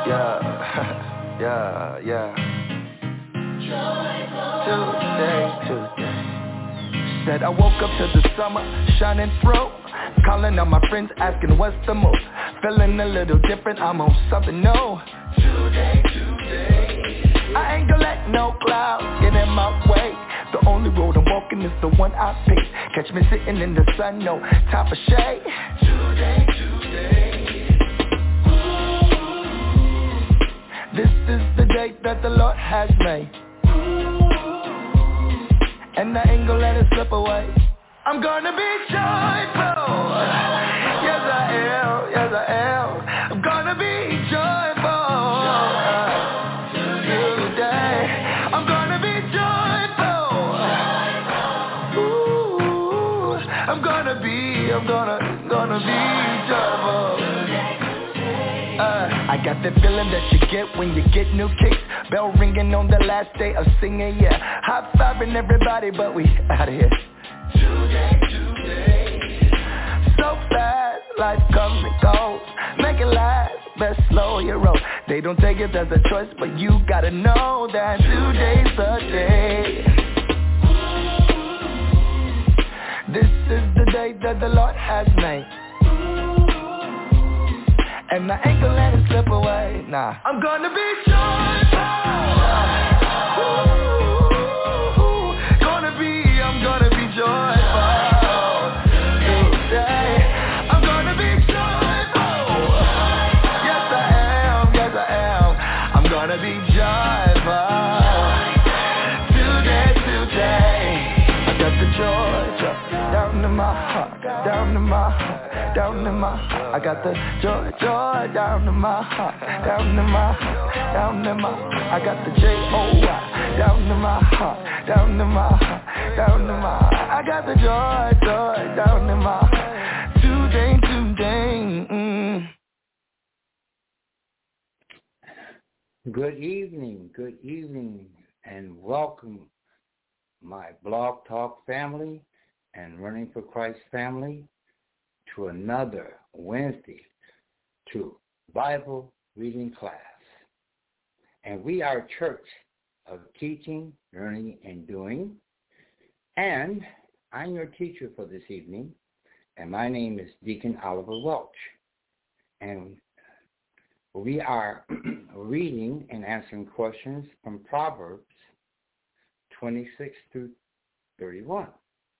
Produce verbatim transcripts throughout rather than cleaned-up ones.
Yeah, yeah, yeah. Tuesday, Tuesday. Said I woke up to the summer shining through. Calling on my friends asking what's the move. Feeling a little different, I'm on something new. Today, today. I ain't gonna let no clouds get in my way. The only road I'm walking is the one I pick. Catch me sitting in the sun, no time for shade. Today, today. This is the day that the Lord has made, and I ain't gonna let it slip away. I'm gonna be joyful. Yes I am, yes I am. I'm gonna be joyful today. I'm gonna be joyful. Ooh, I'm gonna be, I'm gonna, gonna be joyful. Uh, I got that feeling that you get when you get new kicks. Bell ringing on the last day of singing, yeah. High-fiving everybody, but we out of here. Today, today. So fast, life comes and goes. Make it last, best slow your roll. They don't take it as a choice, but you gotta know that today's the day. This is the day that the Lord has made, and I ain't gonna let it slip away, nah. I'm gonna be joyful. Ooh, gonna be, I'm gonna be joyful today. I'm gonna be joyful. Yes I am, yes I am. I'm gonna be joyful today, today. I got the joy, joy down in my heart, down in my heart, down in my heart. I got the joy, joy down in my heart, down in my heart, down in my heart. I got the J O Y down in my heart, down in my heart, down in my heart. I got the joy, joy down in my heart. Today, today. Mm. Good evening, good evening, and welcome my Blog Talk family and Running for Christ family to another Wednesday to Bible reading class. And we are a church of teaching, learning, and doing. And I'm your teacher for this evening, and my name is Deacon Oliver Welch. And we are reading and answering questions from Proverbs twenty-six through thirty-one.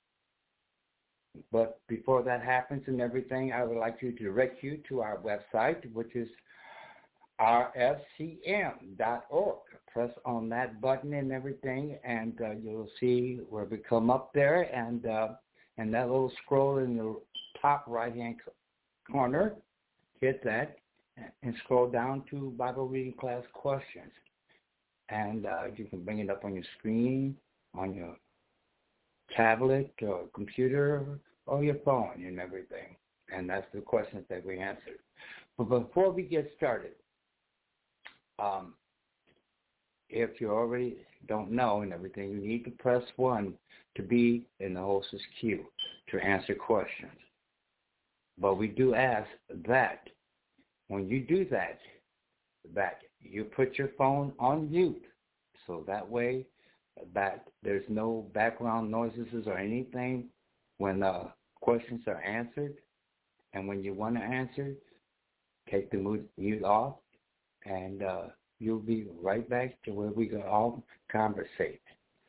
But before that happens and everything, I would like to direct you to our website, which is r s c m dot org. Press on that button and everything, and uh, you'll see where we come up there, and uh, and that little scroll in the top right-hand corner, hit that, and scroll down to Bible reading class questions. And uh, you can bring it up on your screen, on your tablet or computer or your phone and everything. And that's the questions that we answered. But before we get started, um, if you already don't know and everything, you need to press one to be in the hostess queue to answer questions. But we do ask that when you do that, that you put your phone on mute, so that way that there's no background noises or anything when uh, questions are answered. And when you want to answer, take the mute off, and uh, you'll be right back to where we can all conversate.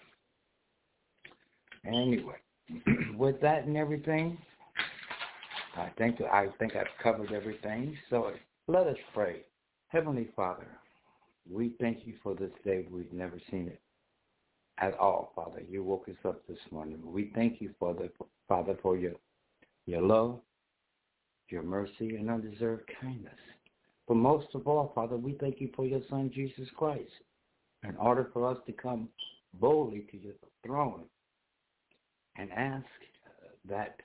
Anyway, with that and everything, I think I think I've covered everything. So let us pray. Heavenly Father, we thank you for this day. We've never seen it at all, Father. You woke us up this morning. We thank you, for the, Father, for your, your love, your mercy, and undeserved kindness. But most of all, Father, we thank you for your Son, Jesus Christ, in order for us to come boldly to your throne and ask that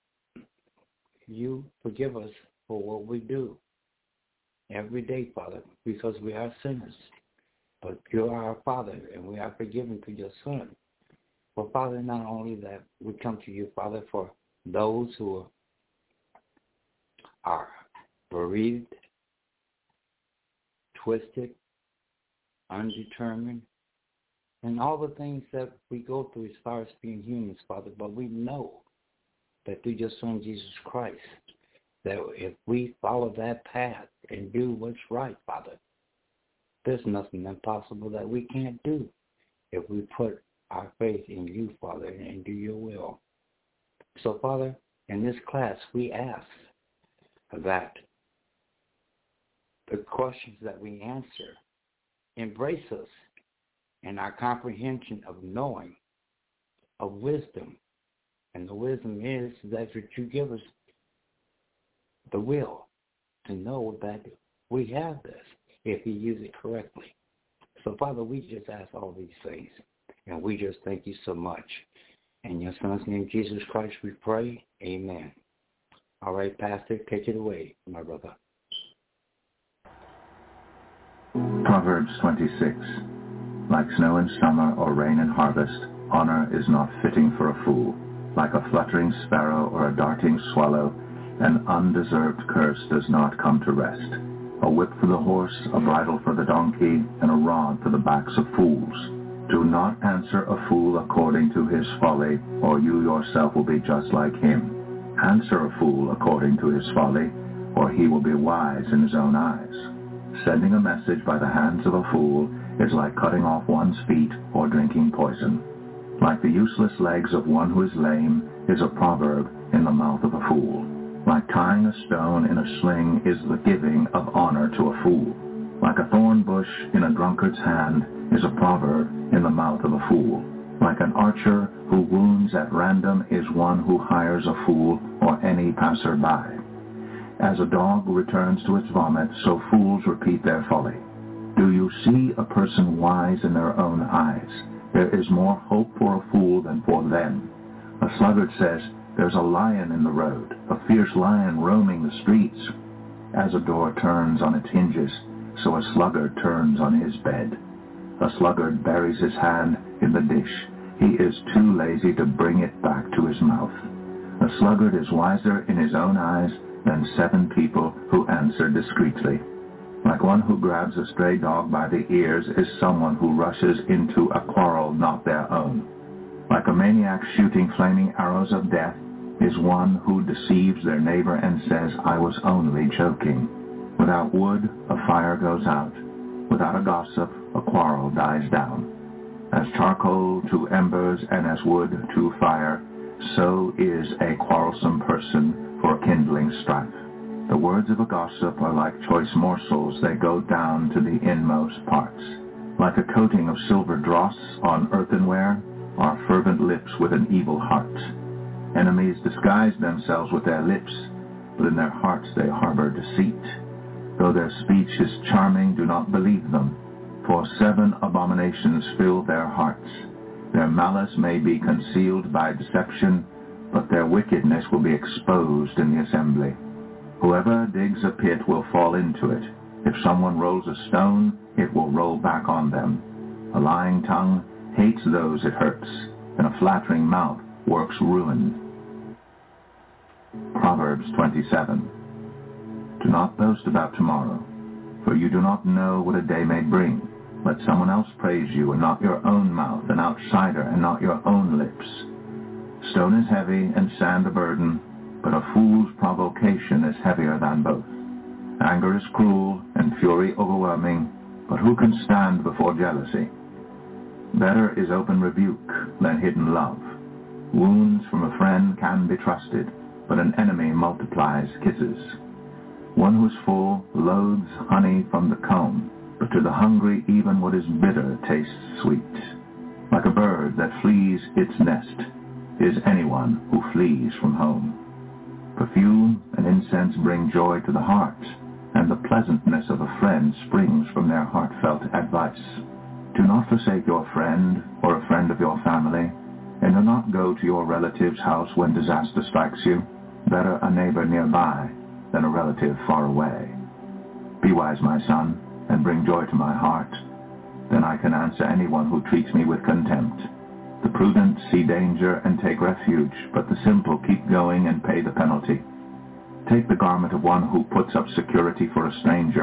you forgive us for what we do every day, Father, because we are sinners. But you are our Father, and we are forgiven through your Son. Well, Father, not only that, we come to you, Father, for those who are bereaved twisted, undetermined, and all the things that we go through as far as being humans, Father. But we know that through your Son, Jesus Christ, that if we follow that path and do what's right, Father, there's nothing impossible that we can't do if we put our faith in you, Father, and do your will. So, Father, in this class, we ask that the questions that we answer embrace us in our comprehension of knowing, of wisdom. And the wisdom is that you give us the will to know that we have this if we use it correctly. So, Father, we just ask all these things, and we just thank you so much. In your Son's name, Jesus Christ, we pray. Amen. All right, Pastor, take it away, my brother. Proverbs twenty-six. Like snow in summer or rain in harvest, honor is not fitting for a fool. Like a fluttering sparrow or a darting swallow, an undeserved curse does not come to rest. A whip for the horse, a bridle for the donkey, and a rod for the backs of fools. Do not answer a fool according to his folly, or you yourself will be just like him. Answer a fool according to his folly, or he will be wise in his own eyes. Sending a message by the hands of a fool is like cutting off one's feet or drinking poison. Like the useless legs of one who is lame is a proverb in the mouth of a fool. Like tying a stone in a sling is the giving of honor to a fool. Like a thorn bush in a drunkard's hand is a proverb in the mouth of a fool. Like an archer who wounds at random is one who hires a fool or any passer-by. As a dog returns to its vomit, so fools repeat their folly. Do you see a person wise in their own eyes? There is more hope for a fool than for them. A sluggard says, there's a lion in the road, a fierce lion roaming the streets. As a door turns on its hinges, so a sluggard turns on his bed. A sluggard buries his hand in the dish. He is too lazy to bring it back to his mouth. A sluggard is wiser in his own eyes than seven people who answer discreetly. Like one who grabs a stray dog by the ears is someone who rushes into a quarrel not their own. Like a maniac shooting flaming arrows of death is one who deceives their neighbor and says, I was only joking. Without wood, a fire goes out. Without a gossip, a quarrel dies down. As charcoal to embers and as wood to fire, so is a quarrelsome person for kindling strife. The words of a gossip are like choice morsels, they go down to the inmost parts. Like a coating of silver dross on earthenware are fervent lips with an evil heart. Enemies disguise themselves with their lips, but in their hearts they harbor deceit. Though their speech is charming, do not believe them, for seven abominations fill their hearts. Their malice may be concealed by deception, but their wickedness will be exposed in the assembly. Whoever digs a pit will fall into it. If someone rolls a stone, it will roll back on them. A lying tongue hates those it hurts, and a flattering mouth works ruin. Proverbs twenty-seven. Do not boast about tomorrow, for you do not know what a day may bring. Let someone else praise you, and not your own mouth, an outsider, and not your own lips. Stone is heavy, and sand a burden, but a fool's provocation is heavier than both. Anger is cruel, and fury overwhelming, but who can stand before jealousy? Better is open rebuke than hidden love. Wounds from a friend can be trusted, but an enemy multiplies kisses. One who is full loathes honey from the comb, but to the hungry even what is bitter tastes sweet. Like a bird that flees its nest is anyone who flees from home. Perfume and incense bring joy to the heart, and the pleasantness of a friend springs from their heartfelt advice. Do not forsake your friend or a friend of your family, and do not go to your relative's house when disaster strikes you. Better a neighbor nearby than a relative far away. Be wise, my son, and bring joy to my heart. Then I can answer anyone who treats me with contempt. The prudent see danger and take refuge, but the simple keep going and pay the penalty. Take the garment of one who puts up security for a stranger.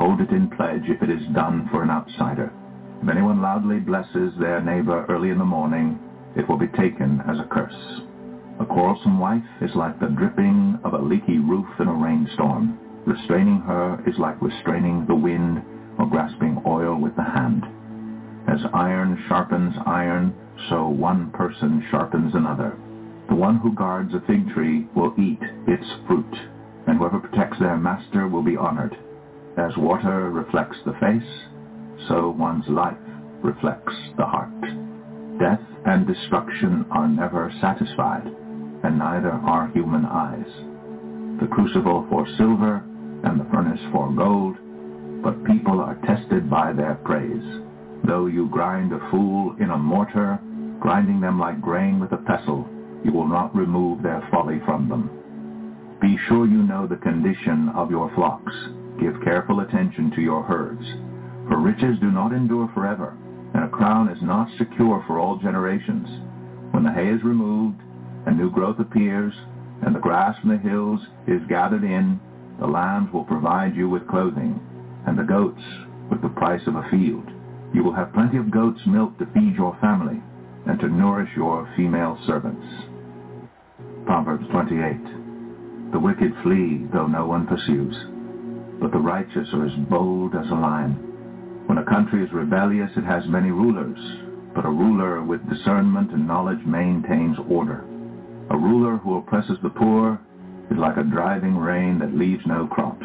Hold it in pledge if it is done for an outsider. If anyone loudly blesses their neighbor early in the morning, it will be taken as a curse. A quarrelsome wife is like the dripping of a leaky roof in a rainstorm. Restraining her is like restraining the wind or grasping oil with the hand. As iron sharpens iron, so one person sharpens another. The one who guards a fig tree will eat its fruit, and whoever protects their master will be honored. As water reflects the face, so one's life reflects the heart. Death and destruction are never satisfied, and neither are human eyes. The crucible for silver and the furnace for gold, but people are tested by their praise. Though you grind a fool in a mortar, grinding them like grain with a pestle, you will not remove their folly from them. Be sure you know the condition of your flocks. Give careful attention to your herds. For riches do not endure forever, and a crown is not secure for all generations. When the hay is removed, and new growth appears, and the grass from the hills is gathered in, the lambs will provide you with clothing, and the goats with the price of a field. You will have plenty of goat's milk to feed your family, and to nourish your female servants. Proverbs twenty-eight. The wicked flee, though no one pursues, but the righteous are as bold as a lion. When a country is rebellious, it has many rulers, but a ruler with discernment and knowledge maintains order. A ruler who oppresses the poor is like a driving rain that leaves no crops.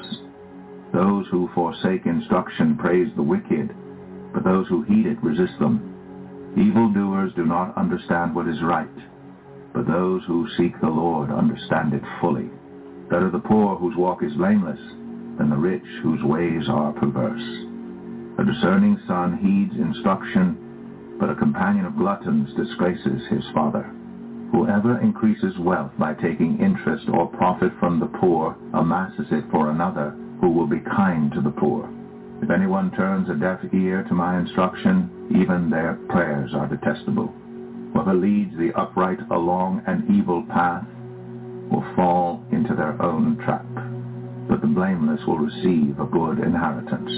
Those who forsake instruction praise the wicked, but those who heed it resist them. Evildoers do not understand what is right, but those who seek the Lord understand it fully. Better the poor whose walk is blameless than the rich whose ways are perverse. A discerning son heeds instruction, but a companion of gluttons disgraces his father. Whoever increases wealth by taking interest or profit from the poor amasses it for another who will be kind to the poor. If anyone turns a deaf ear to my instruction, even their prayers are detestable. Whoever leads the upright along an evil path will fall into their own trap, but the blameless will receive a good inheritance.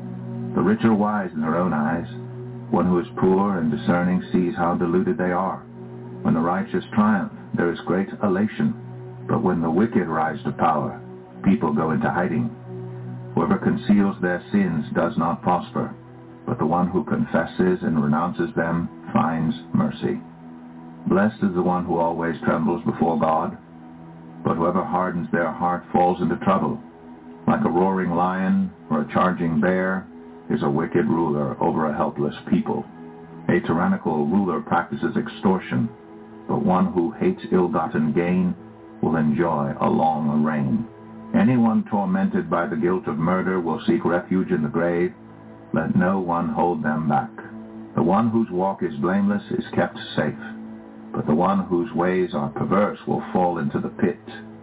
The rich are wise in their own eyes. One who is poor and discerning sees how deluded they are. When the righteous triumph, there is great elation, but when the wicked rise to power, people go into hiding. Whoever conceals their sins does not prosper, but the one who confesses and renounces them finds mercy. Blessed is the one who always trembles before God, but whoever hardens their heart falls into trouble. Like a roaring lion or a charging bear is a wicked ruler over a helpless people. A tyrannical ruler practices extortion, but one who hates ill-gotten gain will enjoy a long reign. Anyone tormented by the guilt of murder will seek refuge in the grave. Let no one hold them back. The one whose walk is blameless is kept safe, but the one whose ways are perverse will fall into the pit.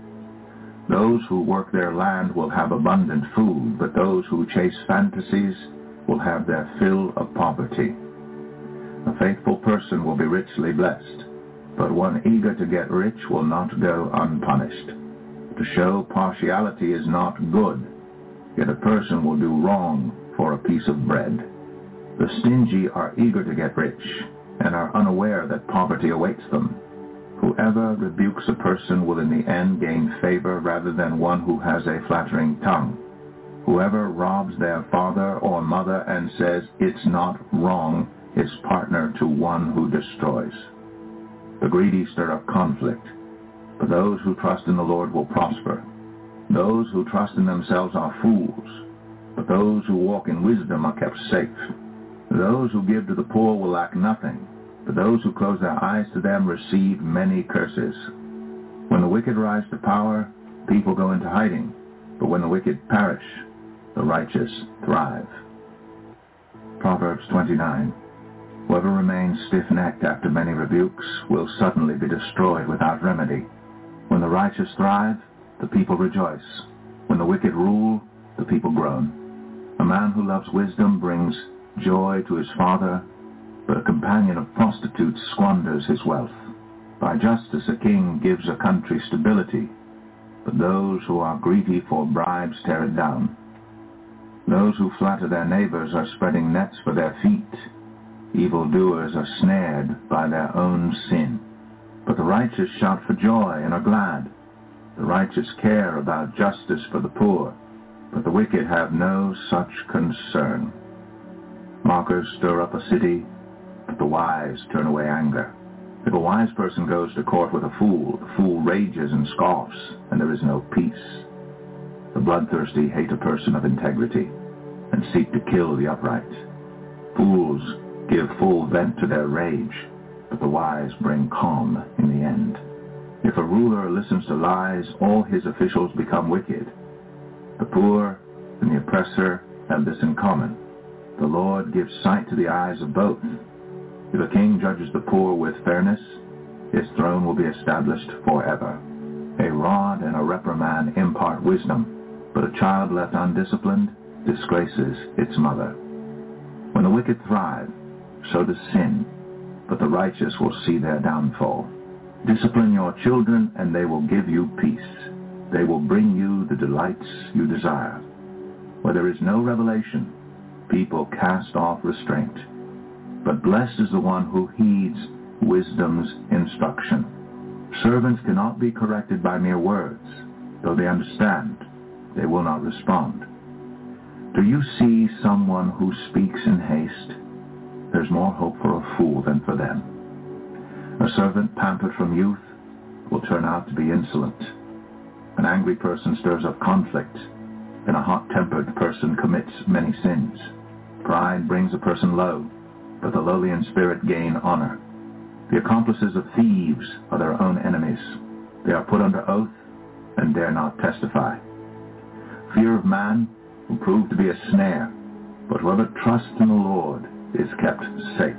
Those who work their land will have abundant food, but those who chase fantasies will have their fill of poverty. A faithful person will be richly blessed, but one eager to get rich will not go unpunished. To show partiality is not good, yet a person will do wrong for a piece of bread. The stingy are eager to get rich, and are unaware that poverty awaits them. Whoever rebukes a person will in the end gain favor rather than one who has a flattering tongue. Whoever robs their father or mother and says, "It's not wrong," is partner to one who destroys. The greedy stir up conflict, but those who trust in the Lord will prosper. Those who trust in themselves are fools, but those who walk in wisdom are kept safe. Those who give to the poor will lack nothing, but those who close their eyes to them receive many curses. When the wicked rise to power, people go into hiding, but when the wicked perish, the righteous thrive. Proverbs twenty-nine. Whoever remains stiff-necked after many rebukes will suddenly be destroyed without remedy. When the righteous thrive, the people rejoice. When the wicked rule, the people groan. A man who loves wisdom brings joy to his father, but a companion of prostitutes squanders his wealth. By justice a king gives a country stability, but those who are greedy for bribes tear it down. Those who flatter their neighbors are spreading nets for their feet. Evildoers are snared by their own sin. But the righteous shout for joy and are glad. The righteous care about justice for the poor, but the wicked have no such concern. Mockers stir up a city, but the wise turn away anger. If a wise person goes to court with a fool, the fool rages and scoffs, and there is no peace. The bloodthirsty hate a person of integrity and seek to kill the upright. Fools give full vent to their rage, but the wise bring calm in the end. If a ruler listens to lies, all his officials become wicked. The poor and the oppressor have this in common. The Lord gives sight to the eyes of both. If a king judges the poor with fairness, his throne will be established forever. A rod and a reprimand impart wisdom, but a child left undisciplined disgraces its mother. When the wicked thrive, so does sin, but the righteous will see their downfall. Discipline your children, and they will give you peace. They will bring you the delights you desire. Where there is no revelation, people cast off restraint. But blessed is the one who heeds wisdom's instruction. Servants cannot be corrected by mere words. Though they understand, they will not respond. Do you see someone who speaks in haste? There's more hope for a fool than for them. A servant pampered from youth will turn out to be insolent. An angry person stirs up conflict, and a hot-tempered person commits many sins. Pride brings a person low, but the lowly in spirit gain honor. The accomplices of thieves are their own enemies. They are put under oath and dare not testify. Fear of man will prove to be a snare, but whoever trusts in the Lord is kept safe.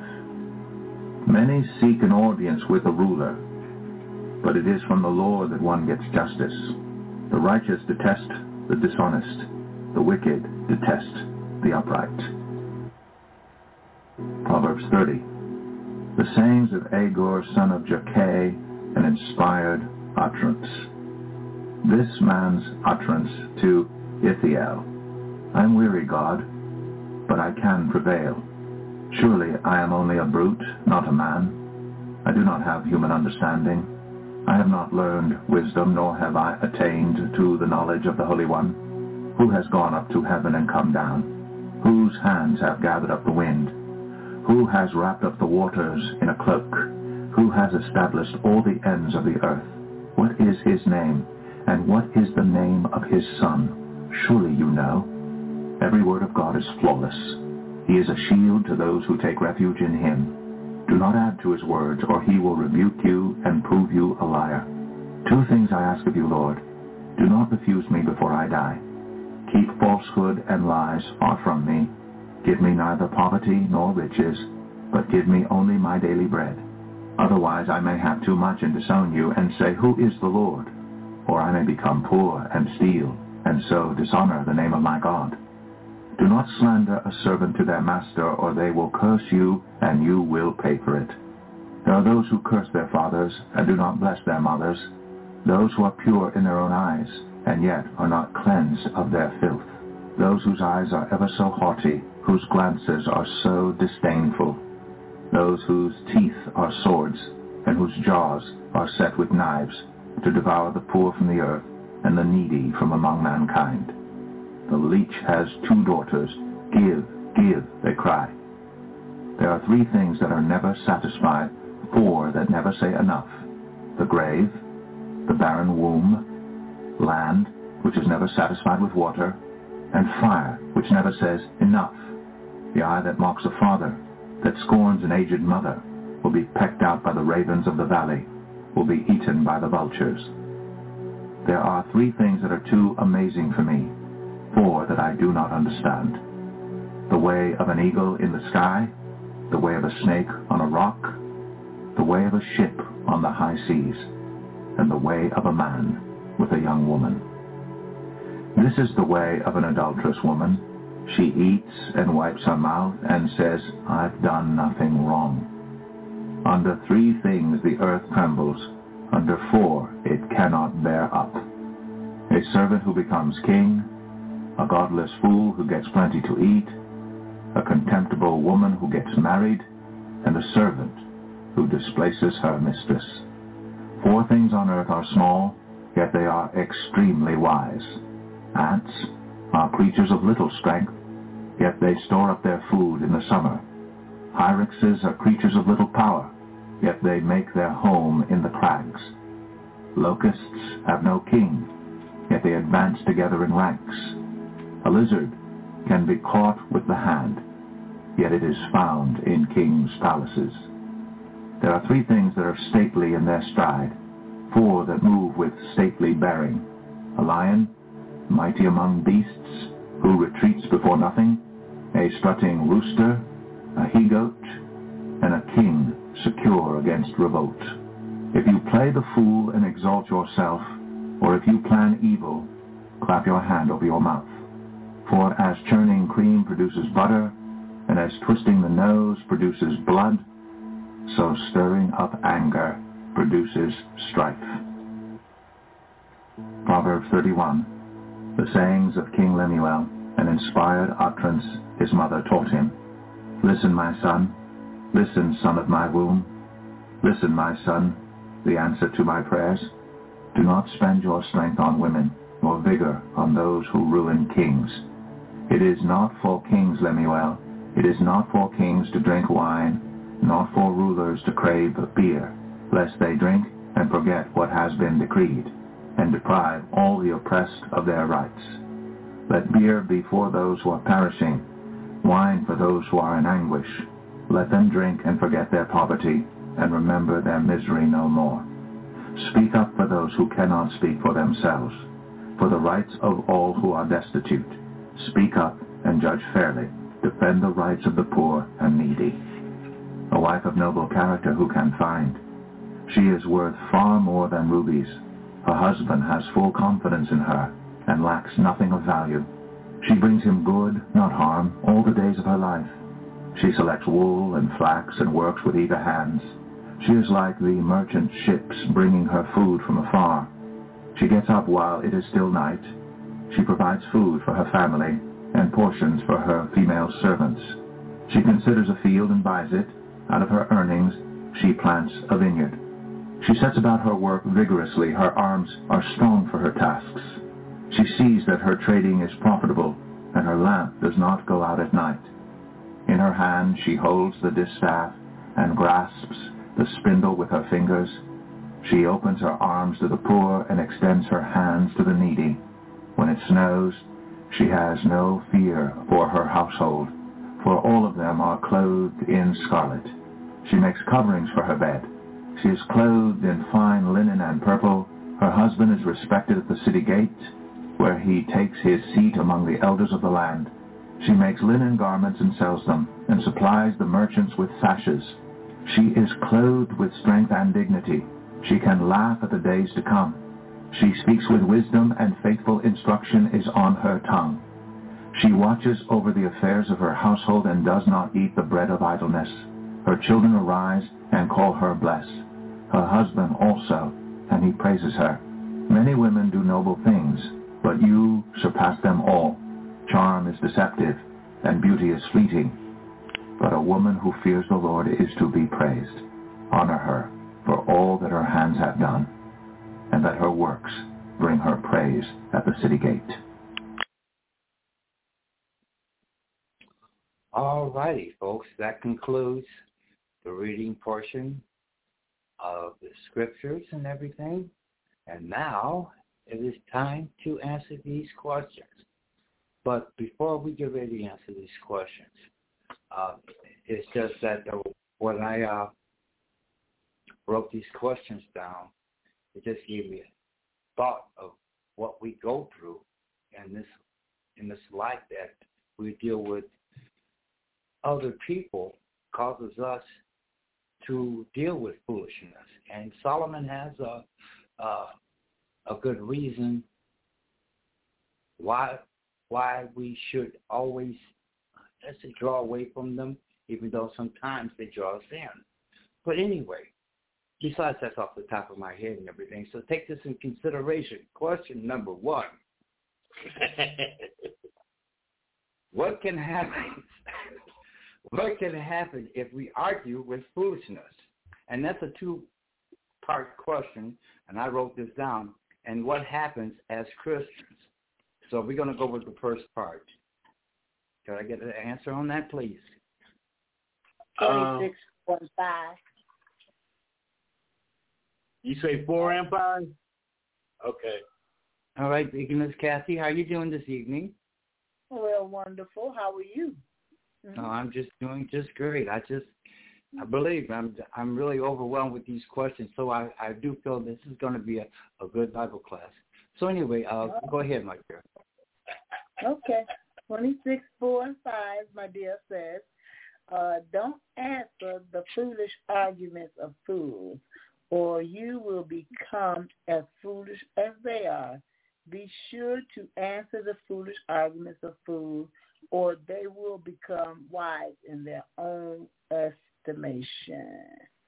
Many seek an audience with a ruler, but it is from the Lord that one gets justice. The righteous detest the dishonest. The wicked detest the upright. Proverbs thirty. The sayings of Agur, son of Jakeh, an inspired utterance. This man's utterance to Ithiel. I am weary, God, but I can prevail. Surely I am only a brute, not a man. I do not have human understanding. I have not learned wisdom, nor have I attained to the knowledge of the Holy One. Who has gone up to heaven and come down? Whose hands have gathered up the wind? Who has wrapped up the waters in a cloak? Who has established all the ends of the earth? What is his name, and what is the name of his Son? Surely you know. Every word of God is flawless. He is a shield to those who take refuge in him. Do not add to his words, or he will rebuke you and prove you a liar. Two things I ask of you, Lord. Do not refuse me before I die. Keep falsehood and lies far from me. Give me neither poverty nor riches, but give me only my daily bread. Otherwise I may have too much and disown you, and say, Who is the Lord? Or I may become poor and steal, and so dishonor the name of my God. Do not slander a servant to their master, or they will curse you, and you will pay for it. There are those who curse their fathers, and do not bless their mothers, those who are pure in their own eyes, and yet are not cleansed of their filth, those whose eyes are ever so haughty, whose glances are so disdainful, those whose teeth are swords, and whose jaws are set with knives, to devour the poor from the earth, and the needy from among mankind. The leech has two daughters. Give, give, they cry. There are three things that are never satisfied, four that never say enough. The grave, the barren womb, land, which is never satisfied with water, and fire, which never says enough. The eye that mocks a father, that scorns an aged mother, will be pecked out by the ravens of the valley, will be eaten by the vultures. There are three things that are too amazing for me, four that I do not understand. The way of an eagle in the sky, the way of a snake on a rock, the way of a ship on the high seas, and the way of a man with a young woman. This is the way of an adulterous woman. She eats and wipes her mouth and says, I've done nothing wrong. Under three things the earth trembles. Under four it cannot bear up. A servant who becomes king, a godless fool who gets plenty to eat, a contemptible woman who gets married, and a servant who displaces her mistress. Four things on earth are small, yet they are extremely wise. Ants are creatures of little strength, yet they store up their food in the summer. Hyraxes are creatures of little power, yet they make their home in the crags. Locusts have no king, yet they advance together in ranks. A lizard can be caught with the hand, yet it is found in kings' palaces. There are three things that are stately in their stride, four that move with stately bearing: a lion, mighty among beasts, who retreats before nothing, a strutting rooster, a he-goat, and a king secure against revolt. If you play the fool and exalt yourself, or if you plan evil, clap your hand over your mouth. For as churning cream produces butter, and as twisting the nose produces blood, so stirring up anger produces strife. Proverbs thirty-one. The sayings of King Lemuel, an inspired utterance his mother taught him. Listen, my son. Listen, son of my womb. Listen, my son, the answer to my prayers. Do not spend your strength on women, nor vigor on those who ruin kings. It is not for kings, Lemuel. It is not for kings to drink wine, not for rulers to crave beer, lest they drink and forget what has been decreed, and deprive all the oppressed of their rights. Let beer be for those who are perishing, wine for those who are in anguish. Let them drink and forget their poverty, and remember their misery no more. Speak up for those who cannot speak for themselves, for the rights of all who are destitute. Speak up and judge fairly. Defend the rights of the poor and needy. A wife of noble character who can find? She is worth far more than rubies. Her husband has full confidence in her and lacks nothing of value. She brings him good, not harm, all the days of her life. She selects wool and flax and works with eager hands. She is like the merchant ships bringing her food from afar. She gets up while it is still night. She provides food for her family and portions for her female servants. She considers a field and buys it. Out of her earnings, she plants a vineyard. She sets about her work vigorously. Her arms are strong for her tasks. She sees that her trading is profitable, and her lamp does not go out at night. In her hand she holds the distaff and grasps the spindle with her fingers. She opens her arms to the poor and extends her hands to the needy. When it snows, she has no fear for her household, for all of them are clothed in scarlet. She makes coverings for her bed. She is clothed in fine linen and purple. Her husband is respected at the city gate, where he takes his seat among the elders of the land. She makes linen garments and sells them, and supplies the merchants with sashes. She is clothed with strength and dignity. She can laugh at the days to come. She speaks with wisdom, and faithful instruction is on her tongue. She watches over the affairs of her household and does not eat the bread of idleness. Her children arise and call her blessed. Her husband also, and he praises her. Many women do noble things, but you surpass them all. Charm is deceptive, and beauty is fleeting. But a woman who fears the Lord is to be praised. Honor her for all that her hands have done, and let her works bring her praise at the city gate. All righty, folks. That concludes the reading portion of the scriptures and everything. And now it is time to answer these questions. But before we get ready to answer these questions, uh, it's just that uh, when I uh, wrote these questions down, it just gave me a thought of what we go through in this in this life, that we deal with other people causes us to deal with foolishness. And Solomon has a a, a good reason why why we should always, let's say, draw away from them, even though sometimes they draw us in. But anyway, besides that's off the top of my head and everything, so take this in consideration. Question number one. what can happen? What can happen if we argue with foolishness? And that's a two-part question, and I wrote this down. And what happens as Christians? So we're going to go with the first part. Can I get an answer on that, please? twenty-six point five. You say four and five? Okay. All right, Miss Kathy, how are you doing this evening? Well, wonderful. How are you? Mm-hmm. No, I'm just doing just great. I just, I believe I'm I'm really overwhelmed with these questions, so I, I do feel this is going to be a, a good Bible class. So anyway, uh, go ahead, my dear. Okay. twenty-six, four, and five, my dear, says, uh, don't answer the foolish arguments of fools, or you will become as foolish as they are. Be sure to answer the foolish arguments of fools, or they will become wise in their own estimation.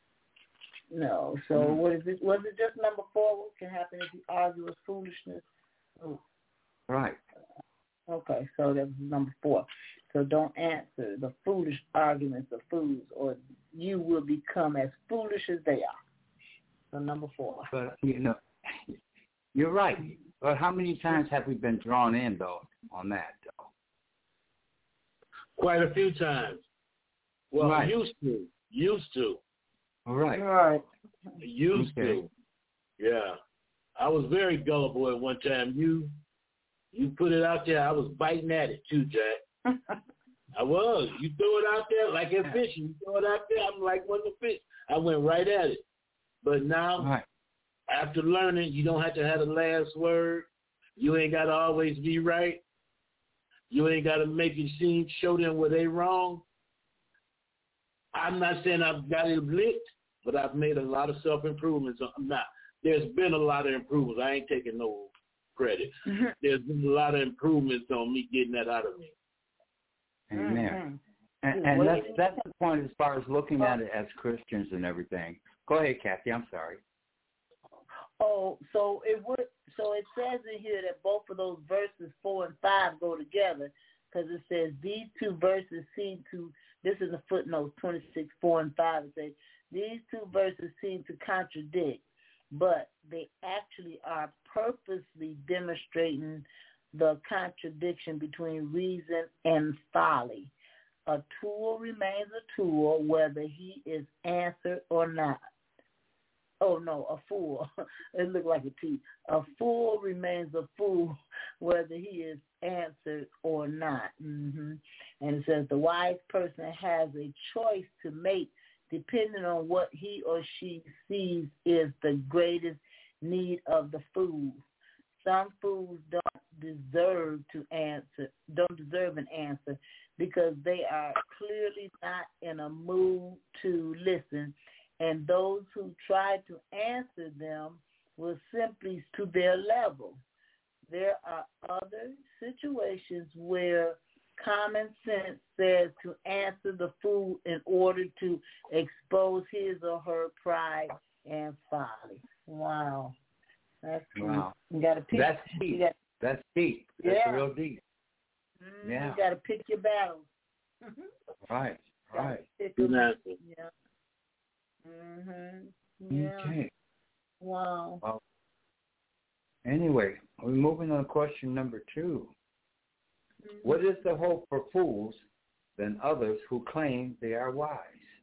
No. So mm-hmm. what is it? Was it just number four? What can happen if you argue with foolishness? Oh. Right. Okay, so that was number four. So don't answer the foolish arguments of fools, or you will become as foolish as they are. So number four. But, you know, you're right. But how many times have we been drawn in, though, on that, though? Quite a few times. Well, right. used to. Used to. All right. Right. Used okay. to. Yeah. I was very gullible at one time. You you put it out there, I was biting at it too, Jack. I was. You throw it out there like in fishing. You throw it out there, I'm like one of the fish. I went right at it. But now, right. after learning, you don't have to have the last word. You ain't got to always be right. You ain't got to make it seem, show them where they wrong. I'm not saying I've got it licked, but I've made a lot of self-improvements. I'm not. There's been a lot of improvements. I ain't taking no credit. Mm-hmm. There's been a lot of improvements on me getting that out of me. Amen. Mm-hmm. And, and that's, that's the point as far as looking at it as Christians and everything. Go ahead, Kathy. I'm sorry. Oh, so it would. So it says in here that both of those verses four and five go together, because it says these two verses seem to. This is the footnote twenty-six, four and five. It says these two verses seem to contradict, but they actually are purposely demonstrating the contradiction between reason and folly. A tool remains a tool whether he is answered or not. Oh, no, a fool. It looked like a T. A fool remains a fool whether he is answered or not. Mm-hmm. And it says the wise person has a choice to make depending on what he or she sees is the greatest need of the fool. Some fools don't deserve to answer, don't deserve an answer because they are clearly not in a mood to listen. And those who try to answer them will simply to their level. There are other situations where common sense says to answer the fool in order to expose his or her pride and folly. Wow. That's wow. You gotta pick, That's deep. Gotta, That's deep. That's yeah. real deep. Mm, yeah. You got to pick your battles. Right. Right. Yeah. Mm-hmm. Yeah. Okay. Wow. Well, anyway, we're moving on to question number two. Mm-hmm. What is the hope for fools than others who claim they are wise?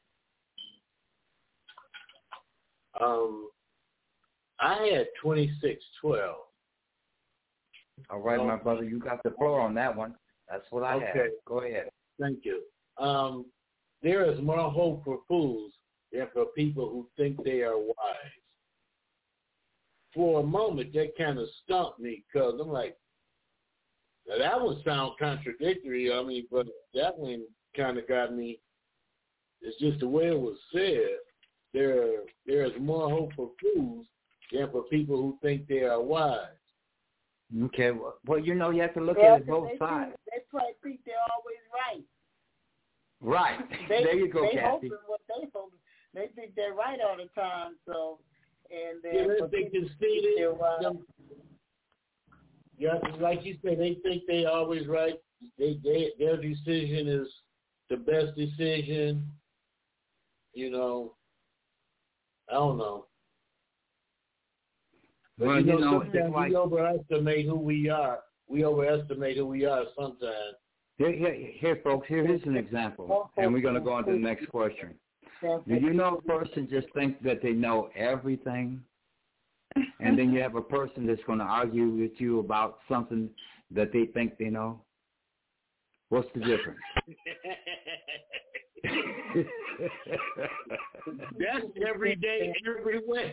Um, I had twenty-six twelve. All right, um, my brother, you got the floor on that one. That's what I okay. have. Go ahead. Thank you. Um, there is more hope for fools than for people who think they are wise. For a moment, that kind of stumped me because I'm like, now that would sound contradictory. I mean, but that one kind of got me. It's just the way it was said. There, there is more hope for fools than for people who think they are wise. Okay. Well, well you know, you have to look yeah, at it both they sides. Think, they probably think they're always right. Right. They, there you go, they Kathy. Hoping what they hope. They think they're right all the time. So, and yeah, they think it's Yeah, like you said, they think they always right. They, they, their decision is the best decision. You know, I don't know. But well, you know, you know sometimes like, we overestimate who we are. We overestimate who we are sometimes. Here, here, here, folks, here is an example, and we're going to go on to the next question. Do you know a person just think that they know everything, and then you have a person that's going to argue with you about something that they think they know? What's the difference? That's every day, everywhere.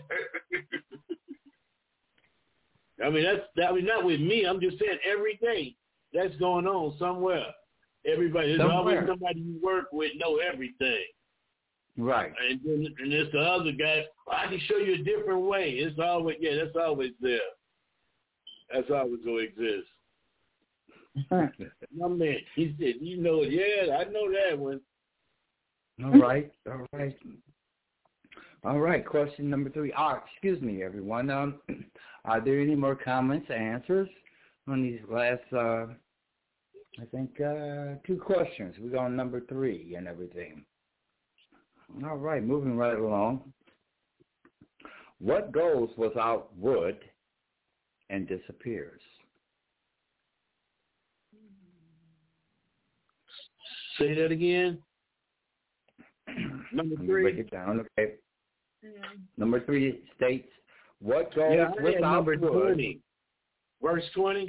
I mean, that's that. I mean, not with me. I'm just saying every day that's going on somewhere. Everybody, there's somewhere. always somebody you work with know everything. Right. And then and there's the other guy. Oh, I can show you a different way. It's always yeah. That's always there. That's always going to exist. My man, he said, you know, yeah, I know that one. All right, all right. All right, question number three. Ah, excuse me, everyone. Um, are there any more comments, answers on these last, uh, I think, uh, two questions? We're on number three and everything. All right, moving right along. What goes without wood and disappears? Say that again. Number three. Break it down, okay. Mm-hmm. Number three states, what goes yeah, without number wood? twenty. Verse twenty.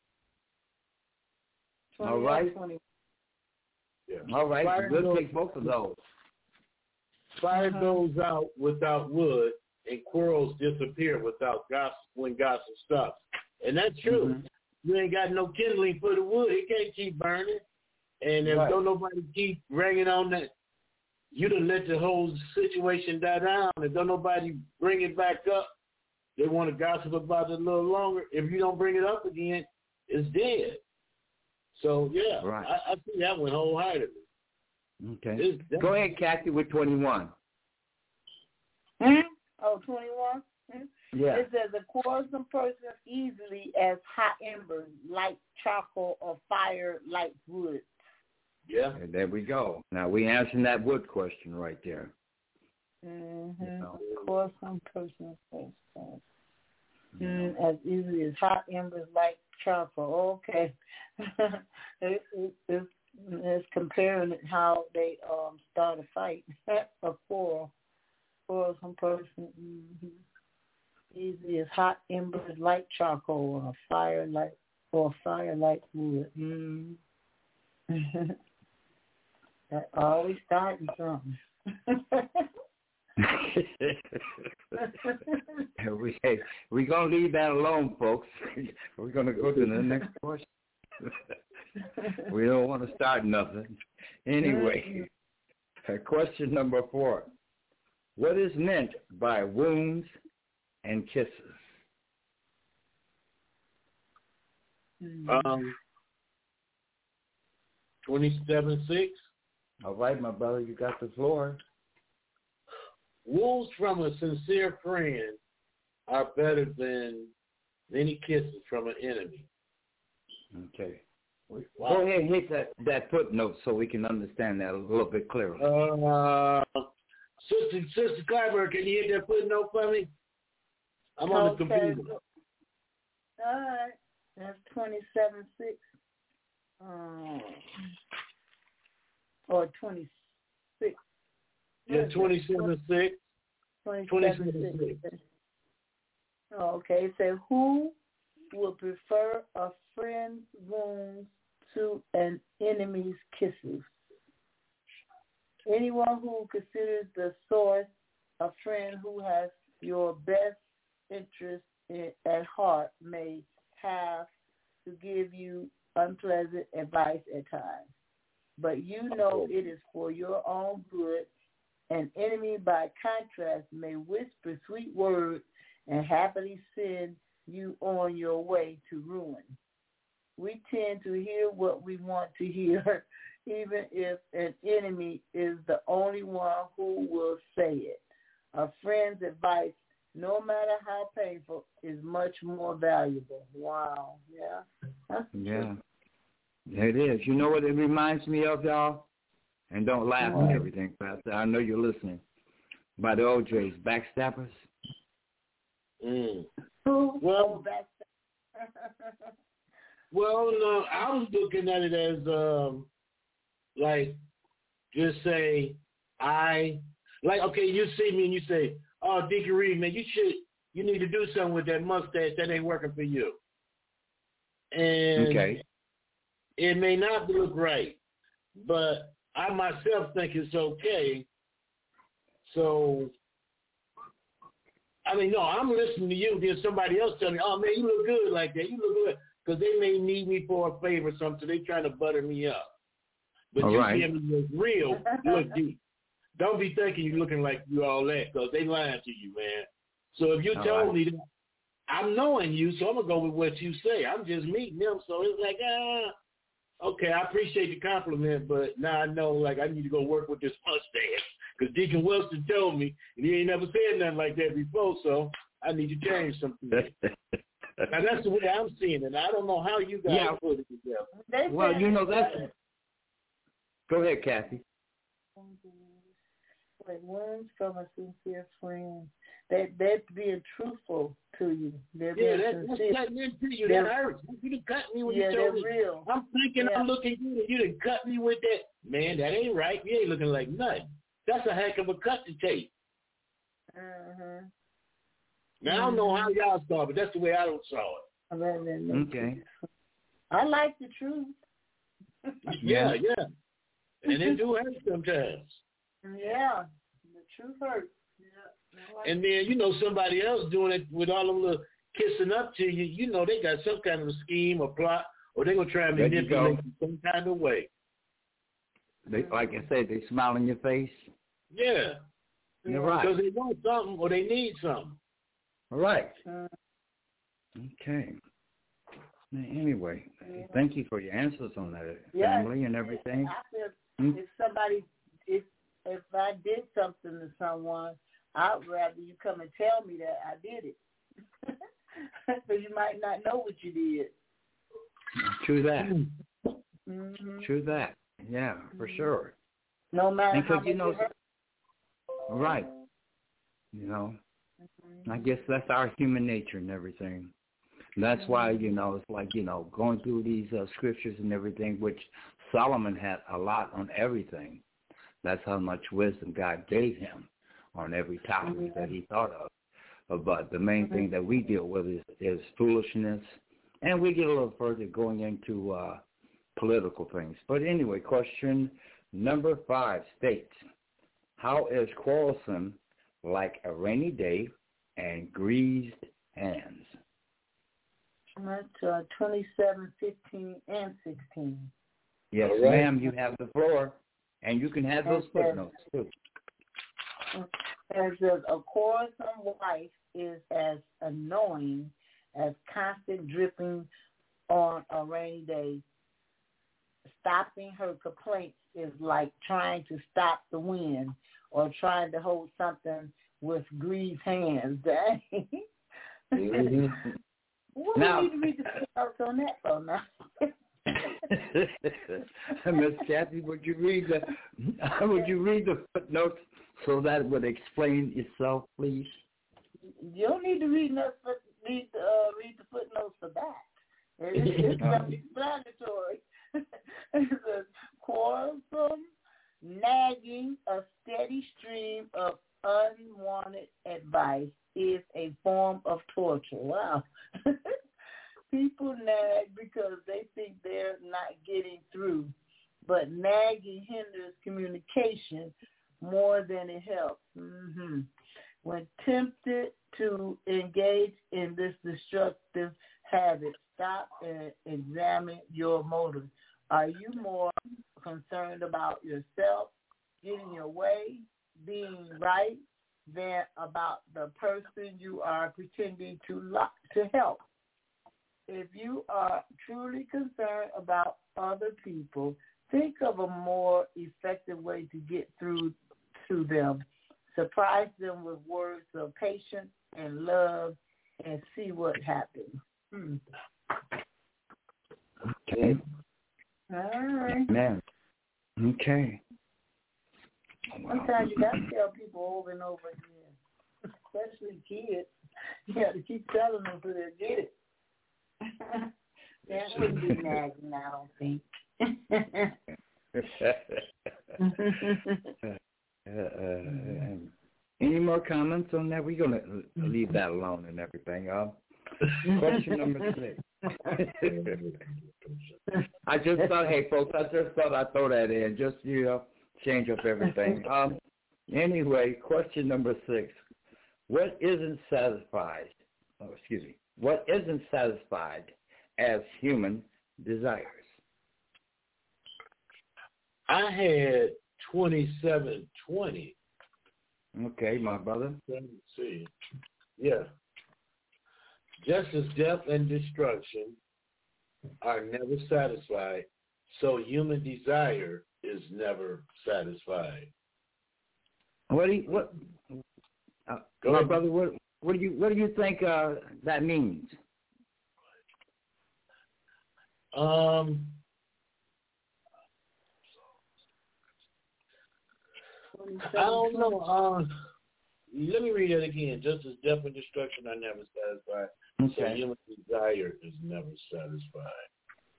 All right. Yeah. All right. Fire We'll goes, take both of those. Fire uh-huh. goes out without wood, and quarrels disappear without gossip when gossip stops. And that's true. Mm-hmm. You ain't got no kindling for the wood; it can't keep burning. And if right. don't nobody keep bringing on that, you done let the whole situation die down. If don't nobody bring it back up, they want to gossip about it a little longer. If you don't bring it up again, it's dead. So, yeah, right. I, I see that one wholeheartedly. Okay. Go ahead, Kathy, with twenty-one. Mm-hmm. Oh, twenty-one? Mm-hmm. Yeah. It says, a quarrelsome person easily as hot embers, like charcoal or fire, like wood. Yeah. And there we go. Now, we answering that wood question right there. Mm-hmm. You know. Quarrelsome person mm, as easily as hot embers, like charcoal. Okay. it, it, it's, it's comparing how they um start a fight, a quarrel. Quarrelsome person. Mm-hmm. Easy as hot embers, like charcoal, or fire like or fire like wood. Mm-hmm. That always starting something. we hey, we're gonna leave that alone, folks. We're gonna go to the next question. We don't want to start nothing. Anyway, question number four: what is meant by wounds and kisses? Um, twenty-seven six. All right, my brother, you got the floor. Wounds from a sincere friend are better than many kisses from an enemy. Okay. Wow. Go ahead and hit that, that footnote so we can understand that a little bit clearer. Uh, Sister, Sister Clyburn, can you hit that footnote for me? I'm on okay. the computer. All right. That's twenty-seven six. Um, or twenty-six. Yeah, twenty-seven six. twenty-seven six. Oh, okay. It says, who would prefer a friend's wounds to an enemy's kisses? Anyone who considers the source a friend who has your best interest in, at heart may have to give you unpleasant advice at times. But you know it is for your own good. An enemy, by contrast, may whisper sweet words and happily send you on your way to ruin. We tend to hear what we want to hear, even if an enemy is the only one who will say it. A friend's advice no matter how painful, is much more valuable. Wow. Yeah. That's yeah. It is. You know what it reminds me of, y'all? And don't laugh What? at everything, Pastor. I know you're listening. By the O J's, Backstabbers. Mm. Who? Well, Back. well, no, I was looking at it as um, like, just say I like. Okay, you see me and you say, "Oh, Deacon Reed, man, you should, you need to do something with that mustache. That ain't working for you." And Okay. it may not look right, but I myself think it's okay. So, I mean, no, I'm listening to you. Then somebody else tell me, "Oh man, you look good like that. You look good," because they may need me for a favor or something. So they trying to butter me up. But All you right. give me look real, look deep. Don't be thinking you're looking like you all that, because they lying to you, man. So if you All told right. me that, I'm knowing you, so I'm gonna go with what you say. I'm just meeting them, so it's like, ah, okay, I appreciate the compliment, but now I know, like, I need to go work with this mustache, because Deacon Wilson told me, and he ain't never said nothing like that before, so I need to change something. Now that's the way I'm seeing it. I don't know how you guys Yeah. put it together. They Well, said you know, it that's... better. Go ahead, Kathy. Like words from a sincere friend. That they're being truthful to you. They're Yeah, being that, that's sincere. cutting into you. They're- That hurts. You done cut me when Yeah, you they're told me. real. I'm thinking Yeah. I'm looking good, and you done cut me with that. Man, that ain't right. You ain't looking like nothing. That's a heck of a cut to take. Mm-hmm. Now, I don't know how y'all saw it, but that's the way I don't saw it. Okay. I like the truth. Yeah, yeah. And it do hurt sometimes. Yeah, the truth hurts. Yeah. I like And then, you know, somebody else doing it with all them little kissing up to you, you know, they got some kind of a scheme or plot, or they're going to try and There you manipulate go. you some kind of way. They, like I said, they smile in your face. Yeah. You're right. Because they want something or they need something. All right. Mm. Okay. Anyway, thank you for your answers on that, Yeah, family and everything. I feel Hmm? if somebody, if if I did something to someone, I'd rather you come and tell me that I did it. Because you might not know what you did. True that. Mm-hmm. True that. Yeah, for Mhm. sure. No matter Because, how you much know, it hurts. right. You know, Mhm. I guess that's our human nature and everything. That's why, you know, it's like, you know, going through these uh, scriptures and everything, which Solomon had a lot on everything. That's how much wisdom God gave him on every topic Mhm. that he thought of. Uh, But the main Mhm. thing that we deal with is, is foolishness. And we get a little further going into uh, political things. But anyway, question number five states, how is quarrelsome like a rainy day and greased hands? That's uh, twenty-seven, fifteen, and sixteen. Yes, All right. ma'am, you have the floor, and you can have those Okay. footnotes, too. As a, a quarrelsome wife is as annoying as constant dripping on a rainy day. Stopping her complaints is like trying to stop the wind or trying to hold something with greased hands. Dang. Mm-hmm. What Now- do you need to read the footnotes on that for now? Miss Kathy, would you read the would you read the footnotes so that it would explain itself, please? You don't need to read no foot, read the uh, read the footnotes for that. It's, it's self-explanatory. It says quarrelsome, nagging, a steady stream of unwanted advice is a form of torture. Wow. People nag because they think they're not getting through, but nagging hinders communication more than it helps. Mm-hmm. When tempted to engage in this destructive habit, stop and examine your motives. Are you more concerned about yourself, getting your way, being right, than about the person you are pretending to lo- to help? If you are truly concerned about other people, think of a more effective way to get through to them. Surprise them with words of patience and love and see what happens. Hmm. Okay. All right. Man. Okay. Sometimes you got to tell people over and over again, especially kids. You got to keep telling them so they'll get it. That wouldn't be nagging, I don't think. uh, uh, any more comments on that? We're going to leave that alone and everything. Uh, question number six. I just thought, hey, folks, I just thought I'd throw that in, just, you know, change up everything. Um, anyway, question number six. What isn't satisfied, oh, excuse me, what isn't satisfied as human desires? I had twenty-seven twenty. Okay, my brother. Let me see. Yeah. Just as death and destruction are never satisfied, so human desire is never satisfied. What do you, what, uh, Go my ahead. brother? What what do you what do you think uh, that means? Um, I don't know. Um, let me read it again. Just as death and destruction are never satisfied, so Okay. human desire is never satisfied.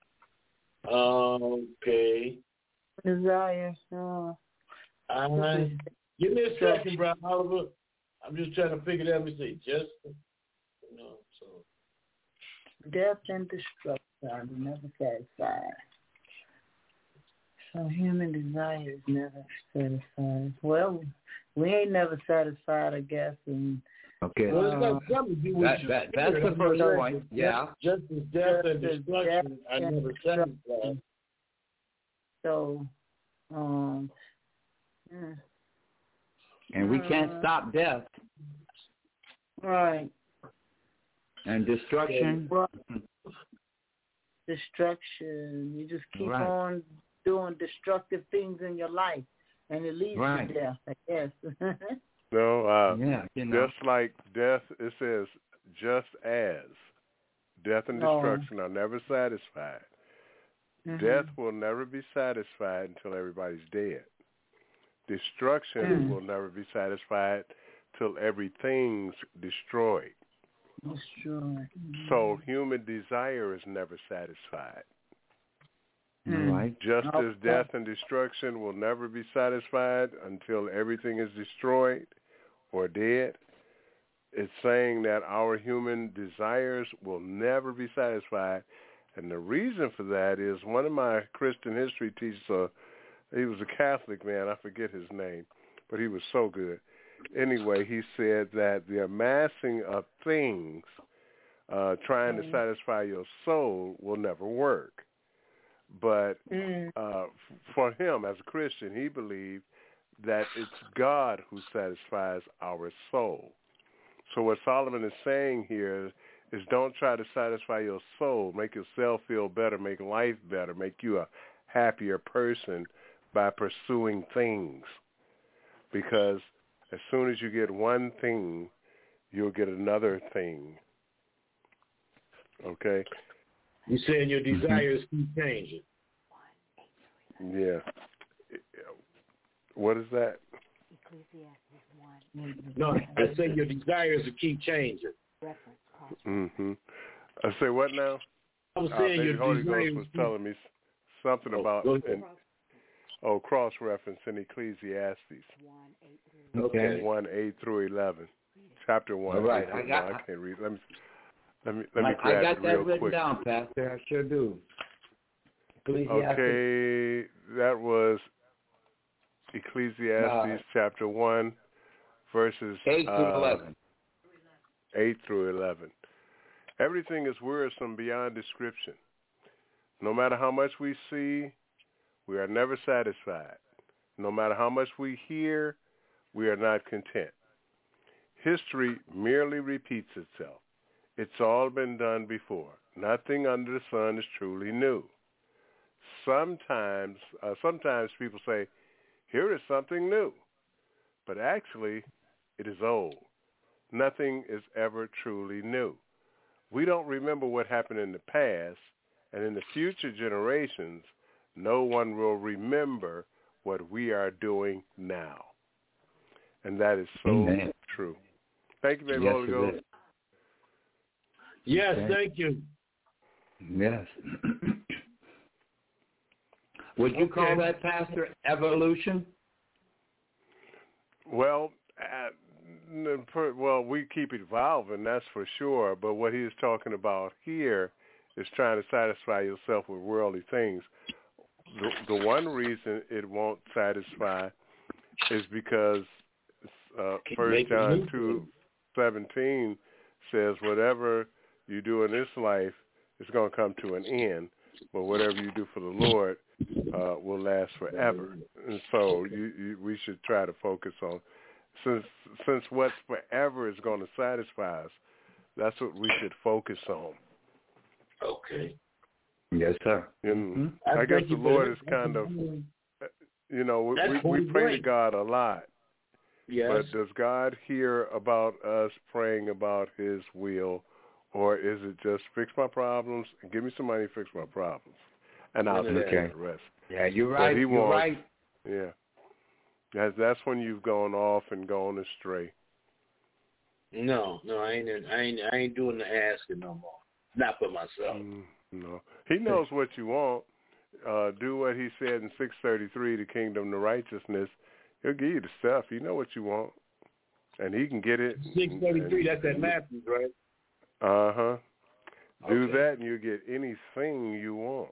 Okay. Desire. Oh. I, give me a second, bro, Oliver. I'm just trying to figure that out. Let me see. Just, you know, so. Death and destruction are never satisfied. So human desire is never satisfied. Well, we ain't never satisfied, I guess. And Okay. Well, it's got something to do with That, your that, that's spirit. the first Just- point. Yeah. Just as death and Just as destruction death are and never destruction. satisfied. so, um, hmm. And we can't Uh, stop death right. and destruction. Well, destruction. You just keep Right. on doing destructive things in your life, and it leads Right. to death, I guess. No, uh, Yeah. You know. just like death, it says, just as death and Oh. destruction are never satisfied. Mhm. Death will never be satisfied until everybody's dead. Destruction Mm. will never be satisfied till everything's destroyed. Destroy. So human desire is never satisfied. All right. Just Okay. as death and destruction will never be satisfied until everything is destroyed or dead, it's saying that our human desires will never be satisfied. And the reason for that is one of my Christian history teachers, uh, he was a Catholic man, I forget his name, but he was so good. Anyway, he said that the amassing of things uh, trying to satisfy your soul will never work. But Mm. uh, for him, as a Christian, he believed that it's God who satisfies our soul. So what Solomon is saying here is don't try to satisfy your soul, make yourself feel better, make life better, make you a happier person by pursuing things. Because as soon as you get one thing, you'll get another thing. Okay? You saying your desires keep changing. Yeah. What is that? No, I say your desires will keep changing. Mm-hmm. I say what now? I was Uh, saying maybe your the Holy desires Ghost was telling me s- something Oh, about go ahead. in, oh cross-reference in Ecclesiastes. Okay. one eight through eleven, chapter one. All right, eight I through- got- no, I can't read. Let me let me let me I, I grab got it that real written quick. down, Pastor. I sure do. Ecclesiastes. Okay, that was Ecclesiastes Uh, chapter one, verses Eight to uh, eleven. eight through eleven. Everything is wearisome beyond description. No matter how much we see, we are never satisfied. No matter how much we hear, we are not content. History merely repeats itself. It's all been done before. Nothing under the sun is truly new. Sometimes, uh, sometimes people say, here is something new. But actually, it is old. nothing is ever truly new. We don't remember what happened in the past, and in the future generations, no one will remember what we are doing now. And that is so Amen. True. Thank you, baby yes, Holy Ghost. Yes, okay. thank you. Yes. Would you okay. call that, Pastor, evolution? Well, uh, well, we keep evolving, that's for sure. But what he's talking about here is trying to satisfy yourself with worldly things. The, the one reason it won't satisfy is because uh, First John two seventeen says, whatever you do in this life is going to come to an end, but whatever you do for the Lord uh, will last forever. And so you, you, we should try to focus on, since since what's forever is going to satisfy us, that's what we should focus on. Okay. Yes, sir. And mm-hmm. I, I guess the Lord is kind of, you know, we, we, we pray to God a lot. Yes. But does God hear about us praying about his will, or is it just fix my problems, give me some money, fix my problems, and I'll take care of the rest? Yeah, you're right. He you're wants, right. Yeah. That's, that's when you've gone off and gone astray. No, no, I ain't, I ain't, I ain't doing the asking no more. Not for myself. Mm, no. He knows what you want. Uh, do what he said in six thirty-three, the kingdom, the righteousness. He'll give you the stuff. You know what you want. And he can get it. six thirty-three, that's at Matthews, right? Uh-huh. Do okay. that and you get anything you want.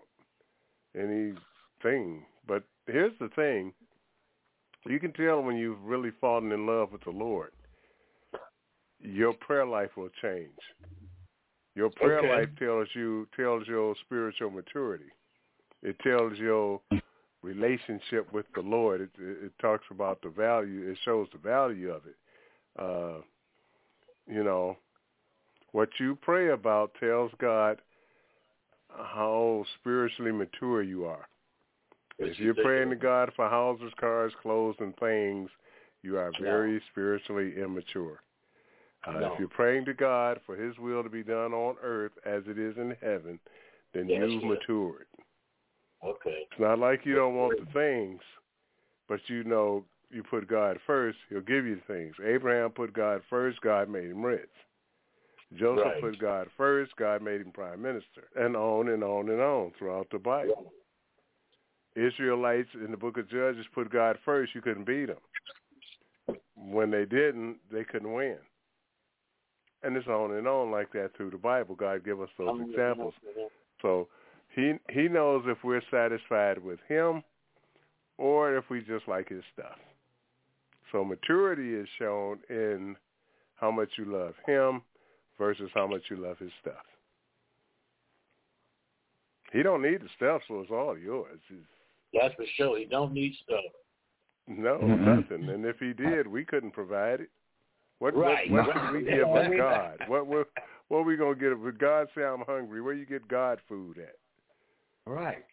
Anything. But here's the thing. You can tell when you've really fallen in love with the Lord. Your prayer life will change. Your prayer okay. life tells you tells your spiritual maturity. It tells your relationship with the Lord. It, it, it talks about the value. It shows the value of it. Uh, you know, what you pray about tells God how spiritually mature you are. If you're praying to God for houses, cars, clothes, and things, you are very no. spiritually immature. Uh, no. If you're praying to God for his will to be done on earth as it is in heaven, then yes, you've yes. matured. Okay. It's not like you don't want the things, but you know you put God first, he'll give you the things. Abraham put God first, God made him rich. Joseph right. put God first, God made him prime minister, and on and on and on throughout the Bible. Right. Israelites in the book of Judges put God first, you couldn't beat them. When they didn't, they couldn't win. And it's on and on like that through the Bible. God give us those I'm examples. So he he knows if we're satisfied with him or if we just like his stuff. So maturity is shown in how much you love him versus how much you love his stuff. He don't need the stuff, so it's all yours. It's, That's for sure. He don't need stuff. No, mm-hmm. nothing. And if he did, we couldn't provide it. What, right. what, what did we give but God? What what what are we gonna get? If God say I'm hungry, where you get God food at? Right.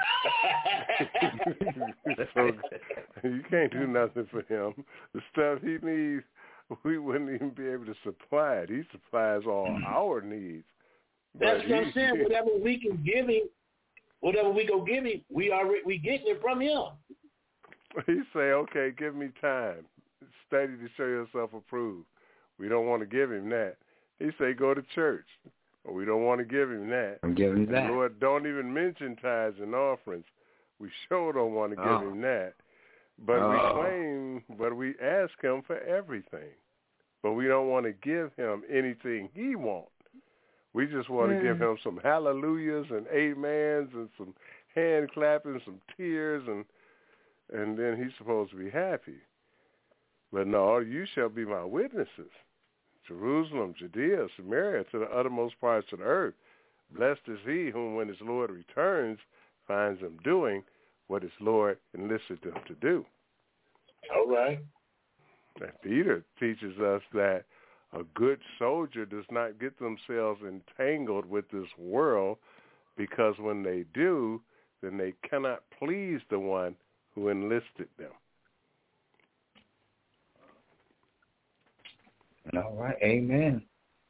So you can't do nothing for him. The stuff he needs, we wouldn't even be able to supply it. He supplies all our needs. That's what I'm saying. Whatever we can give him, whatever we go give him, we already we getting it from him. He say, okay, give me time. Study to show yourself approved. We don't want to give him that. He say, go to church. We don't want to give him that. I'm giving that. Lord, don't even mention tithes and offerings. We sure don't want to give oh. him that. But oh. we claim, but we ask him for everything. But we don't want to give him anything he wants. We just want mm. to give him some hallelujahs and amens and some hand clapping, some tears, and and then he's supposed to be happy. But no, you shall be my witnesses. Jerusalem, Judea, Samaria, to the uttermost parts of the earth. Blessed is he whom, when his Lord returns, finds him doing what his Lord enlisted them to do. All right. And Peter teaches us that a good soldier does not get themselves entangled with this world, because when they do, then they cannot please the one who enlisted them. All right. Amen.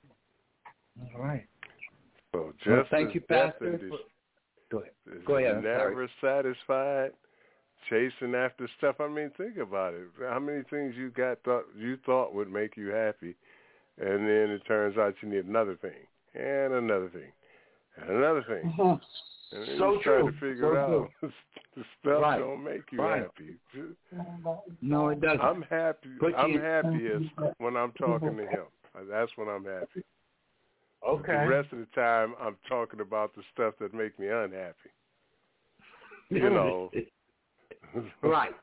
All right. So just well, thank as you, death Pastor. and For, go ahead. is Go ahead. I'm never sorry. satisfied, chasing after stuff. I mean, think about it. How many things you got thought you thought would make you happy, and then it turns out you need another thing and another thing and another thing. Uh-huh. And then so you try true. to figure so out true. the stuff right. don't make you right. happy. No, it doesn't. I'm happy. Put I'm you, happiest when I'm talking to him. That's when I'm happy. Okay. The rest of the time, I'm talking about the stuff that make me unhappy. You know. right.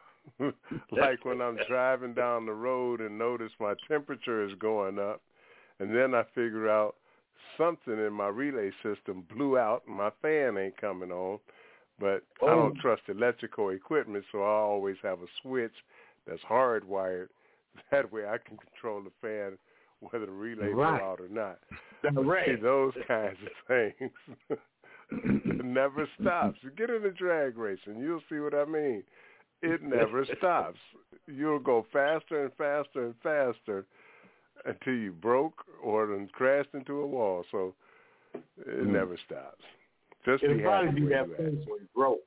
Like when I'm driving down the road and notice my temperature is going up, and then I figure out something in my relay system blew out and my fan ain't coming on, but oh. I don't trust electrical equipment, so I always have a switch that's hardwired. That way I can control the fan whether the relay right. blew out or not. Right. See, those kinds of things. It never stops. You get in a drag race and you'll see what I mean. It never stops. You'll go faster and faster and faster until you broke or then crashed into a wall. So it mm. never stops. Just It'll be probably happy be where that you place at. when you broke.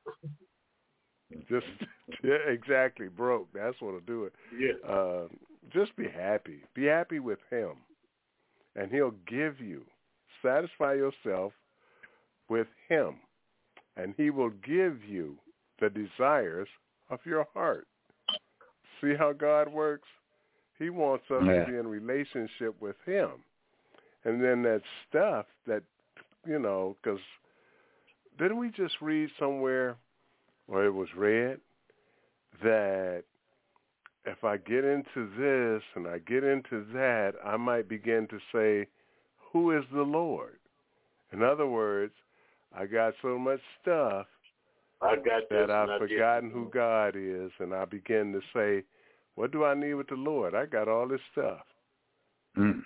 Just yeah, exactly broke. That's what'll do it. Yeah. Uh, just be happy. Be happy with him, and he'll give you. Satisfy yourself with him, and he will give you the desires of your heart. See how God works? He wants us yeah. to be in relationship with him. And then that stuff that, you know, because didn't we just read somewhere, or it was read, that if I get into this and I get into that, I might begin to say, who is the Lord? In other words, I got so much stuff I got that I've forgotten who God is, and I begin to say, what do I need with the Lord? I got all this stuff. Mm.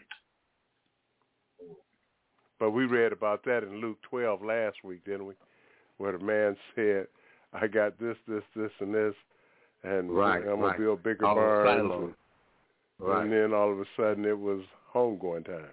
But we read about that in Luke twelve last week, didn't we? Where the man said, I got this, this, this, and this, and right, I'm going right. to build bigger all barns. And, right. and then all of a sudden it was home going time.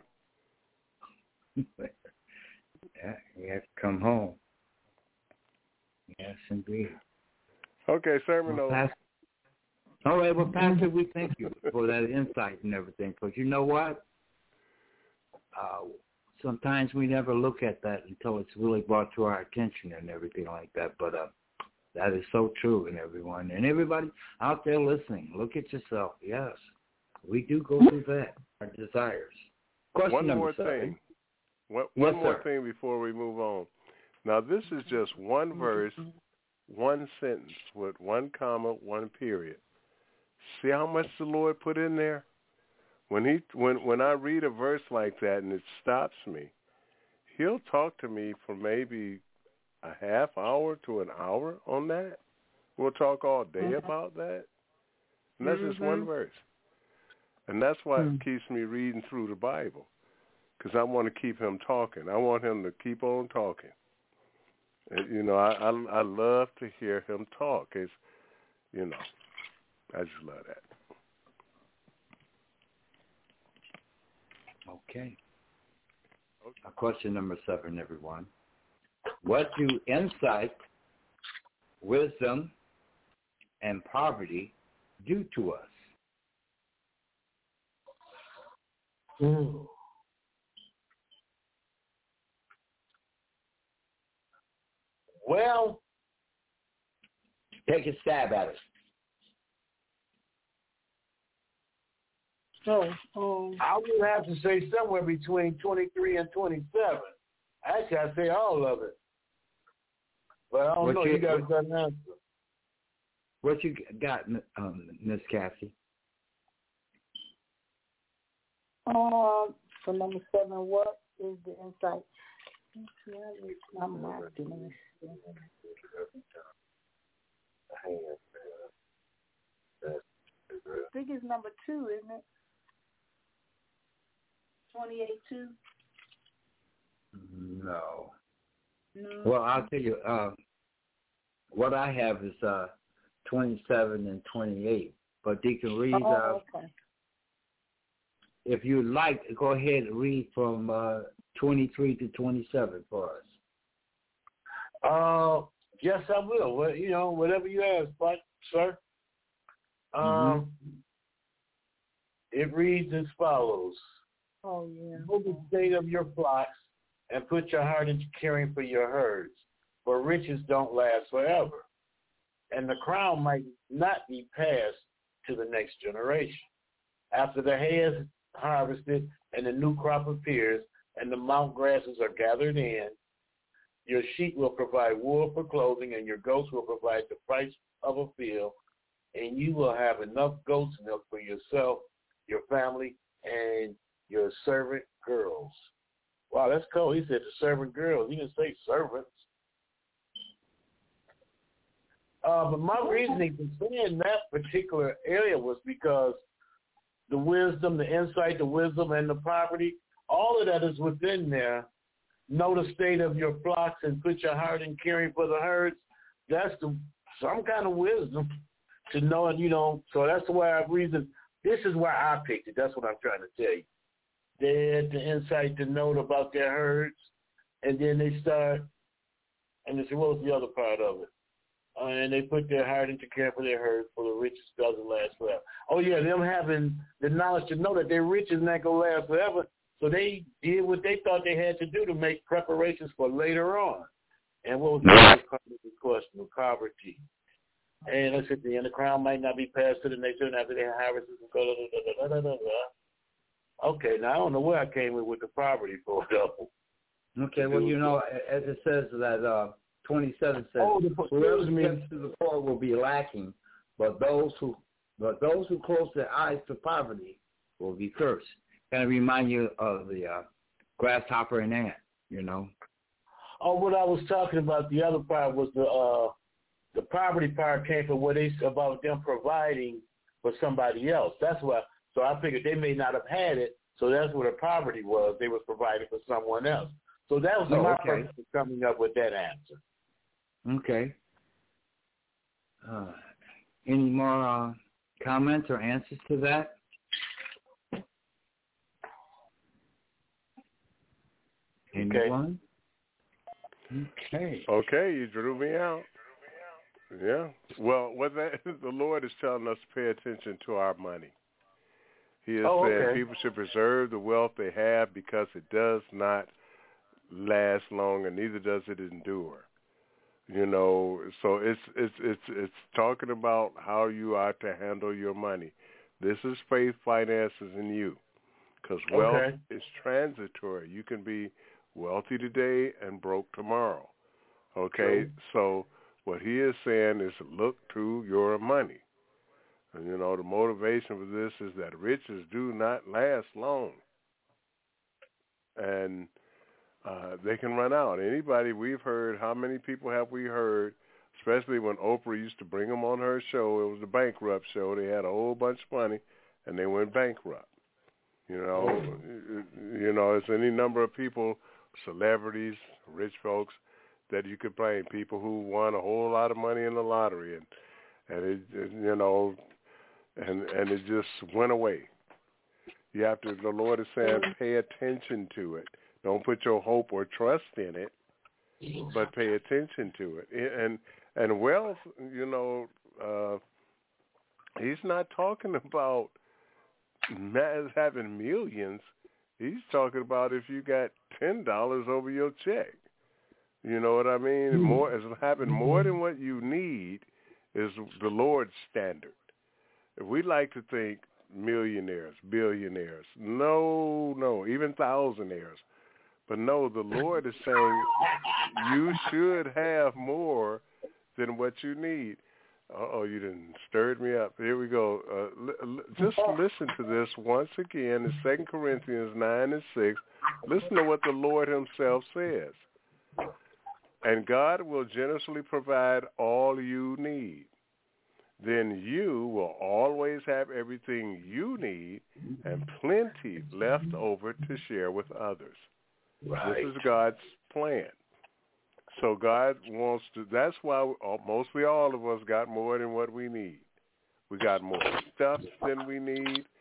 Yeah, you have to come home. Yes, indeed. Okay, sermon well, over. Pastor, all right, well, Pastor, we thank you for that insight and everything. Because you know what? Uh, sometimes we never look at that until it's really brought to our attention and everything like that. But uh, that is so true, and everyone. And everybody out there listening, look at yourself. Yes, we do go through that, our desires. Question One number more seven. thing. One, yes, one more sir. thing before we move on. Now, this is just one verse, one sentence with one comma, one period. See how much the Lord put in there? When he, when, when I read a verse like that and it stops me, he'll talk to me for maybe a half hour to an hour on that. We'll talk all day mm-hmm. about that. And that's mm-hmm. just one verse. And that's what mm-hmm. keeps me reading through the Bible, because I want to keep him talking. I want him to keep on talking. And, you know, I, I I love to hear him talk. It's, you know, I just love that. Okay. okay. Question number seven, everyone. What do insight, wisdom, and poverty do to us? Mm. Well, take a stab at it. So, um, I would have to say somewhere between twenty-three and twenty-seven. Actually, I'd say all of it. But I don't what know. You, you got what, an answer. What you got, um, Miss Cassie? Um, for number seven, what is the insight? I'm not doing this. I think it's number two, isn't it? twenty-eight two? No. No. Well, I'll tell you, uh, what I have is uh, twenty-seven and twenty-eight. But Deacon Reed, oh, uh, okay. if you'd like, go ahead and read from uh, twenty-three to twenty-seven for us. Uh, yes, I will. Well, you know, whatever you ask, but sir. Um, mm-hmm. It reads as follows. Oh, yeah. Know the state of your flocks and put your heart into caring for your herds, for riches don't last forever, and the crown might not be passed to the next generation. After the hay is harvested and the new crop appears and the mount grasses are gathered in, your sheep will provide wool for clothing and your goats will provide the price of a field, and you will have enough goat's milk for yourself, your family, and your servant girls. Wow, that's cool. He said the servant girls. He didn't say servants. Uh, but my reasoning for saying that particular area was because the wisdom, the insight, the wisdom, and the poverty, all of that is within there. Know the state of your flocks and put your heart in caring for the herds. That's the, some kind of wisdom to know, and you know, so that's the way I've reasoned. This is why I picked it. That's what I'm trying to tell you. They had the insight to know about their herds, and then they start, and they say, what was the other part of it? Uh, and they put their heart into care for their herds, for the riches doesn't last forever. Oh, yeah, them having the knowledge to know that their riches not going to last forever, so they did what they thought they had to do to make preparations for later on. And what was the other part of the question? Poverty. And let's at the end, the crown might not be passed to the next one after they harvest. Okay, now I don't know where I came in with the poverty for, though. Okay, well, you know, as it says that uh, twenty-seven says, oh, whoever gives to the poor will be lacking, but those who but those who close their eyes to poverty will be cursed. Kind of remind you of the uh, grasshopper and ant, you know. Oh, what I was talking about, the other part was the uh, the poverty part came from what they about them providing for somebody else. That's why. So I figured they may not have had it, so that's what the poverty was. They was providing for someone else. So that was oh, my okay. purpose of coming up with that answer. Okay. Uh, any more uh, comments or answers to that? Anyone? Okay. Okay, you drew me out. Yeah. Well, what that, the Lord is telling us to pay attention to our money. He is oh, saying okay. people should preserve the wealth they have because it does not last long and neither does it endure. You know, so it's it's it's it's talking about how you are to handle your money. This is faith, finances, and you, because wealth okay. is transitory. You can be wealthy today and broke tomorrow. Okay, True. so what he is saying is look to your money. And, you know, the motivation for this is that riches do not last long. And uh, they can run out. Anybody we've heard, how many people have we heard, especially when Oprah used to bring them on her show, it was the bankrupt show. They had a whole bunch of money, and they went bankrupt. You know, oh. you know, it's any number of people, celebrities, rich folks, that you could blame, people who won a whole lot of money in the lottery, and, and it, it, you know, and and it just went away. You have to, the Lord is saying, pay attention to it. Don't put your hope or trust in it, but pay attention to it. And and wealth, you know, uh, he's not talking about having millions. He's talking about if you got ten dollars over your check. You know what I mean? Mm-hmm. More is having more than what you need is the Lord's standard. If we like to think millionaires, billionaires, no, no, even thousandaires. But no, the Lord is saying you should have more than what you need. Uh-oh, you done stirred me up. Here we go. Uh, li- li- just listen to this once again in Second Corinthians nine and six. Listen to what the Lord himself says. And God will generously provide all you need. Then you will always have everything you need and plenty left over to share with others. Right. This is God's plan. So God wants to, that's why we, mostly all of us got more than what we need. We got more stuff than we need.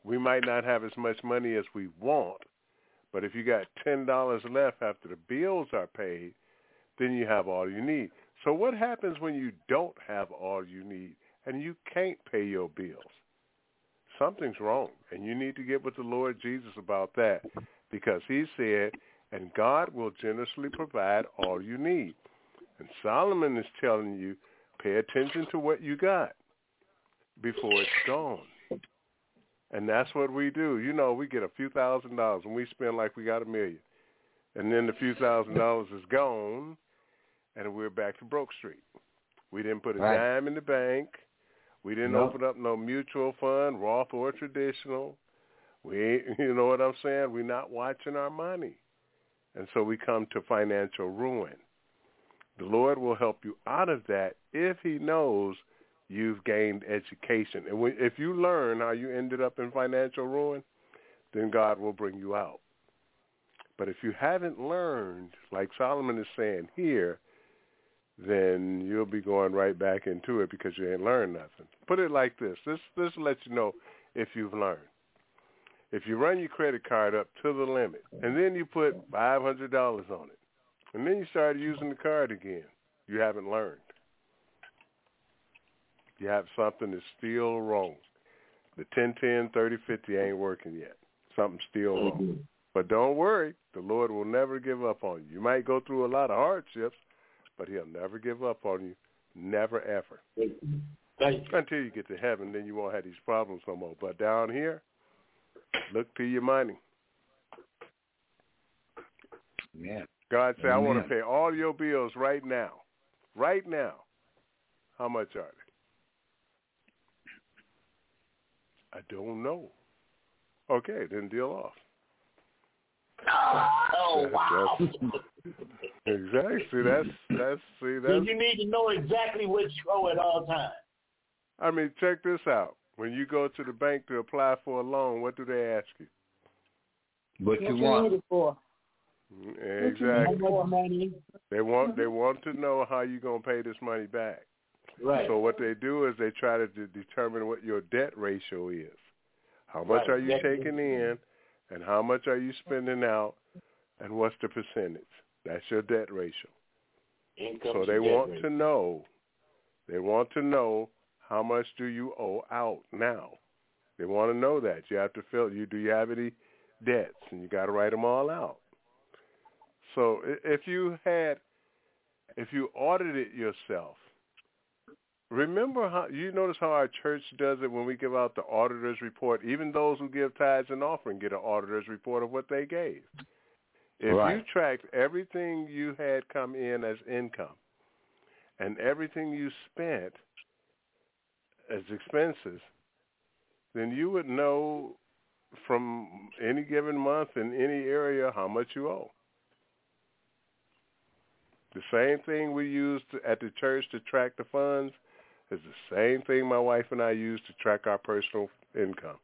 We might not have as much money as we want, but if you got ten dollars left after the bills are paid, then you have all you need. So what happens when you don't have all you need and you can't pay your bills? Something's wrong, and you need to get with the Lord Jesus about that, because he said, and God will generously provide all you need. And Solomon is telling you, pay attention to what you got before it's gone. And that's what we do. You know, we get a few thousand dollars, and we spend like we got a million. And then the few thousand dollars is gone, and we're back to Broke Street. We didn't put a Right. dime in the bank. We didn't Nope. open up no mutual fund, Roth or traditional. We ain't, you know what I'm saying? We're not watching our money. And so we come to financial ruin. The Lord will help you out of that if he knows you've gained education. And when, if you learn how you ended up in financial ruin, then God will bring you out. But if you haven't learned, like Solomon is saying here, then you'll be going right back into it because you ain't learned nothing. Put it like this. This this will let you know if you've learned. If you run your credit card up to the limit, and then you put five hundred dollars on it, and then you start using the card again, you haven't learned. You have something that's still wrong. The ten ten, thirty fifty ain't working yet. Something's still wrong. But don't worry. The Lord will never give up on you. You might go through a lot of hardships, but he'll never give up on you. Never, ever. Thank you. Until you get to heaven, then you won't have these problems no more. But down here, look to your money. Yeah. God said, I want to Amen. pay all your bills right now. Right now. How much are they? I don't know. Okay, then deal off. Oh, wow. Exactly. See, that's, that's, see, So that's, you need to know exactly what you owe at all times. I mean, check this out. When you go to the bank to apply for a loan, what do they ask you? What What you you want? need it for? Exactly. How much money? They want they want to know how you're gonna pay this money back. Right. So what they do is they try to de- determine what your debt ratio is. How much Right. are you taking in, and how much are you spending out, and what's the percentage? That's your debt ratio. Income So to they debt want ratio. to know. They want to know how much do you owe out now. They want to know that. You have to fill. You do you have any debts, and you got to write them all out. So if you had, if you audited yourself, remember how, you notice how our church does it when we give out the auditor's report. Even those who give tithes and offering get an auditor's report of what they gave. If Right. you tracked everything you had come in as income and everything you spent as expenses, then you would know from any given month in any area how much you owe. The same thing we use to, at the church to track the funds is the same thing my wife and I use to track our personal income.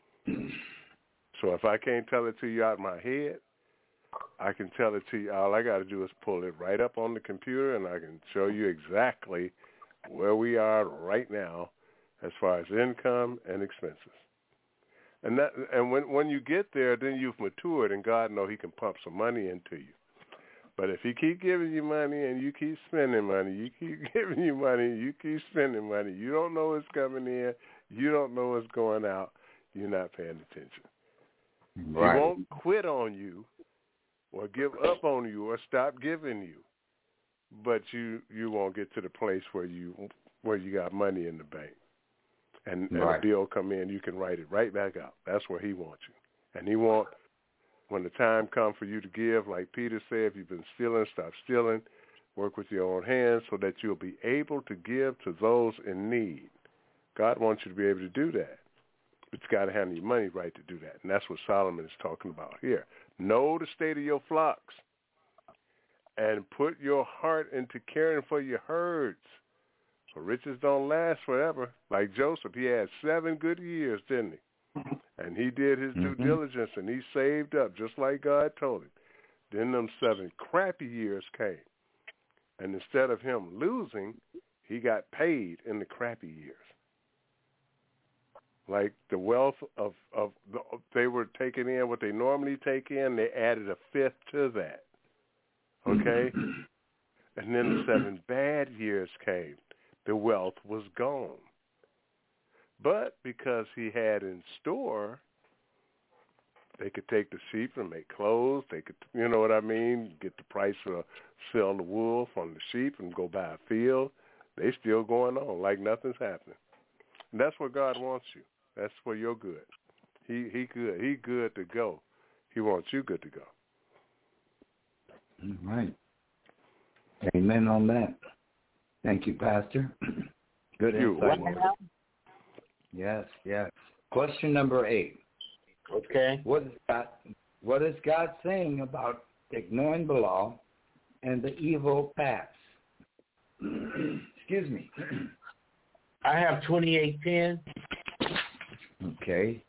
So if I can't tell it to you out of my head, I can tell it to you. All I got to do is pull it right up on the computer, and I can show you exactly where we are right now as far as income and expenses. And that, and when when you get there, then you've matured, and God knows he can pump some money into you. But if he keep giving you money and you keep spending money, you keep giving you money, you keep spending money, you don't know what's coming in, you don't know what's going out, you're not paying attention. Right. He won't quit on you or give up on you or stop giving you, but you, you won't get to the place where you where you got money in the bank. And, and Right. a bill come in, you can write it right back out. That's where he wants you. And he want, when the time comes for you to give, like Peter said, if you've been stealing, stop stealing. Work with your own hands so that you'll be able to give to those in need. God wants you to be able to do that. But you got to handle your money right to do that. And that's what Solomon is talking about here. Know the state of your flocks and put your heart into caring for your herds. For riches don't last forever. Like Joseph, he had seven good years, didn't he? And he did his due Mm-hmm. diligence, and he saved up just like God told him. Then them seven crappy years came. And instead of him losing, he got paid in the crappy years. Like the wealth of, of the, they were taking in what they normally take in, they added a fifth to that. Okay? And then the seven bad years came. The wealth was gone. But because he had in store, they could take the sheep and make clothes. They could, you know what I mean, get the price of sell the wool from the sheep and go buy a field. They still going on like nothing's happening. And that's where God wants you. That's for your good. He he good. He good to go. He wants you good to go. All right. Amen on that. Thank you, Pastor. Good insight. Yes, yes. Question number eight. Okay. What is God, what is God saying about ignoring the law and the evil paths? Excuse me. I have twenty-eight ten. Okay.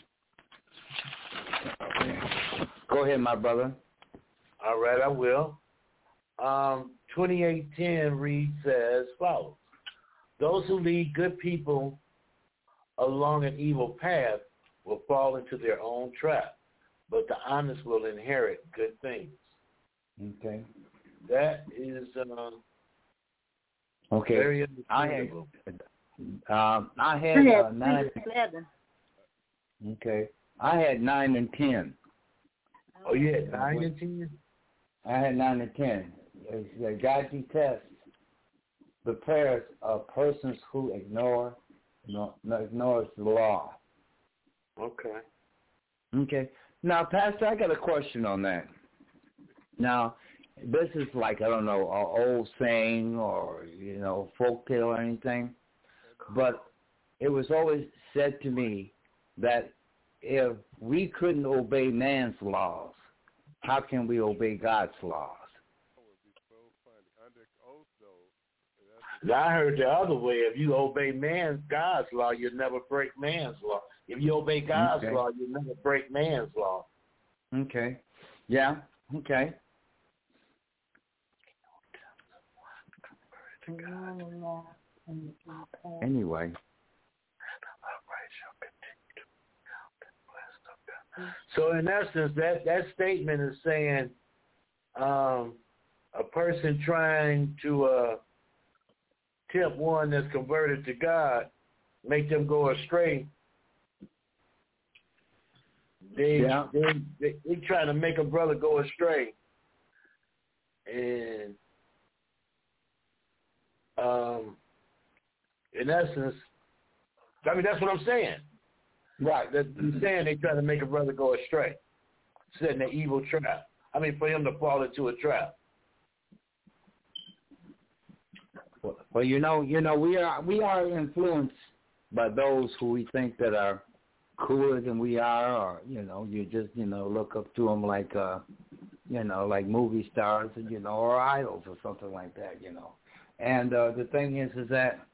okay. Go ahead, my brother. All right, I will. Um, twenty-eight ten reads as follows. Those who lead good people along an evil path will fall into their own trap, but the honest will inherit good things. Okay. That is um, okay. very I had, understandable. um, I had uh, nine. Okay. I had nine and ten. Oh, you had nine and ten? I had nine and ten. It's, uh, God detests the prayers of persons who ignore no, no ignores the law. Okay. Okay. Now, Pastor, I got a question on that. Now, this is like, I don't know, an old saying or, you know, folk tale or anything, but it was always said to me that if we couldn't obey man's laws, how can we obey God's laws? Now, I heard the other way. If you obey man's God's law, you'll never break man's law. If you obey God's okay. law, you'll never break man's law. Okay. Yeah. Okay. Anyway. So in essence, that, that statement is saying um, a person trying to uh, tempt one that's converted to God, make them go astray. They, yeah. they, they, they trying to make a brother go astray. And um, in essence, I mean, that's what I'm saying. Right. That he's saying they trying to make a brother go astray, setting an evil trap. I mean, for him to fall into a trap. Well, well, you know, you know, we are we are influenced by those who we think that are cooler than we are, or you know, you just you know look up to them like uh, you know, like movie stars, you know, or idols or something like that, you know. And uh, the thing is, is that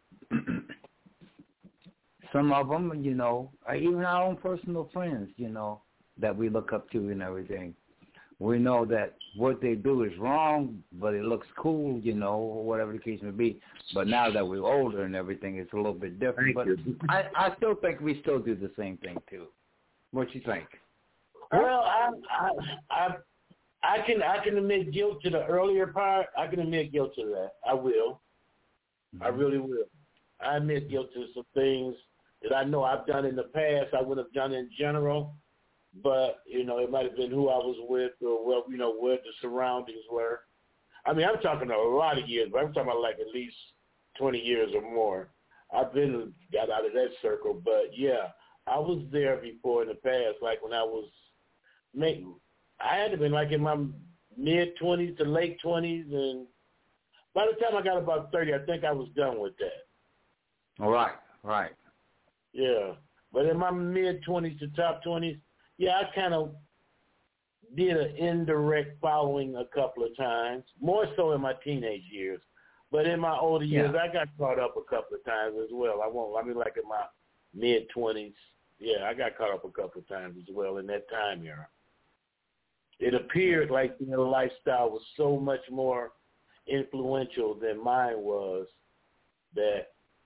some of them, you know, are even our own personal friends, you know, that we look up to and everything. We know that what they do is wrong, but it looks cool, you know, or whatever the case may be. But now that we're older and everything, it's a little bit different. But I, I still think we still do the same thing, too. What you think? Well, I, I, I, I can I can admit guilt to the earlier part. I can admit guilt to that. I will. Mm-hmm. I really will. I admit guilt to some things that I know I've done in the past. I would have done in general. But, you know, it might have been who I was with or, well, you know, where the surroundings were. I mean, I'm talking a lot of years, but I'm talking about like at least twenty years or more. I've been got out of that circle. But, yeah, I was there before in the past, like when I was making, I had to been like in my mid-twenties to late twenties. And by the time I got about thirty, I think I was done with that. All right, right. Yeah. But in my mid-twenties to top twenties, yeah, I kind of did an indirect following a couple of times, more so in my teenage years. But in my older years, yeah. I got caught up a couple of times as well. I won't. I mean, like in my mid-twenties, yeah, I got caught up a couple of times as well in that time era. It appeared like their lifestyle was so much more influential than mine was that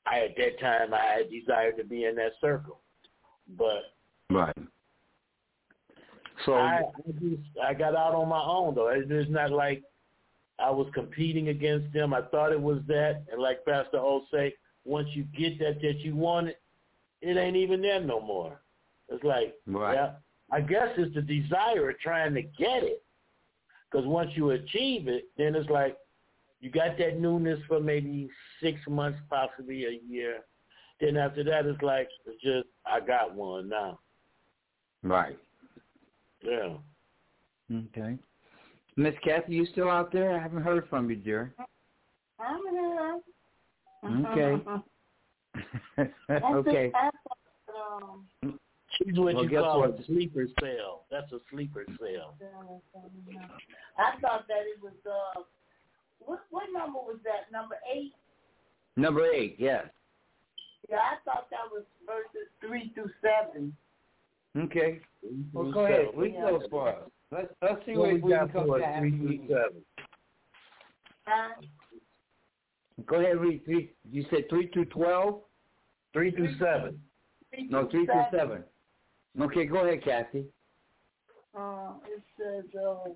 I at that time I desired to be in that circle, but right. So I I, just, I got out on my own though. It's not like I was competing against them. I thought it was that, and like Pastor O say, once you get that that you want it, it ain't even there no more. It's like, right. yeah, I guess it's the desire of trying to get it. Because once you achieve it, then it's like you got that newness for maybe six months, possibly a year. Then after that, it's like, it's just, I got one now. Right. Yeah. Okay. Miss Kathy, you still out there? I haven't heard from you, dear. I'm here. Okay. Okay. Um, She's what well, you call what? a sleeper cell. That's a sleeper cell. I thought that it was, uh, what, what number was that? Number eight? Number eight, yes. Yeah, I thought that was verses three through seven. Okay. Well, go ahead. Read those for us. Let's, let's see what we, we can come to. Three through seven. Huh? Go ahead, read three. You said three through twelve? Three through seven. Three No, three seven. through seven. Okay, go ahead, Kathy. Uh, it says, uh,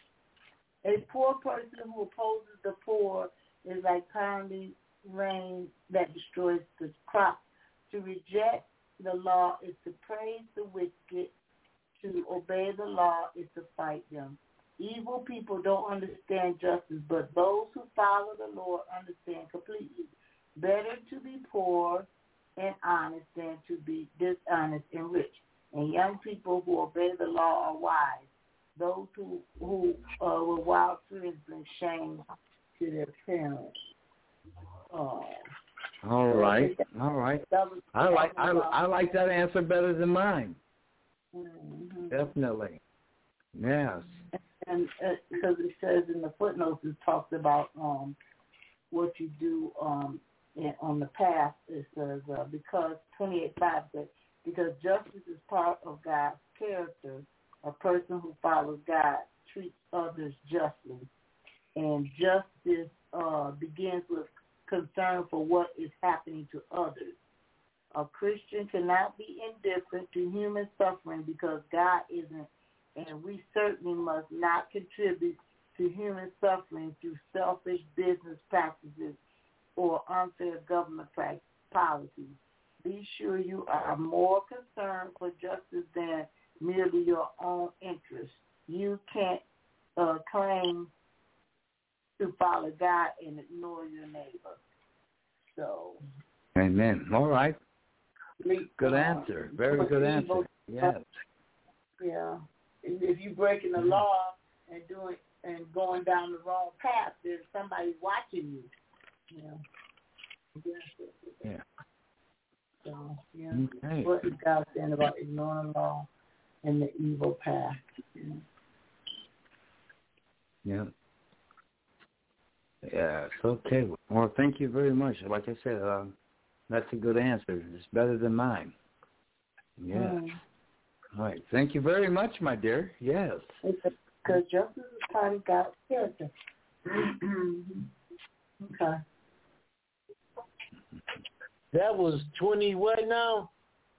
a poor person who opposes the poor is like pounding rain that destroys the crop. To reject the law is to praise the wicked. To obey the law is to fight them. Evil people don't understand justice, but those who follow the Lord understand completely. Better to be poor and honest than to be dishonest and rich. And young people who obey the law are wise. Those who who uh, were wild friends bring shame to their parents. Oh. All right, all right. Was, I like I, I like that answer better than mine. Mm-hmm. Definitely. Yes. And uh, because it says in the footnotes, it talks about um, what you do um, in, on the path. It says uh, because twenty-eight five says because justice is part of God's character. A person who follows God treats others justly, and justice uh, begins with concern for what is happening to others. A Christian cannot be indifferent to human suffering because God isn't, and we certainly must not contribute to human suffering through selfish business practices or unfair government practice policies. Be sure you are more concerned for justice than merely your own interests. You can't uh, claim to follow God and ignore your neighbor. So, amen. All right. Good uh, answer. Very good answer. Yes. Yeah. If you're breaking the law and doing and going down the wrong path, there's somebody watching you. Yeah. Yeah. So, yeah. Okay. What is God saying about ignoring the law and the evil path? Yeah. Yeah. Yeah, it's okay. Well, thank you very much. Like I said, uh, that's a good answer. It's better than mine. Yes. Mm. All right. Thank you very much, my dear. Yes. Because justice is part of God's character. Okay. That was twenty what now?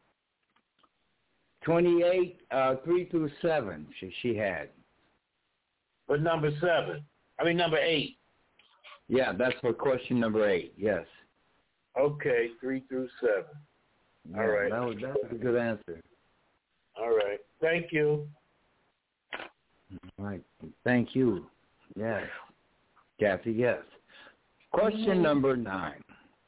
twenty-eight, uh, three through seven she, she had. But number seven. I mean, number eight. Yeah, that's for question number eight, yes. Okay, three through seven. Yeah, all right. That was, that was a good answer. All right. Thank you. All right. Thank you. Yes. Kathy, yes. Question mm-hmm. number nine.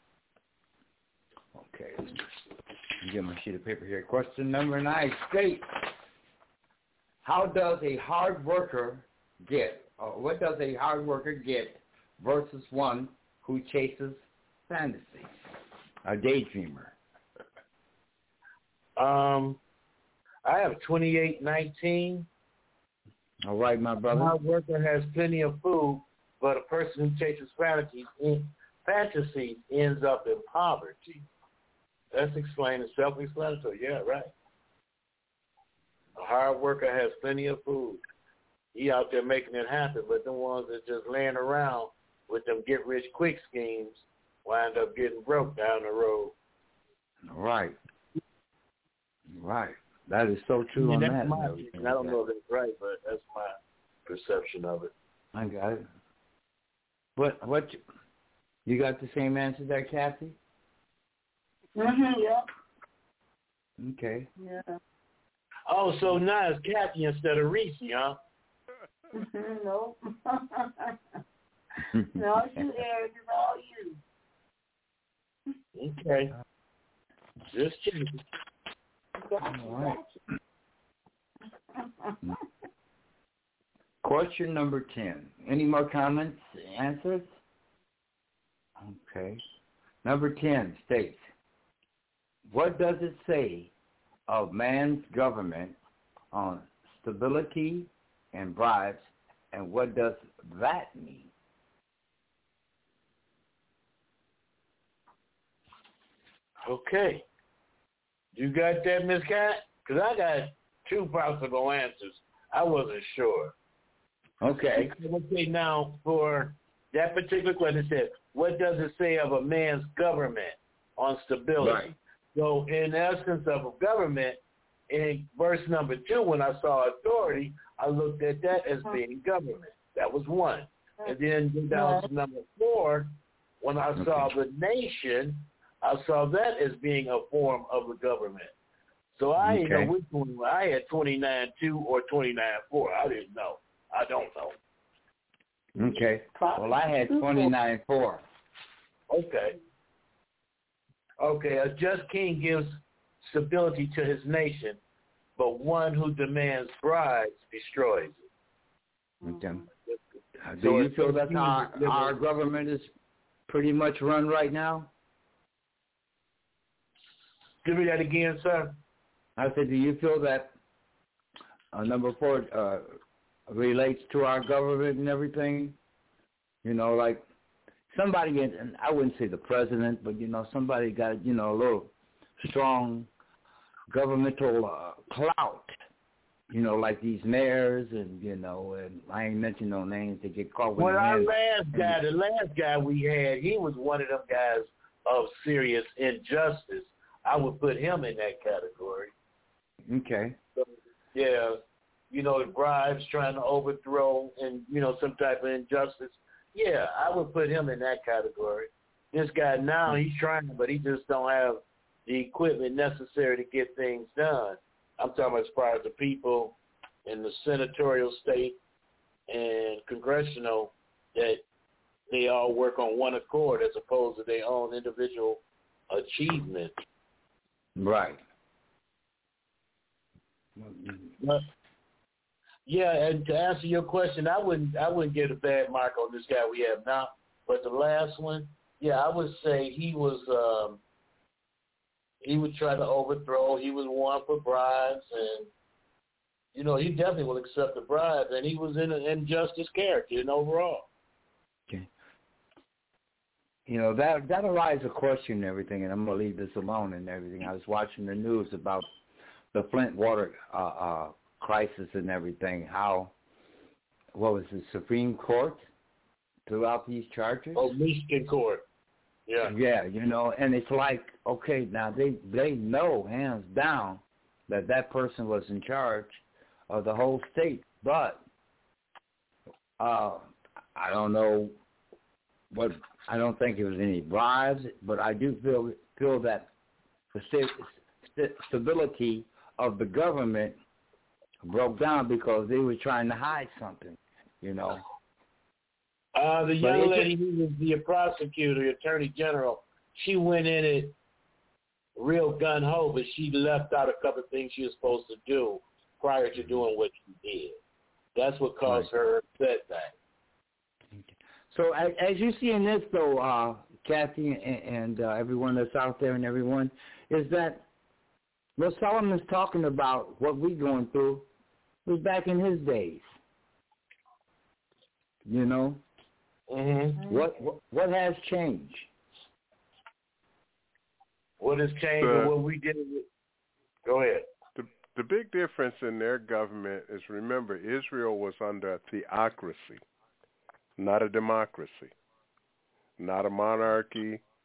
Okay. Let me get my sheet of paper here. Question number nine states, how does a hard worker get, or what does a hard worker get versus one who chases fantasy, a daydreamer? Um, I have twenty-eight nineteen. All right, my brother. A hard worker has plenty of food, but a person who chases fantasy, fantasy ends up in poverty. That's explained, self-explanatory. Yeah, right. A hard worker has plenty of food. He out there making it happen, but the ones that just laying around with them get-rich-quick schemes, wind up getting broke down the road. Right. Right. That is so true and on that's that. My opinion. I don't know if it's right, but that's my perception of it. I got it. What? What? You got the same answer there, Kathy? Mhm. Yep. Okay. Yeah. Oh, so now it's Kathy instead of Reese, huh? Mhm. No. No, it's you, Eric. It's all you. Okay. Just checking. All right. Question number ten. Any more comments, answers? Okay. Number ten states, what does it say of man's government on stability and bribes, and what does that mean? Okay. You got that, Miss Cat? Because I got two possible answers. I wasn't sure. Okay. Okay, now, for that particular question, it said, what does it say of a man's government on stability? Right. So, in essence of a government, in verse number two, when I saw authority, I looked at that as being government. That was one. And then down to number four, when I saw Okay. the nation, I saw that as being a form of the government. So I didn't Okay. know which one. I had twenty-nine two or twenty-nine four. I didn't know. I don't know. Okay. Well, I had twenty-nine four. Okay. Okay, a just king gives stability to his nation, but one who demands bribes destroys it. Okay. Uh, Do So you it's feel that confusing. our, our government is pretty much run right now? Give me that again, sir. I said, do you feel that uh, number four uh, relates to our government and everything? You know, like somebody, and I wouldn't say the president, but, you know, somebody got, you know, a little strong governmental uh, clout, you know, like these mayors and, you know, and I ain't mentioning no names to get caught with Well, their our hands. last guy, the last guy we had, he was one of them guys of serious injustice. I would put him in that category. Okay. So, yeah, you know, bribes, trying to overthrow, and, you know, some type of injustice. Yeah, I would put him in that category. This guy now, he's trying, but he just don't have the equipment necessary to get things done. I'm talking about as far as the people in the senatorial state and congressional, that they all work on one accord as opposed to their own individual achievement. Right. But, yeah, and to answer your question, I wouldn't I wouldn't give a bad mark on this guy we have now. But the last one, yeah, I would say he was um, he would try to overthrow. He was one for bribes, and you know he definitely will accept the bribe. And he was in an injustice character and overall. Okay. You know, that that arises a question and everything, and I'm going to leave this alone and everything. I was watching the news about the Flint water uh, uh, crisis and everything, how, what was the Supreme Court threw out these charges? Oh, Michigan Court. Yeah. Yeah, you know, and it's like, okay, now they, they know hands down that that person was in charge of the whole state, but uh, I don't know what, I don't think it was any bribes, but I do feel feel that the st- st- stability of the government broke down because they were trying to hide something, you know. Uh, the But young it lady who was the prosecutor, the attorney general, she went in it real gun-ho, but she left out a couple of things she was supposed to do prior to doing what she did. That's what caused Right. her setback. So as, as you see in this, though, uh, Kathy and, and uh, everyone that's out there and everyone, is that what Solomon's talking about, what we're going through, was back in his days. You know? Mm-hmm. What, what what has changed? What has changed Uh, and what we did? Go ahead. The the big difference in their government is, remember, Israel was under a theocracy, not a democracy, not a monarchy,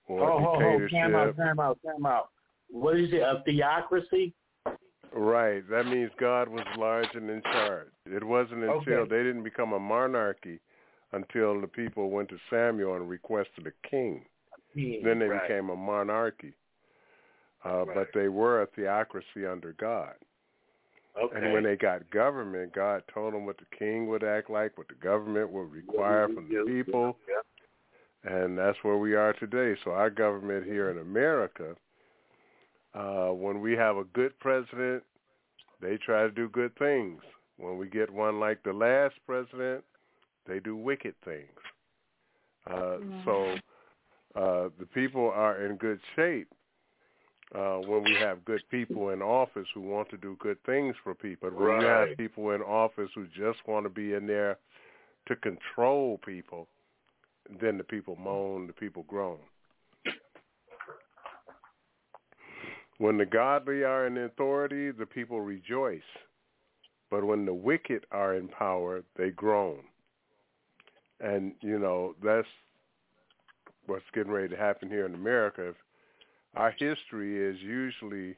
or oh, dictatorship. Oh, oh, time out, time out, time out. What is it, a theocracy? Right. That means God was large and in charge. It wasn't until Okay. they didn't become a monarchy until the people went to Samuel and requested a king. Yeah, then they right. became a monarchy. Uh, right. But they were a theocracy under God. Okay. And when they got government, God told them what the king would act like, what the government would require from the people. Yeah. And that's where we are today. So our government here in America, uh, when we have a good president, they try to do good things. When we get one like the last president, they do wicked things. Uh, mm-hmm. So uh, the people are in good shape uh, when we have good people in office who want to do good things for people. When right. you have people in office who just want to be in there to control people, then the people moan, the people groan. When the godly are in authority, the people rejoice. But when the wicked are in power, they groan. And, you know, that's what's getting ready to happen here in America. If our history is usually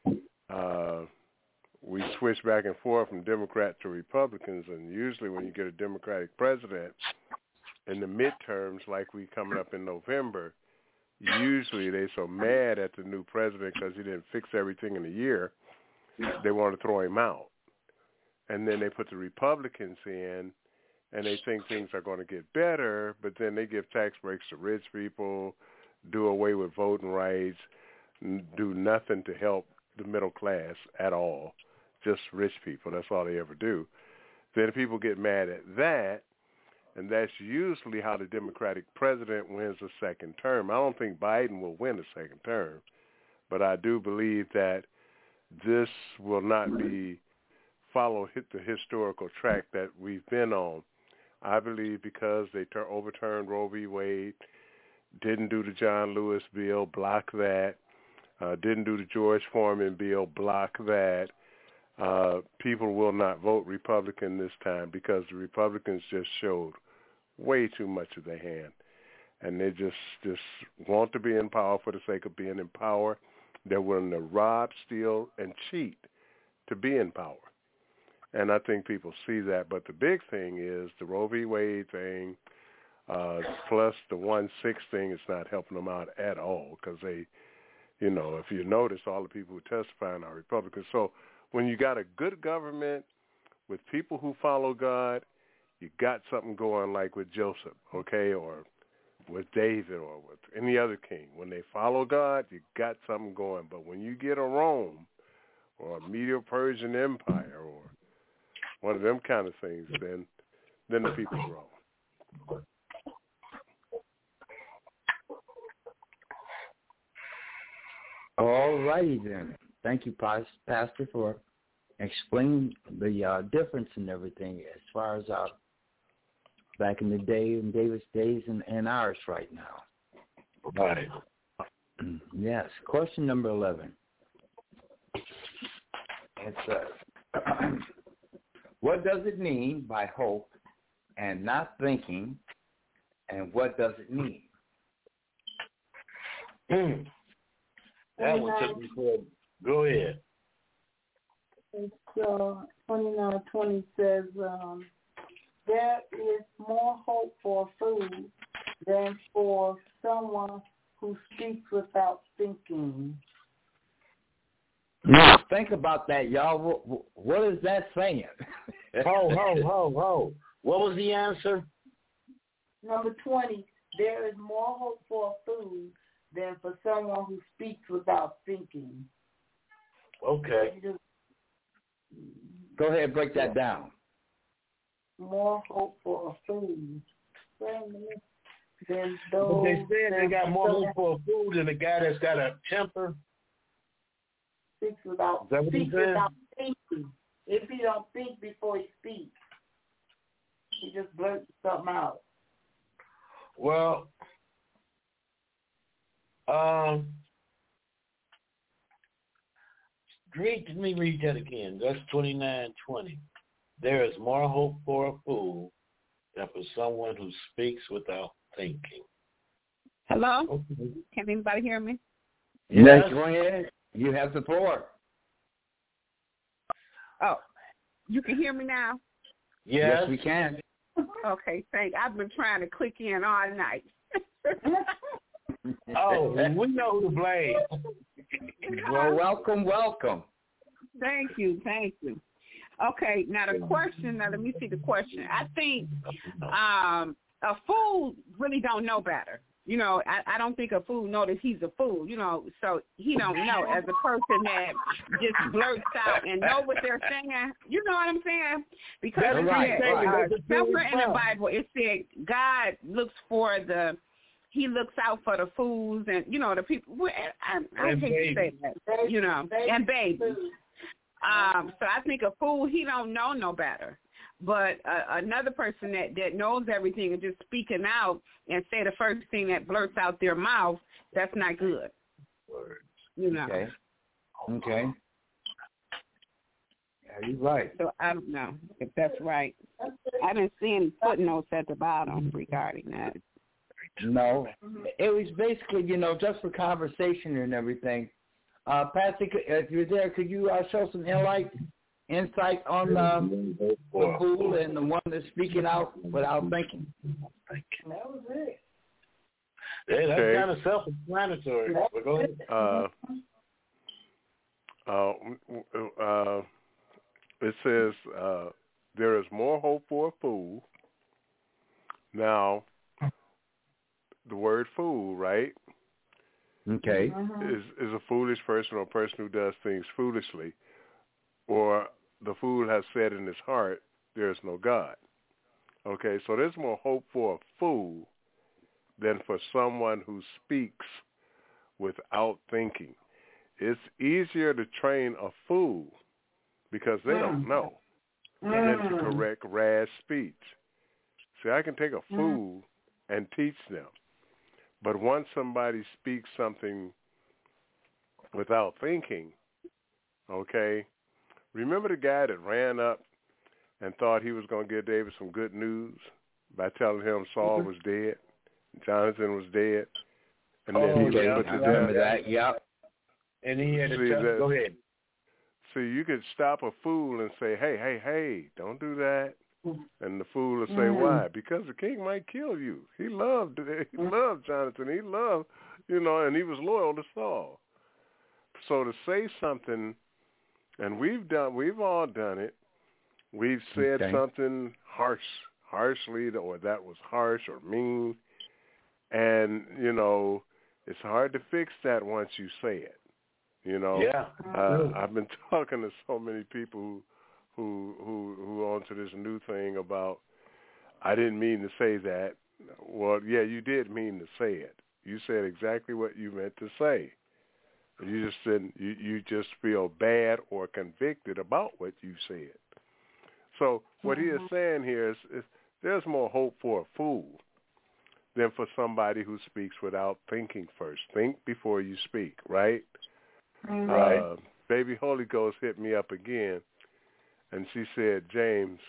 uh, we switch back and forth from Democrat to Republicans, and usually when you get a Democratic president in the midterms, like we coming up in November, usually they're so mad at the new president because he didn't fix everything in a year, they want to throw him out. And then they put the Republicans in, and they think things are going to get better, but then they give tax breaks to rich people, do away with voting rights, do nothing to help the middle class at all, just rich people. That's all they ever do. Then people get mad at that, and that's usually how the Democratic president wins a second term. I don't think Biden will win a second term, but I do believe that this will not be follow hit the historical track that we've been on. I believe because they ter- overturned Roe v. Wade, didn't do the John Lewis bill, block that, uh, didn't do the George Foreman bill, block that. Uh, people will not vote Republican this time because the Republicans just showed way too much of their hand, and they just just want to be in power for the sake of being in power. They're willing to rob, steal, and cheat to be in power. And I think people see that. But the big thing is the Roe v. Wade thing, uh, plus the one six thing is not helping them out at all because they, you know, if you notice, all the people who testify are Republicans. So when you got a good government with people who follow God, you got something going like with Joseph, okay, or with David or with any other king. When they follow God, you got something going. But when you get a Rome or a Medo-Persian Empire or one of them kind of things, then then the people grow. All righty then. Thank you, Pastor, for explaining the uh, difference in everything as far as uh, back in the day, in David's days, and, and ours right now. Right. Yes. Question number eleven. It says, what does it mean by hope and not thinking, and what does it mean? Hmm. That one took me for. Go ahead. It's uh, twenty-nine twenty says, um, there is more hope for food than for someone who speaks without thinking. Now, think about that, y'all. What, what is that saying? Ho, ho, ho, ho. What was the answer? Number twenty, there is more hope for food than for someone who speaks without thinking. Okay. Go ahead, break that down. More hope for food than those. But they said they got more hope for food than the guy that's got a temper. Speaks without, speaks without thinking. If he don't think before he speaks, he just blurts something out. Well, um, read, let me read that again. That's twenty-nine twenty. There is more hope for a fool than for someone who speaks without thinking. Hello? Okay. Can anybody hear me? Yes, go ahead. You have the floor. Oh, you can hear me now? Yes. Yes, we can. Okay, thank. I've been trying to click in all night. Oh, we know who to blame. Well, welcome, welcome. Thank you, thank you. Okay, now the question, now let me see the question. I think um, a fool really don't know better. You know, I, I don't think a fool know that he's a fool, you know, so he don't know as a person that just blurts out and know what they're saying. You know what I'm saying? Because That's it right, said, right. uh, somewhere in the Bible it said God looks for the, he looks out for the fools and, you know, the people. I, I And hate babies. to say that, you know, and babies. Um, so I think a fool, he don't know no better. But uh, another person that, that knows everything and just speaking out and say the first thing that blurts out their mouth, that's not good. You know. Okay. Okay. Yeah, you're right. So I don't know if that's right. I didn't see any footnotes at the bottom regarding that. No. It was basically, you know, just for conversation and everything. Uh, Patsy, if you're there, could you uh, show some insight, insight on um, the fool and the one that's speaking out without thinking? That was it. Yeah, that's Okay. kind of self-explanatory. But go ahead. Uh, uh, uh, it says uh, there is more hope for a fool. Now, the word fool, right? Okay. Is is a foolish person or a person who does things foolishly, or the fool has said in his heart, there is no God. Okay, so there's more hope for a fool than for someone who speaks without thinking. It's easier to train a fool because they don't know than to correct rash speech. See, I can take a fool and teach them. But once somebody speaks something without thinking, okay, remember the guy that ran up and thought he was going to give David some good news by telling him Saul was dead, Jonathan was dead, and then Oh, he was Okay, put I to remember death? that, yep. And he had to See, tell, that- go ahead. See, you could stop a fool and say, hey, hey, hey, don't do that. And the fool will say, Mm. why? Because the king might kill you. He loved he loved Jonathan. He loved, you know, and he was loyal to Saul. So to say something, and we've done, we've all done it. We've said Okay. something harsh, harshly, or that was harsh or mean, and you know, it's hard to fix that once you say it. You know, Yeah. uh, I've been talking to so many people who. Who who who onto this new thing about I didn't mean to say that. Well, yeah, you did mean to say it. You said exactly what you meant to say. You just didn't. You, you just feel bad or convicted about what you said. So what he is saying here is, is there's more hope for a fool than for somebody who speaks without thinking first. Think before you speak, right? Right. Uh, baby Holy Ghost hit me up again. And she said, James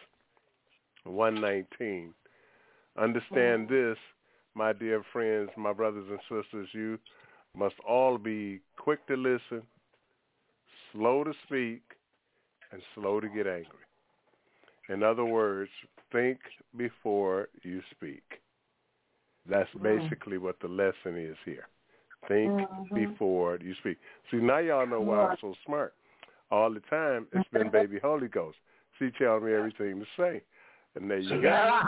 one nineteen, understand this, my dear friends, my brothers and sisters, you must all be quick to listen, slow to speak, and slow to get angry. In other words, think before you speak. That's basically what the lesson is here. Think mm-hmm. before you speak. See, now y'all know why I'm so smart. All the time, it's been baby Holy Ghost. She tells me everything to say. And there you go.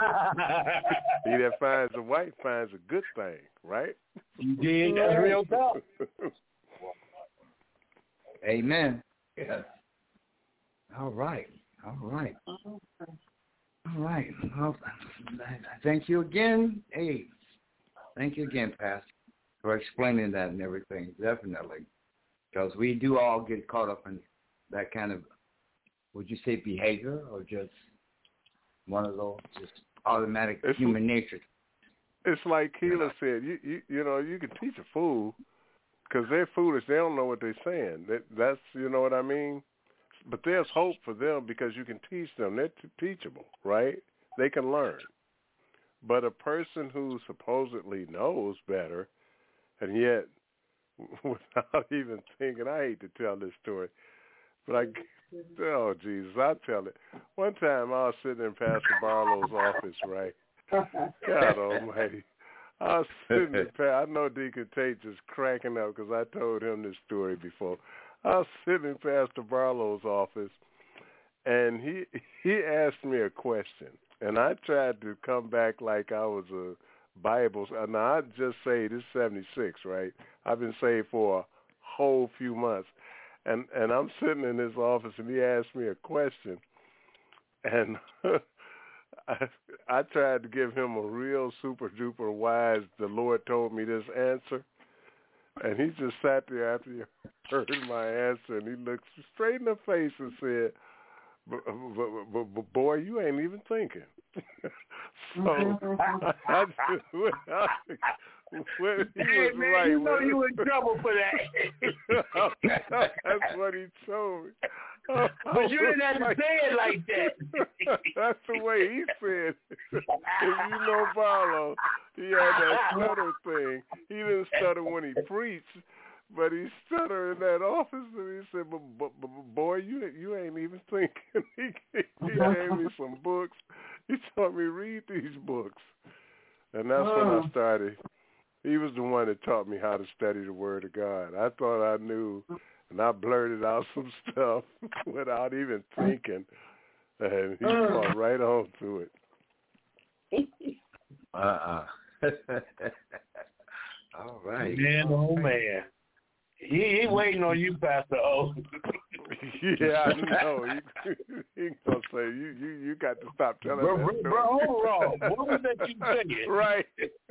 He that finds a wife finds a good thing, right? You did. That's real talk. Amen. Yes. All right. All right. All right. Well, thank you again. Hey, thank you again, Pastor, for explaining that and everything, definitely. Because we do all get caught up in that kind of, would you say behavior or just one of those just automatic it's, human nature? It's like Keela said, you, you you know, you can teach a fool because they're foolish. They don't know what they're saying. That, that's, you know what I mean? But there's hope for them because you can teach them. They're t- teachable, right? They can learn. But a person who supposedly knows better, And yet, without even thinking, I hate to tell this story, but I, oh, Jesus, I'll tell it. One time I was sitting in Pastor Barlow's office, right? God almighty. I was sitting in, I know Deacon Tate just cracking up because I told him this story before. I was sitting in Pastor Barlow's office, and he he asked me a question, and I tried to come back like I was a Bible. Now, I just say this is seventy-six, right? I've been saved for a whole few months, and and I'm sitting in his office, and he asked me a question, and I, I tried to give him a real super duper wise, the Lord told me this answer, and he just sat there after he heard my answer, and he looked straight in the face and said, but, but, but, but boy, you ain't even thinking. So I, I just, when I, when he hey, was man, right. You know when, you in trouble for that. That's what he told me. Oh, but you didn't have to like, say it like that. That's the way he said it. If you know Barlow, he had that stutter thing. He didn't stutter when he preached, but he stuttered in that office, and he said, but, but, but boy, you you ain't even thinking. He, he gave me some books. He told me, read these books. And that's when I started. He was the one that taught me how to study the Word of God. I thought I knew, and I blurted out some stuff without even thinking, and he caught right on to it. Uh-uh. All right. Man, oh, man. He, he waiting on you, Pastor O. Yeah, I know. He, he gonna say you, you, you got to stop telling bro, that bro, story. Bro, hold on. What was that you saying? Right.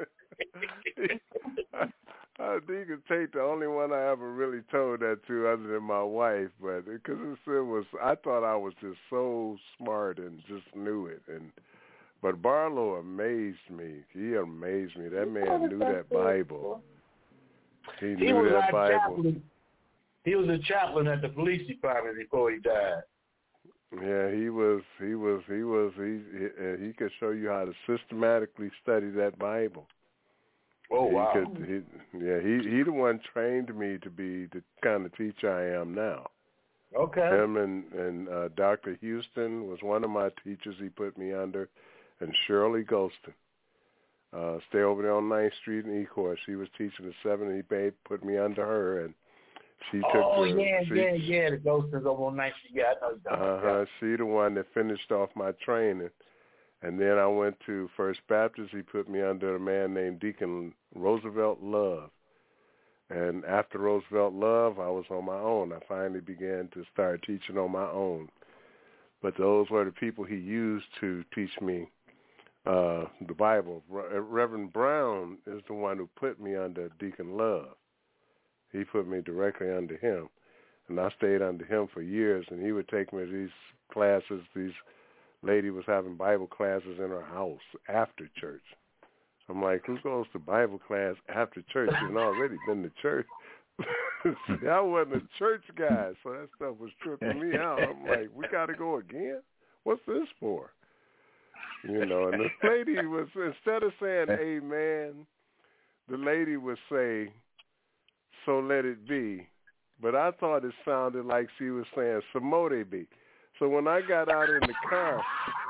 I think it's Tate the only one I ever really told that to, other than my wife, but because it was, I thought I was just so smart and just knew it, and but Barlow amazed me. He amazed me. That man knew that Bible. He knew he was that Bible. Chaplain. He was a chaplain at the police department before he died. Yeah, he was. He was. He was. He he, he could show you how to systematically study that Bible. Oh he wow! Could, he, yeah, he he the one trained me to be the kind of teacher I am now. Okay. Him and and uh, Doctor Houston was one of my teachers. He put me under, and Shirley Golston. Uh, stay over there on ninth Street in Ecorse. She was teaching the seven. He paid, put me under her, and she took. Oh the, yeah, she, yeah, yeah. The Golstons over on ninth Street. Yeah, I know you're talking uh-huh. She the one that finished off my training. And then I went to First Baptist. He put me under a man named Deacon Roosevelt Love. And after Roosevelt Love, I was on my own. I finally began to start teaching on my own. But those were the people he used to teach me uh, the Bible. Re- Reverend Brown is the one who put me under Deacon Love. He put me directly under him. And I stayed under him for years, and he would take me to these classes, these lady was having Bible classes in her house after church. I'm like, who goes to Bible class after church? You've already been to church. See, I wasn't a church guy, so that stuff was tripping me out. I'm like, we got to go again? What's this for? You know, and the lady was, instead of saying amen, the lady would say, so let it be. But I thought it sounded like she was saying, so mote be. So when I got out in the car,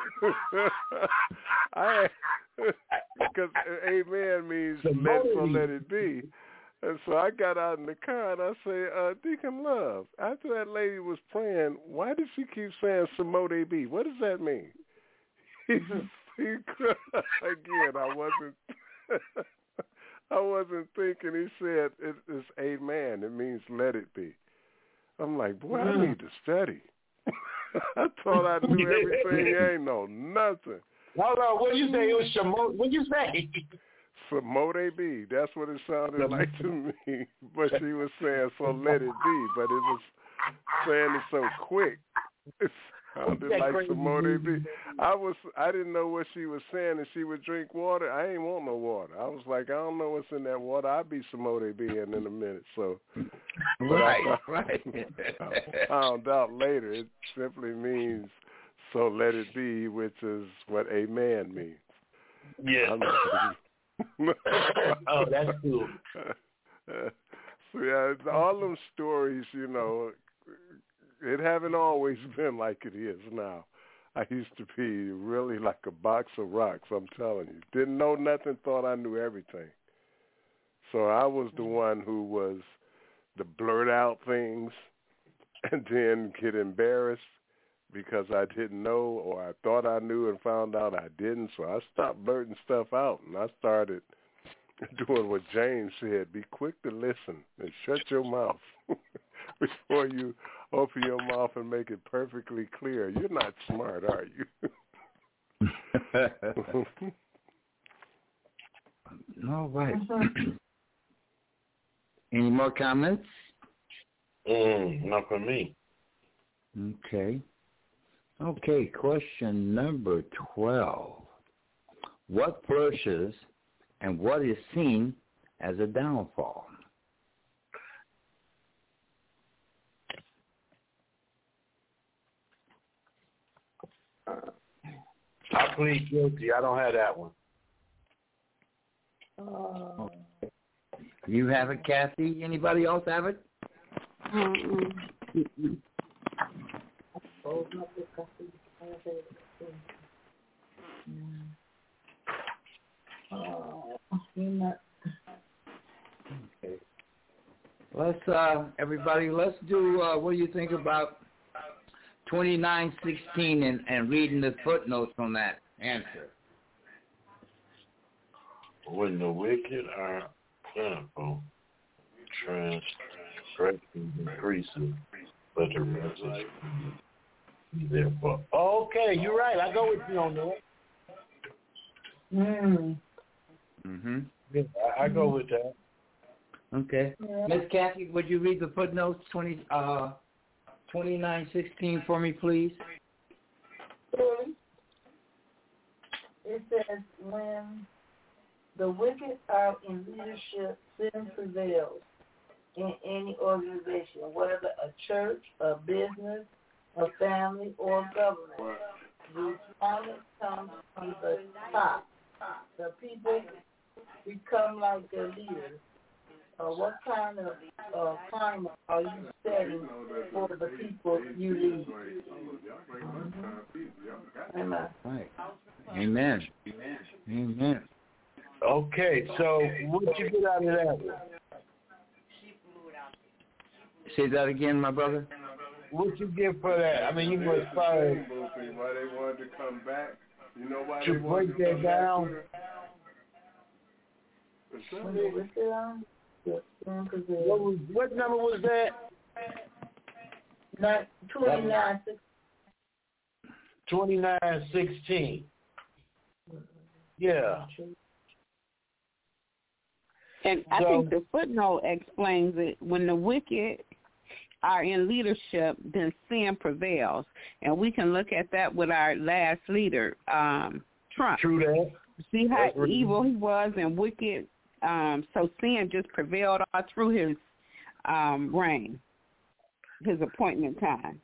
I because amen means let so let it be, and so I got out in the car and I say, uh, Deacon Love, after that lady was praying, why did she keep saying Samote be? What does that mean? He, he again, I wasn't, I wasn't thinking. He said it, it's amen. It means let it be. I'm like, boy, I need to study. I thought I knew everything. You ain't know nothing. Hold on. What did you say? It was Shamo. What did you say? Samote be. That's what it sounded like to me. But she was saying, so let it be. But it was saying it so quick. It sounded like Samote be. I was, I didn't know what she was saying, and she would drink water. I ain't want no water. I was like, I don't know what's in that water. I'll be Samote be in in a minute. So, right, I, right. I found out later it simply means so let it be, which is what amen means. Yeah. oh, that's cool. So yeah, all them stories, you know, it haven't always been like it is now. I used to be really like a box of rocks, I'm telling you. Didn't know nothing, thought I knew everything. So I was the one who was the blurt out things and then get embarrassed because I didn't know or I thought I knew and found out I didn't. So I stopped blurting stuff out and I started doing what James said, be quick to listen and shut your mouth before you open your mouth and make it perfectly clear. You're not smart, are you? All right. Any more comments? Mm, not for me. Okay. Okay, question number twelve. What flourishes and what is seen as a downfall? I plead guilty. I don't have that one. Uh, You have it, Kathy? Anybody else have it? Mm-mm. Mm-mm. Okay. Let's uh, everybody. Let's do. Uh, what do you think about twenty-nine sixteen and, and reading the footnotes on that answer? When the wicked are plentiful, transgression increases, but the righteous therefore. Okay, you're right. I go with you on that. mm. Mm-hmm. Yeah, I, I go with that. Okay. Yeah. Miss Kathy, would you read the footnotes twenty uh twenty-nine sixteen for me, please? Really? It says when the wicked are in leadership, sin prevails in any organization, whether a church, a business, a family, or government. The violence comes from the top. The people become like their leaders. Uh, what kind of uh, climate are you setting for the people you lead? Mm-hmm. Amen. Right. Amen. Amen. Okay, so what did you get out of that one? Say that again, my brother. What you get for that? I mean, you were inspired. Why they wanted to come back? You know why to they wanted break to that come down. back? What, was, what number was that? Not twenty-nine. Twenty-nine sixteen. Yeah. And I So- think the footnote explains it. When the wicked are in leadership, then sin prevails. And we can look at that with our last leader, um, Trump. True that. See how That's right. evil he was and wicked. Um, so sin just prevailed all through his um, reign, his appointment time.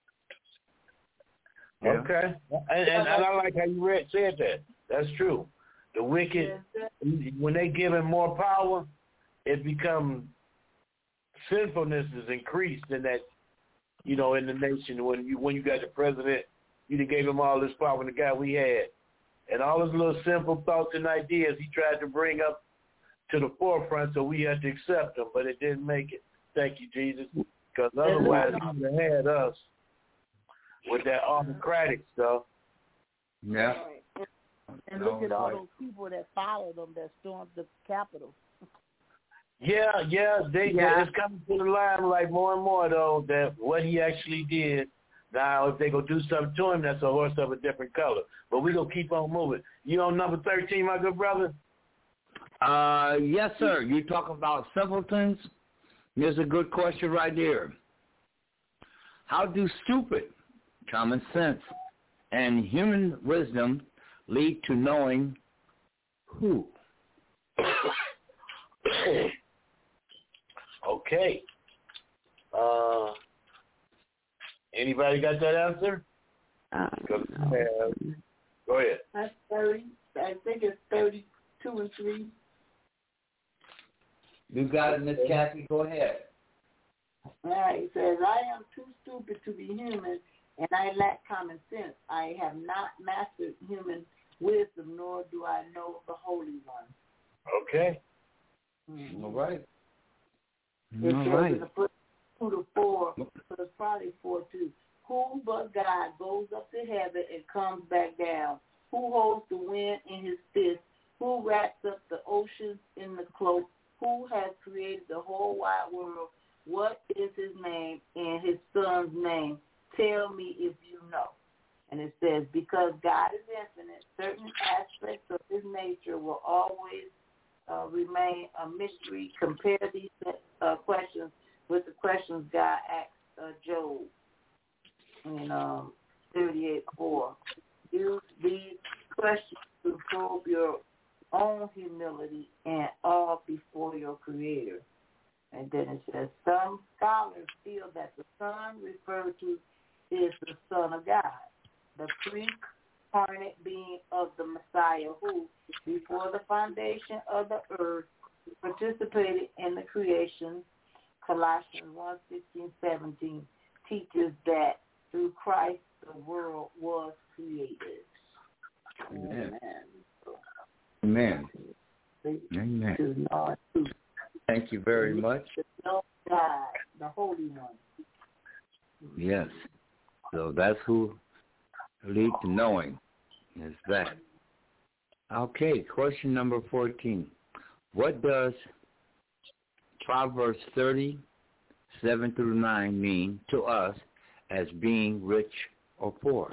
Yeah. Okay. And, and, and I like how you read, said that. That's true. The wicked, when they give him more power, it becomes sinfulness is increased in that, you know, in the nation. When you when you got the president, you done gave him all this power, and the guy we had, and all his little simple thoughts and ideas he tried to bring up to the forefront, so we had to accept them, but it didn't make it. Thank you, Jesus, because otherwise he would have had us with that autocratic stuff. Yeah. And look at all those people that followed them that stormed the Capitol. Yeah, yeah, they, Yeah. it's coming to the limelight more and more, though, that what he actually did. Now, if they go do something to him, that's a horse of a different color. But we going to keep on moving. You on number thirteen, my good brother? Uh, yes, sir. You talk about simpletons. Here's a good question right there. How do stupid, common sense, and human wisdom lead to knowing who? Okay. Uh, anybody got that answer? Um, Uh, go ahead. That's thirty. I think it's thirty-two and three. You got it, Miss Kathy. Go ahead. All right. It says, I am too stupid to be human, and I lack common sense. I have not mastered human wisdom, nor do I know the Holy One. Okay. Mm-hmm. All right. It All says right. in the first two to four, so it's probably four too. Who but God goes up to heaven and comes back down? Who holds the wind in his fist? Who wraps up the oceans in the cloak? Who has created the whole wide world? What is his name and his son's name? Tell me if you know. And it says, because God is infinite, certain aspects of his nature will always uh, remain a mystery. Compare these uh, questions with the questions God asked uh, Job in um, thirty-eight four. Use these questions to probe your own humility and awe before your Creator. And then it says, some scholars feel that the Son referred to is the Son of God, the pre-incarnate being of the Messiah who, before the foundation of the earth, participated in the creation. Colossians one sixteen seventeen teaches that through Christ the world was created. Amen. Amen. Amen. Amen. To know truth. Thank you very much. To know God, the Holy One. Yes. So that's who leads to knowing, is that. Okay, question number fourteen. What does Proverbs thirty, seven through nine mean to us as being rich or poor?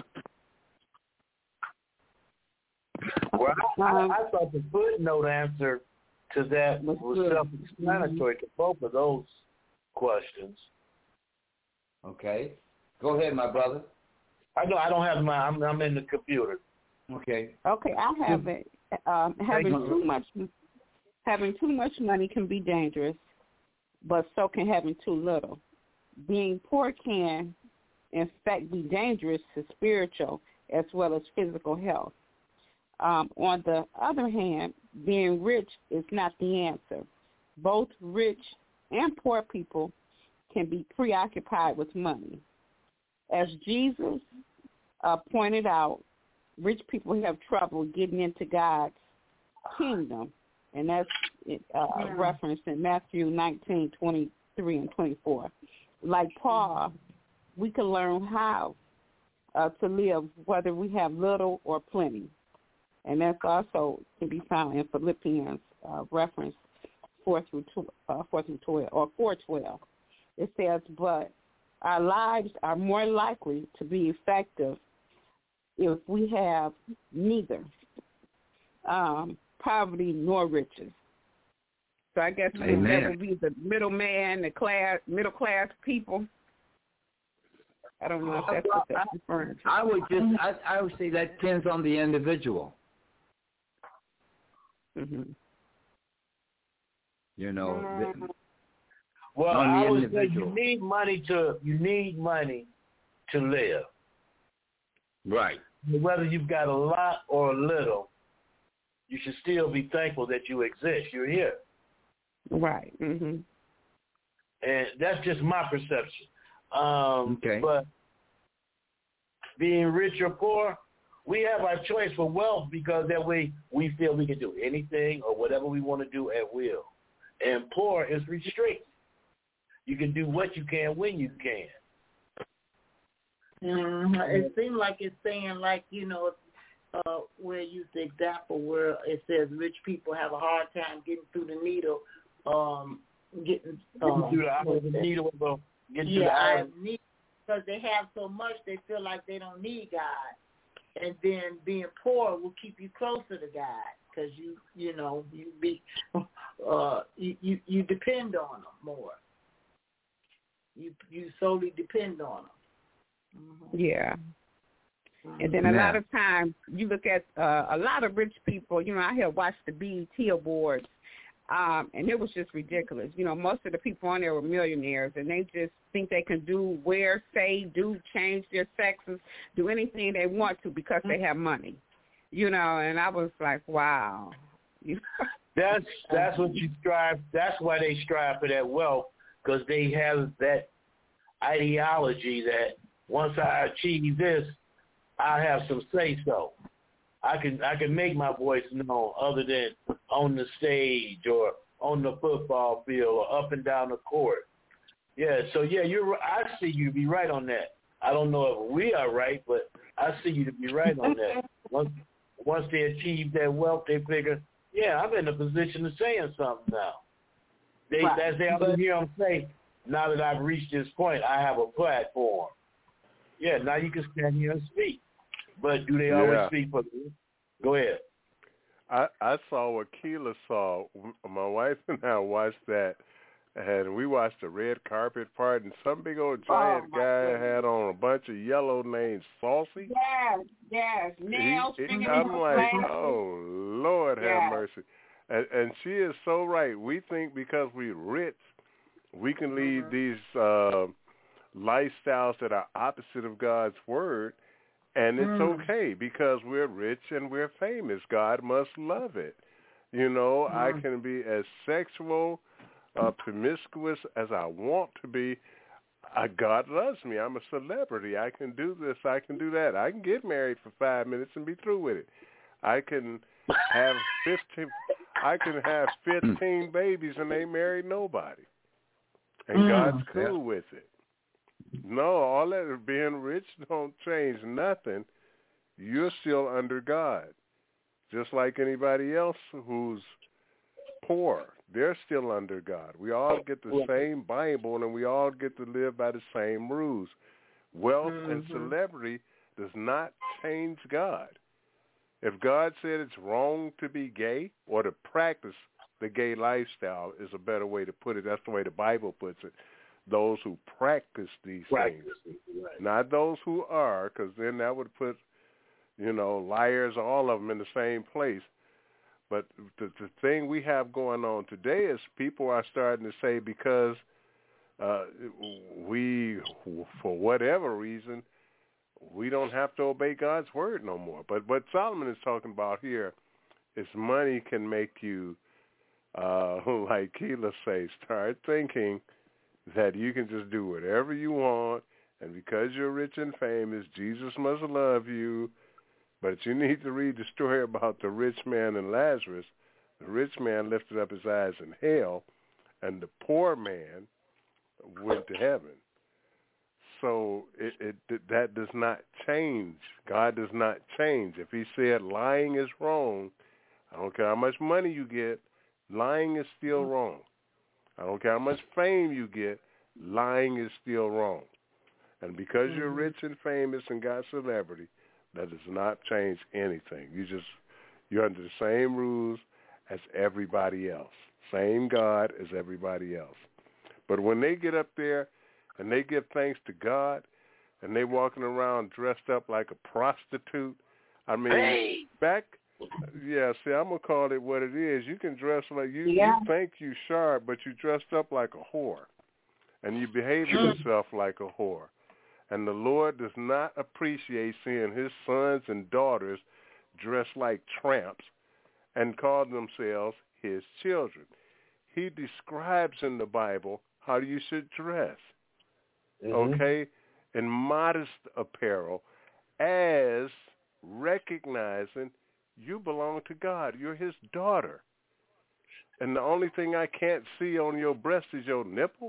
Well, I, I, I thought the footnote answer to that was self-explanatory to both of those questions. Okay. Go ahead, my brother. I know I don't have my. I'm, I'm in the computer. Okay. Okay, I have it. Um, having too much, having too much money can be dangerous, but so can having too little. Being poor can, in fact, be dangerous to spiritual as well as physical health. Um, on the other hand, being rich is not the answer. Both rich and poor people can be preoccupied with money. As Jesus uh, pointed out, rich people have trouble getting into God's kingdom, and that's uh, yeah. referenced in Matthew nineteen, twenty-three and twenty-four. Like Paul, we can learn how uh, to live whether we have little or plenty. And that's also can be found in Philippians uh, reference four through two, uh, four through twelve or four twelve. It says, "But our lives are more likely to be effective if we have neither um, poverty nor riches." So I guess Amen. that would be the middleman, the class, middle class people. I don't know if that's what that's referring to. I would just, I, I would say that depends on the individual. Mm-hmm. You know, the, well, on the I would individual. say you need money to you need money to live. Right. Whether you've got a lot or a little, you should still be thankful that you exist. You're here. Right. Mm-hmm. And that's just my perception. Um, okay. But being rich or poor, we have our choice for wealth because that way we feel we can do anything or whatever we want to do at will. And poor is restricted. You can do what you can when you can. Mm-hmm. It seems like it's saying, like, you know, uh, where you use the example where it says rich people have a hard time getting through the needle, um, getting um, through the eye of the needle. Getting yeah, through the I eye. have need because they have so much they feel like they don't need God, and then being poor will keep you closer to God because you, you know, you be, uh, you, you you depend on them more. You you solely depend on them. Mm-hmm. Yeah. And then a yeah. lot of times you look at uh, a lot of rich people, you know, I have watched the B E T awards, um, and it was just ridiculous. You know, most of the people on there were millionaires, and they just think they can do, wear, say, do, change their sexes, do anything they want to because they have money. You know, and I was like, wow. That's that's what you strive. That's why they strive for that wealth, because they have that ideology that once I achieve this, I have some say so. I can I can make my voice known other than on the stage or on the football field or up and down the court. Yeah, so yeah, you're. I see you be right on that. I don't know if we are right, but I see you to be right on that. Once once they achieve that wealth, they figure, yeah, I'm in a position of saying something now. They right. as they often hear them say, now that I've reached this point, I have a platform. Yeah, now you can stand here and speak. But do they always yeah. speak for you? Go ahead. I, I saw what Keela saw. My wife and I watched that, and we watched the red carpet part, and some big old giant oh, guy goodness. had on a bunch of yellow named Saucy. Yes, yes. Nails. He, he, I'm like, oh, Lord yes. have mercy. And, and she is so right. We think because we're rich, we can lead mm-hmm. these uh, lifestyles that are opposite of God's word, and it's mm. okay because we're rich and we're famous. God must love it. You know, mm. I can be as sexual, uh, promiscuous as I want to be. Uh, God loves me. I'm a celebrity. I can do this. I can do that. I can get married for five minutes and be through with it. I can have fifteen. I can have fifteen babies and they marry nobody, and mm. God's cool yeah. with it. No, all that being rich don't change nothing. You're still under God, just like anybody else who's poor. They're still under God. We all get the same Bible, and we all get to live by the same rules. Wealth mm-hmm. and celebrity does not change God. If God said it's wrong to be gay or to practice the gay lifestyle is a better way to put it. That's the way the Bible puts it. Those who practice these practice, things, right. Not those who are, because then that would put, you know, liars, all of them in the same place. But the, the thing we have going on today is people are starting to say because uh, we, for whatever reason, we don't have to obey God's word no more. But what Solomon is talking about here is money can make you, uh, like Keela say, start thinking that you can just do whatever you want, and because you're rich and famous, Jesus must love you. But you need to read the story about the rich man and Lazarus. The rich man lifted up his eyes in hell, and the poor man went to heaven. So it, it that does not change. God does not change. If he said lying is wrong, I don't care how much money you get, lying is still wrong. I don't care how much fame you get, lying is still wrong. And because you're rich and famous and got celebrity, that does not change anything. You just, you're under the same rules as everybody else. Same God as everybody else. But when they get up there and they give thanks to God and they walking around dressed up like a prostitute, I mean, hey. back... Yeah, see, I'm going to call it what it is. You can dress like, you, yeah. you think you sharp, but you dressed up like a whore. And you behave yourself like a whore. And the Lord does not appreciate seeing his sons and daughters dressed like tramps and call themselves his children. He describes in the Bible how you should dress, mm-hmm. okay, in modest apparel as recognizing you belong to God. You're his daughter. And the only thing I can't see on your breast is your nipple.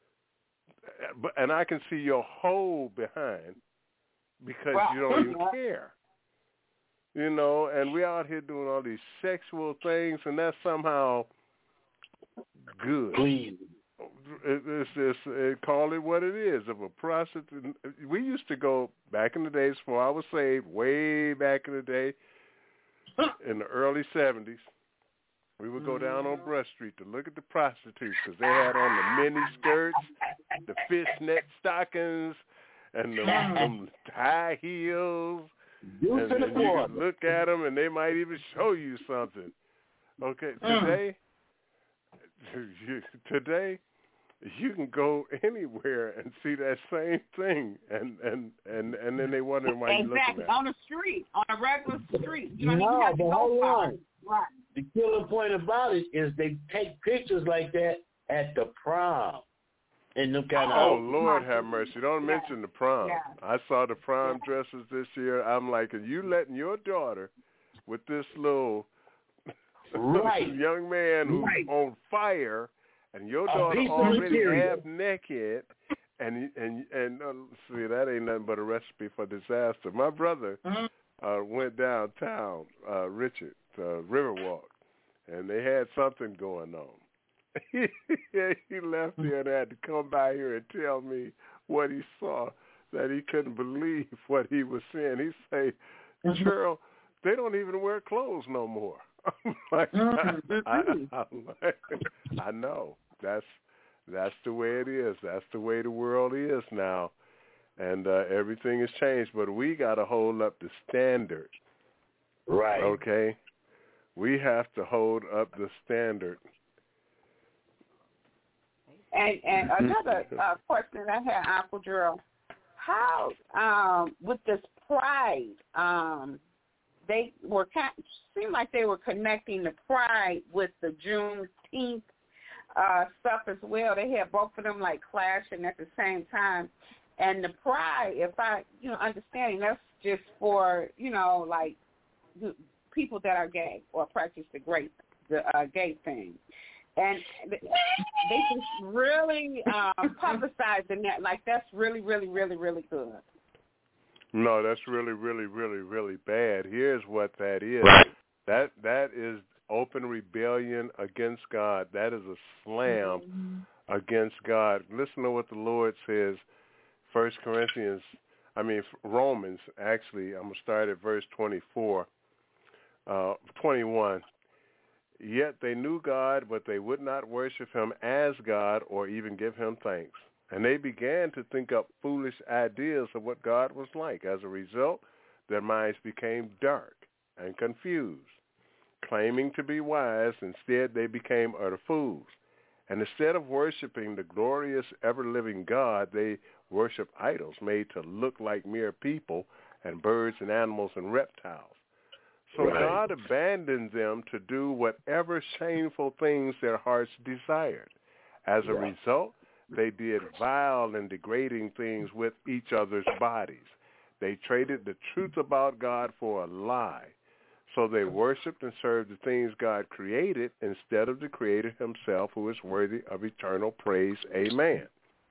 And I can see your whole behind because wow. you don't even care. You know, and we're out here doing all these sexual things, and that's somehow good. Please. It's just, it, call it what it is. If a prostitute, we used to go back in the days before I was saved, way back in the day, in the early seventies, we would go down on Brush Street to look at the prostitutes because they had on the mini skirts, the fishnet stockings, and the them high heels. And, and you could look at them, and they might even show you something. Okay, today, you, today, you can go anywhere and see that same thing, and and, and, and then they wonder why you're looking at it. Exactly, on the street, on a regular street. You don't no, even have to but go hold far. on. Right. the killer point about it is they take pictures like that at the prom. And them kind oh, of Lord have mercy. Don't yeah. mention the prom. Yeah. I saw the prom yeah. dresses this year. I'm like, are you letting your daughter with this little right. young man who's right. on fire, and your daughter already half naked, and and and uh, see, that ain't nothing but a recipe for disaster. My brother mm-hmm. uh, went downtown, uh, Richard, uh, Riverwalk, and they had something going on. He left there and had to come by here and tell me what he saw, that he couldn't believe what he was seeing. He say, Cheryl, they don't even wear clothes no more. I'm like, I, I, I'm like, I know. That's that's the way it is. That's the way the world is now. And uh, everything has changed. But we got to hold up the standard. Right. Okay? We have to hold up the standard. And and another uh, question I had, Uncle Gerald, how um, with this pride, um, they were kind seemed like they were connecting the pride with the Juneteenth uh, stuff as well. They had both of them like clashing at the same time, and the pride, if I you know understanding, that's just for you know like people that are gay or practice the great the uh, gay thing. And they just really um, publicizing that like that's really, really, really, really good. No, that's really, really, really, really bad. Here's what that is. That that is open rebellion against God. That is a slam mm-hmm. against God. Listen to what the Lord says. First Corinthians, I mean Romans. Actually, I'm gonna start at verse twenty-four, uh, twenty-one. Yet they knew God, but they would not worship him as God or even give him thanks. And they began to think up foolish ideas of what God was like. As a result, their minds became dark and confused. Claiming to be wise, instead they became utter fools. And instead of worshiping the glorious, ever-living God, they worship idols made to look like mere people and birds and animals and reptiles. So right. God abandoned them to do whatever shameful things their hearts desired. As a right. result, they did vile and degrading things with each other's bodies. They traded the truth about God for a lie. So they worshiped and served the things God created instead of the Creator himself, who is worthy of eternal praise. Amen.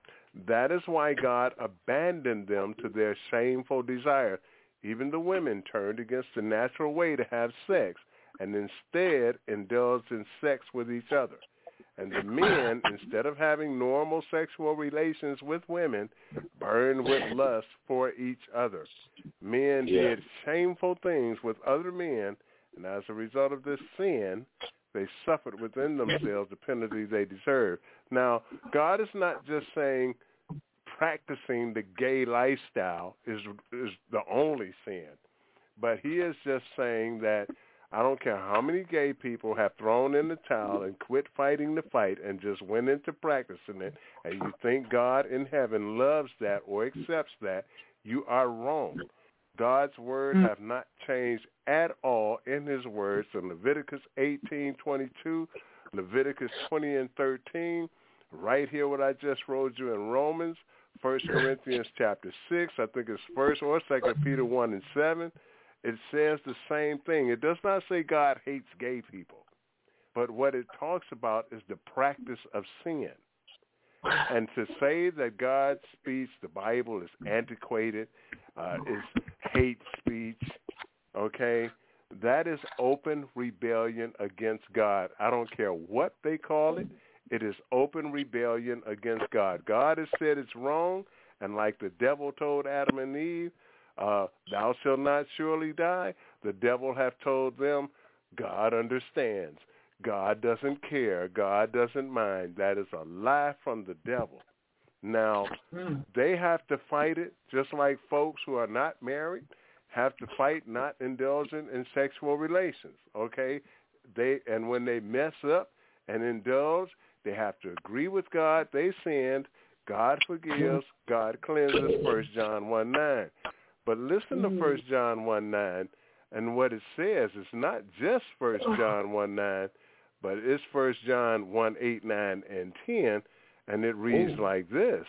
That is why God abandoned them to their shameful desire. Even the women turned against the natural way to have sex and instead indulged in sex with each other. And the men, instead of having normal sexual relations with women, burned with lust for each other. Men yeah. did shameful things with other men, and as a result of this sin, they suffered within themselves the penalty they deserved. Now, God is not just saying practicing the gay lifestyle is is the only sin, but he is just saying that I don't care how many gay people have thrown in the towel and quit fighting the fight and just went into practicing it, and you think God in heaven loves that or accepts that, you are wrong. God's words have not changed at all in his words in Leviticus eighteen twenty-two, Leviticus twenty and thirteen, right here what I just wrote you in Romans, First Corinthians chapter six, I think it's First or Second Peter one and seven. It says the same thing. It does not say God hates gay people, but what it talks about is the practice of sin. And to say that God's speech, the Bible, is antiquated, uh, is hate speech, okay, that is open rebellion against God. I don't care what they call it. It is open rebellion against God. God has said it's wrong, and like the devil told Adam and Eve, uh, thou shalt not surely die, the devil hath told them, God understands. God doesn't care. God doesn't mind. That is a lie from the devil. Now, they have to fight it just like folks who are not married have to fight not indulging in sexual relations, okay? They and when they mess up and indulge, they have to agree with God. They sinned. God forgives. God cleanses, First John one nine. But listen to First John one nine. And what it says is not just First John one nine, but it's First John one eight, nine, and ten, and it reads Ooh. like this.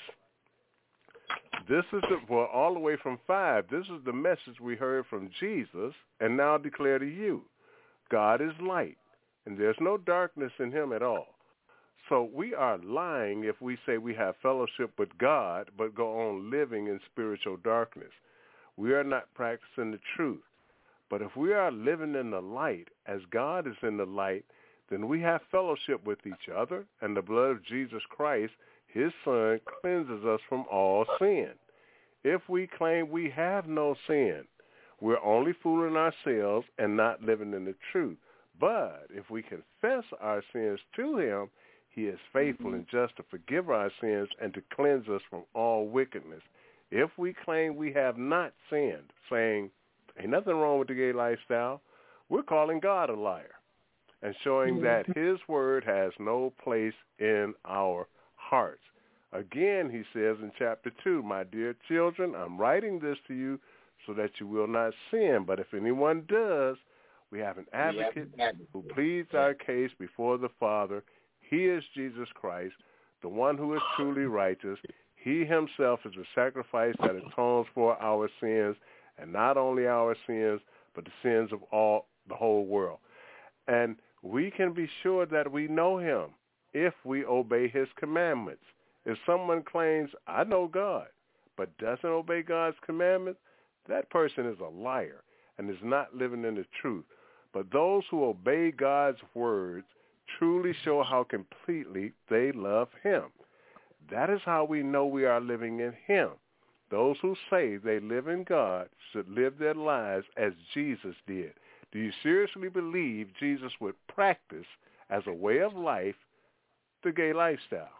This is the, well, all the way from five. This is the message we heard from Jesus, and now declare to you, God is light, and there's no darkness in him at all. So we are lying if we say we have fellowship with God, but go on living in spiritual darkness. We are not practicing the truth. But if we are living in the light, as God is in the light, then we have fellowship with each other, and the blood of Jesus Christ, his Son, cleanses us from all sin. If we claim we have no sin, we're only fooling ourselves and not living in the truth. But if we confess our sins to him, he is faithful and just to forgive our sins and to cleanse us from all wickedness. If we claim we have not sinned, saying, ain't nothing wrong with the gay lifestyle, we're calling God a liar and showing that his word has no place in our hearts. Again, he says in chapter two, my dear children, I'm writing this to you so that you will not sin. But if anyone does, we have an advocate who pleads our case before the Father. He is Jesus Christ, the one who is truly righteous. He himself is the sacrifice that atones for our sins, and not only our sins, but the sins of all the whole world. And we can be sure that we know him if we obey his commandments. If someone claims, I know God, but doesn't obey God's commandments, that person is a liar and is not living in the truth. But those who obey God's words truly show how completely they love him. That is how we know we are living in him. Those who say they live in God should live their lives as Jesus did. Do you seriously believe Jesus would practice as a way of life the gay lifestyle?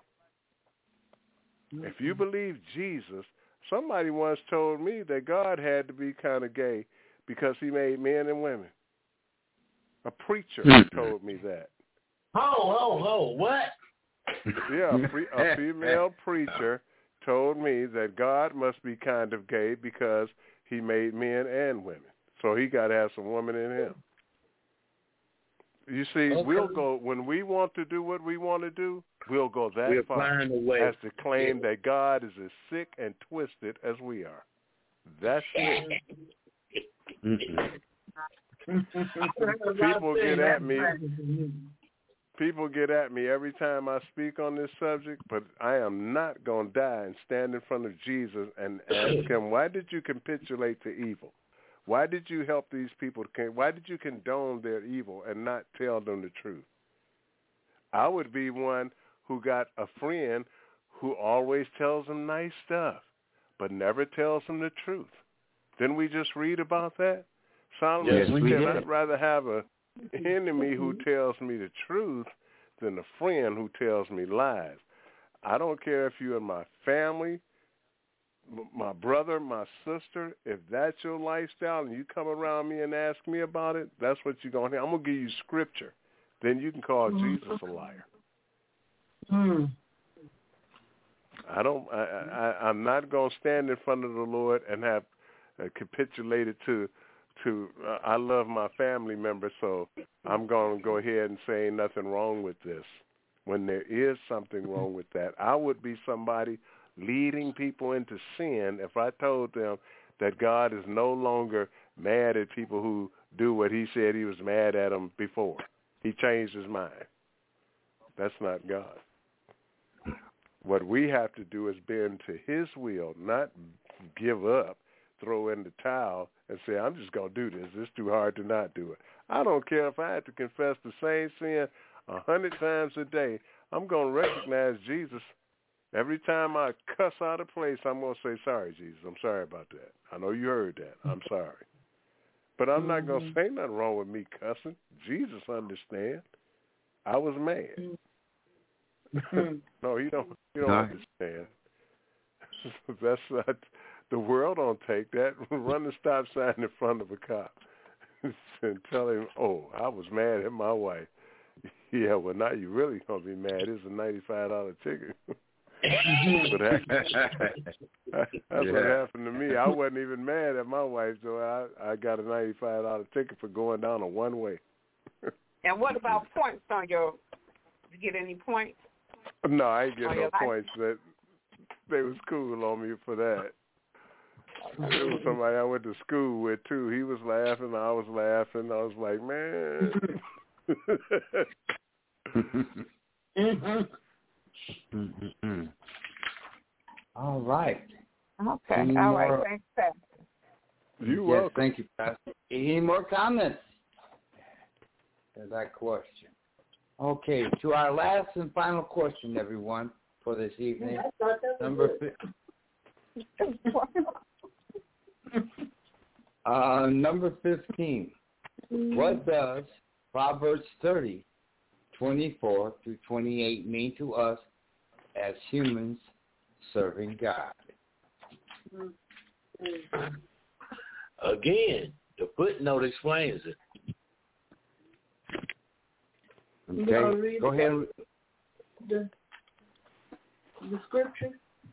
Mm-hmm. If you believe Jesus, somebody once told me that God had to be kind of gay because he made men and women. A preacher mm-hmm. told me that. Oh, oh, oh, what? Yeah, a, pre- a female preacher told me that God must be kind of gay because he made men and women. So he got to have some woman in him. You see, okay. we'll go, when we want to do what we want to do, we'll go that we'll far as to claim yeah. that God is as sick and twisted as we are. That's it. People get at me. People get at me every time I speak on this subject, but I am not going to die and stand in front of Jesus and ask him, why did you capitulate to evil? Why did you help these people? Why did you condone their evil and not tell them the truth? I would be one who got a friend who always tells them nice stuff, but never tells them the truth. Didn't we just read about that? Solomon yes, said, I'd rather have a enemy who tells me the truth than a friend who tells me lies. I don't care if you're in my family, my brother, my sister, if that's your lifestyle and you come around me and ask me about it, that's what you're going to hear. I'm going to give you scripture. Then you can call Jesus a liar. Mm. I don't, I, I, I'm not going to stand in front of the Lord and have uh, capitulated to, to uh, I love my family members, so I'm going to go ahead and say nothing wrong with this. When there is something wrong with that, I would be somebody leading people into sin if I told them that God is no longer mad at people who do what he said he was mad at them before. He changed his mind. That's not God. What we have to do is bend to his will, not give up, throw in the towel, and say, I'm just going to do this. It's too hard to not do it. I don't care if I had to confess the same sin a hundred times a day. I'm going to recognize Jesus. Every time I cuss out of place, I'm going to say, sorry, Jesus. I'm sorry about that. I know you heard that. I'm sorry. But I'm not going to say nothing wrong with me cussing. Jesus understand. I was mad. No, you don't, you don't understand. That's not, the world don't take that. Run the stop sign in front of a cop and tell him, oh, I was mad at my wife. Yeah, well, now you really going to be mad. It's a ninety-five dollars ticket. But That's Yeah. what happened to me. I wasn't even mad at my wife, so I I got a ninety-five dollar ticket for going down a one way. And what about points on your? Did you get any points? No, I ain't get On no your life? points. That they was cool on me for that. It was somebody I went to school with too. He was laughing, I was laughing. I was like, man. Mm-hmm. All right. Okay. Any All more- right. Thanks, Pastor. You yes, welcome. thank you, Pastor. Any more comments to that question? Okay, to our last and final question, everyone, for this evening. Number fi- uh, number fifteen. What does Proverbs thirty, twenty-four through twenty-eight mean to us as humans serving God? Again, the footnote explains it. Okay, go ahead. The, the scripture?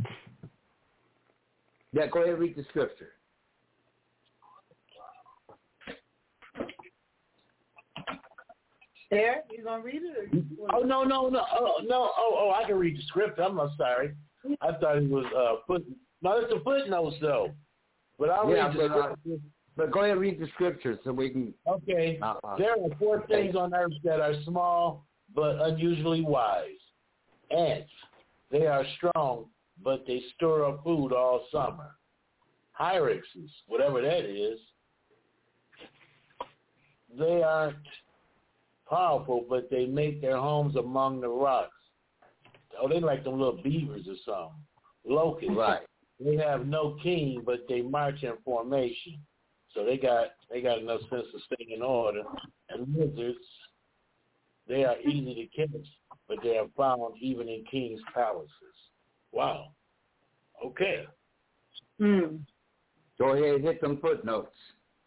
Yeah, go ahead and read the scripture. There, you gonna read it? Or you Oh no no no oh no oh oh I can read the script. I'm not sorry. I thought it was uh foot. No, it's the footnotes though. But I'll Yeah, read the but, uh, script. But go ahead and read the scripture so we can. Okay. Uh, uh, There are four things on earth that are small but unusually wise. Ants. They are strong, but they store up food all summer. Hyraxes, whatever that is, they aren't powerful, but they make their homes among the rocks. Oh, they like them little beavers or something. Locusts. Right. They have no king, but they march in formation. So they got they got enough sense to stay in order. And lizards, they are easy to catch, but they are found even in kings' palaces. Wow. Okay. Hmm. Go ahead and hit them footnotes.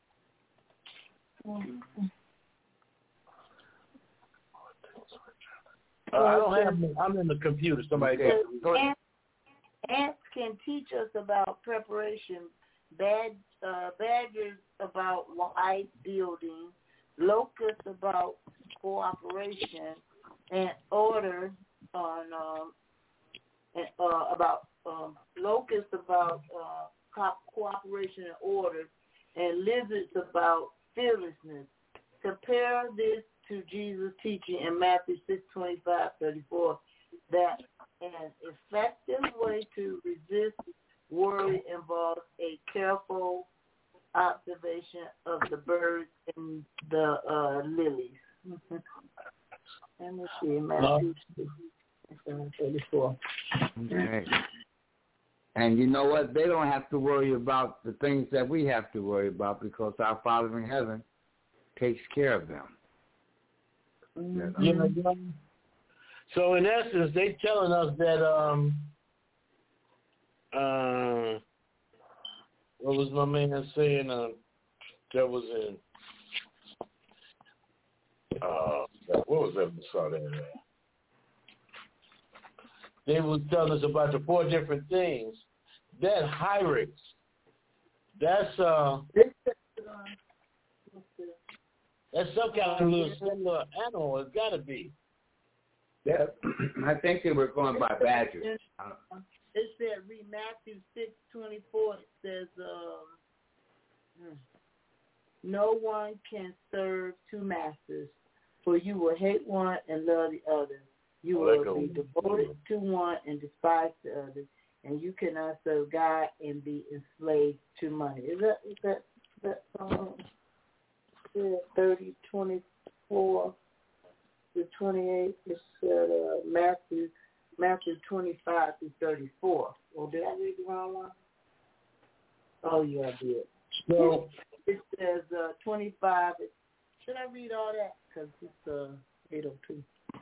Uh, I don't have. I'm in the computer. Somebody Okay. go. Go ahead. Ants, ants can teach us about preparation. Bad uh, badgers about wide building. Locusts about cooperation and order on um, and, uh, about um, locusts about uh, co- cooperation and order, and lizards about fearlessness. Compare this to Jesus' teaching in Matthew six twenty-five thirty-four that an effective way to resist worry involves a careful observation of the birds and the uh, lilies. Let me see, Matthew six thirty-four. Okay. And you know what? They don't have to worry about the things that we have to worry about because our Father in heaven takes care of them. Mm-hmm. You know, so in essence, they telling us that um uh what was my man saying uh, that was in uh what was that we saw that at? They was telling us about the four different things. That Hyrax, that's uh that's some kind of little similar animal. It's got to be. Yeah, I think they were going by badgers. It said, read Matthew six twenty-four. It says, um, no one can serve two masters, for you will hate one and love the other. You Oh, will be devoted to one and despise the other, and you cannot serve God and be enslaved to money. Is that is that that um, thirty twenty-four to twenty-eight? It said uh, Matthew Matthew twenty-five to thirty-four. Well, did I read the wrong one? Oh yeah, I did. So it says uh, twenty-five. Should I read all that? Because it's uh, eight oh two.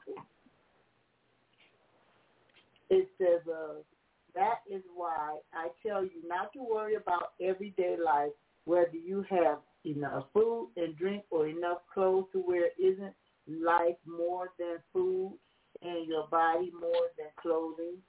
It says, uh, that is why I tell you not to worry about everyday life, whether you have enough food and drink or enough clothes to wear. Isn't life more than food and your body more than clothing?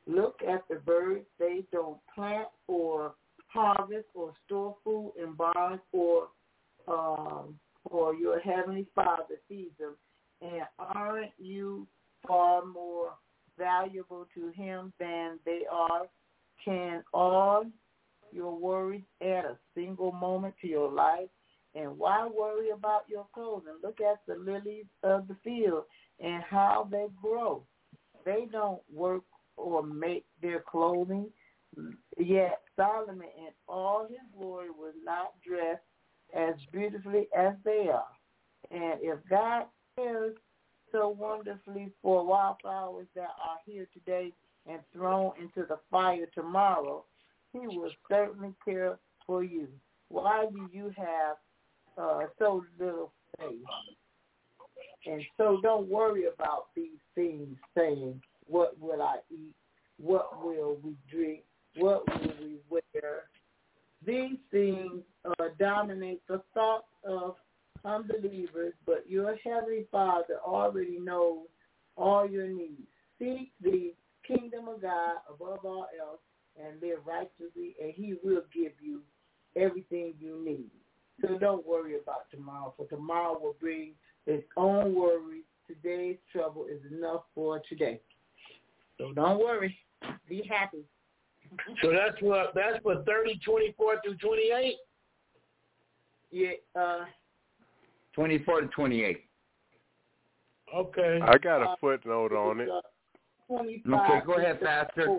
Look at the birds. They don't plant or harvest or store food in barns, or um, or your heavenly Father feeds them. And aren't you far more valuable to him than they are? Can all your worries add a single moment to your life? And why worry about your clothing? Look at the lilies of the field and how they grow. They don't work or make their clothing. Yet Solomon in all his glory was not dressed as beautifully as they are. And if God cares so wonderfully for wildflowers that are here today and thrown into the fire tomorrow, he will certainly care for you. Why do you have uh, so little faith? And so don't worry about these things, saying, what will I eat? What will we drink? What will we wear? These things uh, dominate the thoughts of unbelievers, but your heavenly Father already knows all your needs. Seek the kingdom of God above all else and live righteously, and he will give you everything you need. So don't worry about tomorrow, for tomorrow will bring its own worries. Today's trouble is enough for today. So don't worry. Be happy. So that's what that's for thirty, twenty-four through twenty-eight? Yeah, uh, twenty-four to twenty-eight. Okay. I got a uh, footnote on it. Uh, Okay, go ahead, Pastor.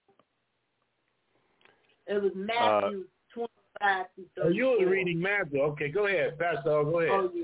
It was Matthew uh, twenty-five to thirty-four. Oh, you were reading Matthew. Okay, go ahead, Pastor. Go ahead. Oh,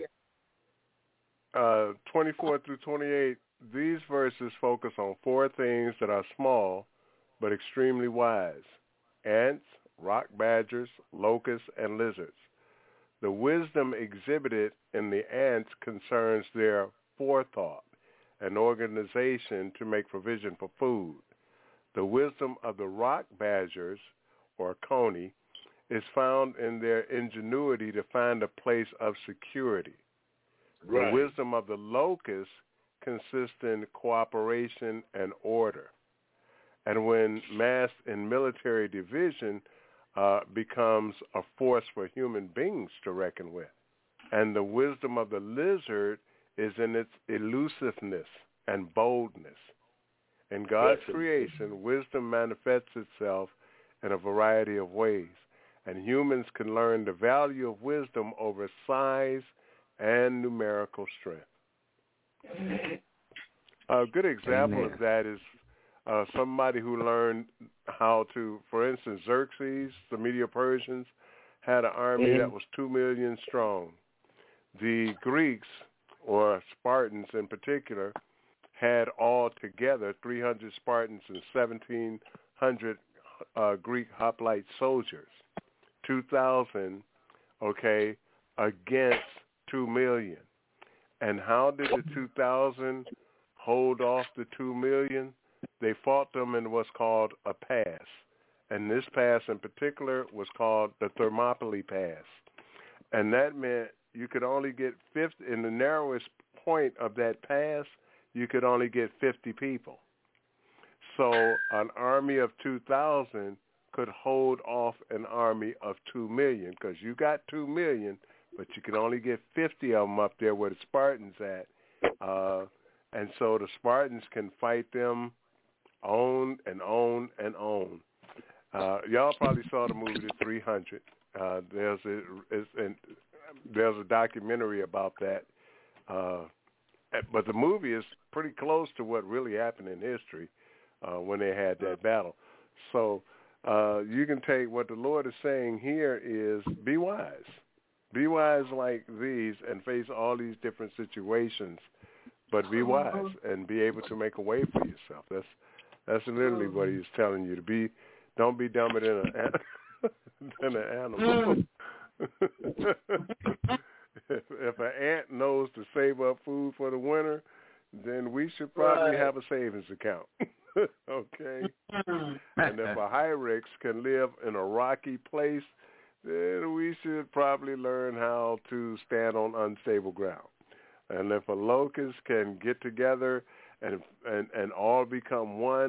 yeah. Uh, twenty-four through twenty-eight, these verses focus on four things that are small but extremely wise: ants, rock badgers, locusts, and lizards. The wisdom exhibited in the ants concerns their forethought and organization to make provision for food. The wisdom of the rock badgers, or coney, is found in their ingenuity to find a place of security. Right. The wisdom of the locust consists in cooperation and order. And when massed in military division, uh, becomes a force for human beings to reckon with. And the wisdom of the lizard is in its elusiveness and boldness. In God's creation, wisdom manifests itself in a variety of ways, and humans can learn the value of wisdom over size and numerical strength. A good example Amen. Of that is uh, somebody who learned how to, for instance, Xerxes, the Medo-Persians, had an army mm-hmm. that was two million strong. The Greeks, or Spartans in particular, had all together three hundred Spartans and seventeen hundred uh, Greek hoplite soldiers, two thousand, okay, against two million. And how did the two thousand hold off the two million? They fought them in what's called a pass. And this pass in particular was called the Thermopylae Pass. And that meant you could only get fifty, in the narrowest point of that pass, you could only get fifty people. So an army of two thousand could hold off an army of two million, because you got two million, but you can only get fifty of them up there where the Spartans at. Uh, and so the Spartans can fight them on and on and on. Uh, y'all probably saw the movie The three hundred. Uh, there's a it's, and there's a documentary about that. Uh, but the movie is pretty close to what really happened in history uh, when they had that battle. So uh, you can take what the Lord is saying here is be wise. Be wise like these and face all these different situations, but be wise and be able to make a way for yourself. That's that's literally what he's telling you to be. Don't be dumber than an than an animal. if, if an ant knows to save up food for the winter, then we should probably right. have a savings account. Okay. And if a Hyrax can live in a rocky place, then we should probably learn how to stand on unstable ground. And if a locust can get together and and, and all become one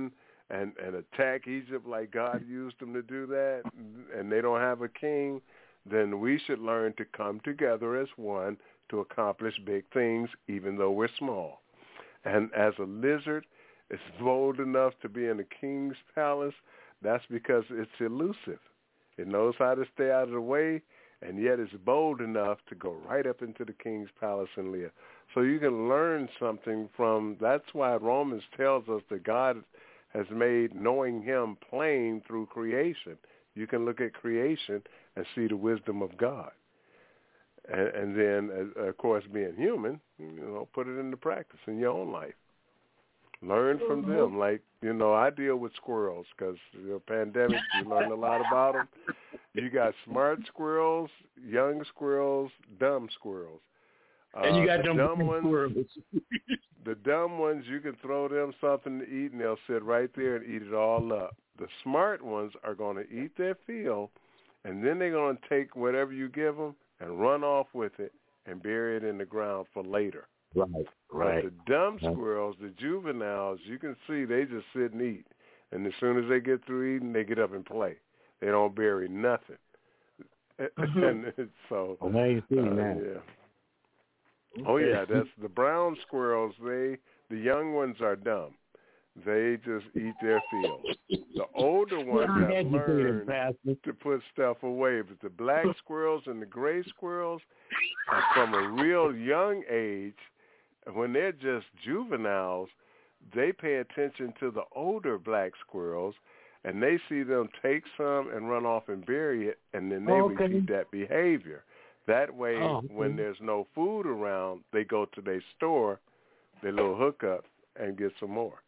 and, and attack Egypt like God used them to do that, and they don't have a king, then we should learn to come together as one to accomplish big things, even though we're small. And as a lizard is bold enough to be in a king's palace, that's because it's elusive. It knows how to stay out of the way, and yet it's bold enough to go right up into the king's palace and live. So you can learn something from, that's why Romans tells us that God has made knowing him plain through creation. You can look at creation and see the wisdom of God. And, and then, uh, of course, being human, you know, put it into practice in your own life. Learn from mm-hmm. them. Like, you know, I deal with squirrels because, you know, pandemic, you learn a lot about them. You got smart squirrels, young squirrels, dumb squirrels. And you got uh, them dumb ones. Squirrels. The dumb ones, you can throw them something to eat, and they'll sit right there and eat it all up. The smart ones are going to eat their fill, and then they're going to take whatever you give them and run off with it and bury it in the ground for later. Right, right. But the dumb squirrels, the juveniles, you can see they just sit and eat. And as soon as they get through eating, they get up and play. They don't bury nothing. and so, oh, I ain't seen uh, that. Yeah. Oh yeah, that's the brown squirrels. They the young ones are dumb. They just eat their fill. The older ones have learned to put stuff away, but the black squirrels and the gray squirrels are from a real young age. When they're just juveniles, they pay attention to the older black squirrels, and they see them take some and run off and bury it, and then they okay. repeat that behavior. That way, oh, okay. when there's no food around, they go to their store, their little hookup, and get some more.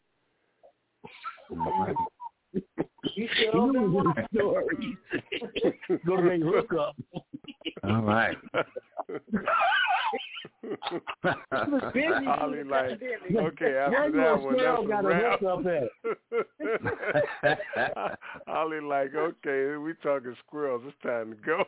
You still know the story. Go to their hookup. All right. Ollie like, okay, after that one, that's a wrap. Ollie like, okay, we talking squirrels. It's time to go.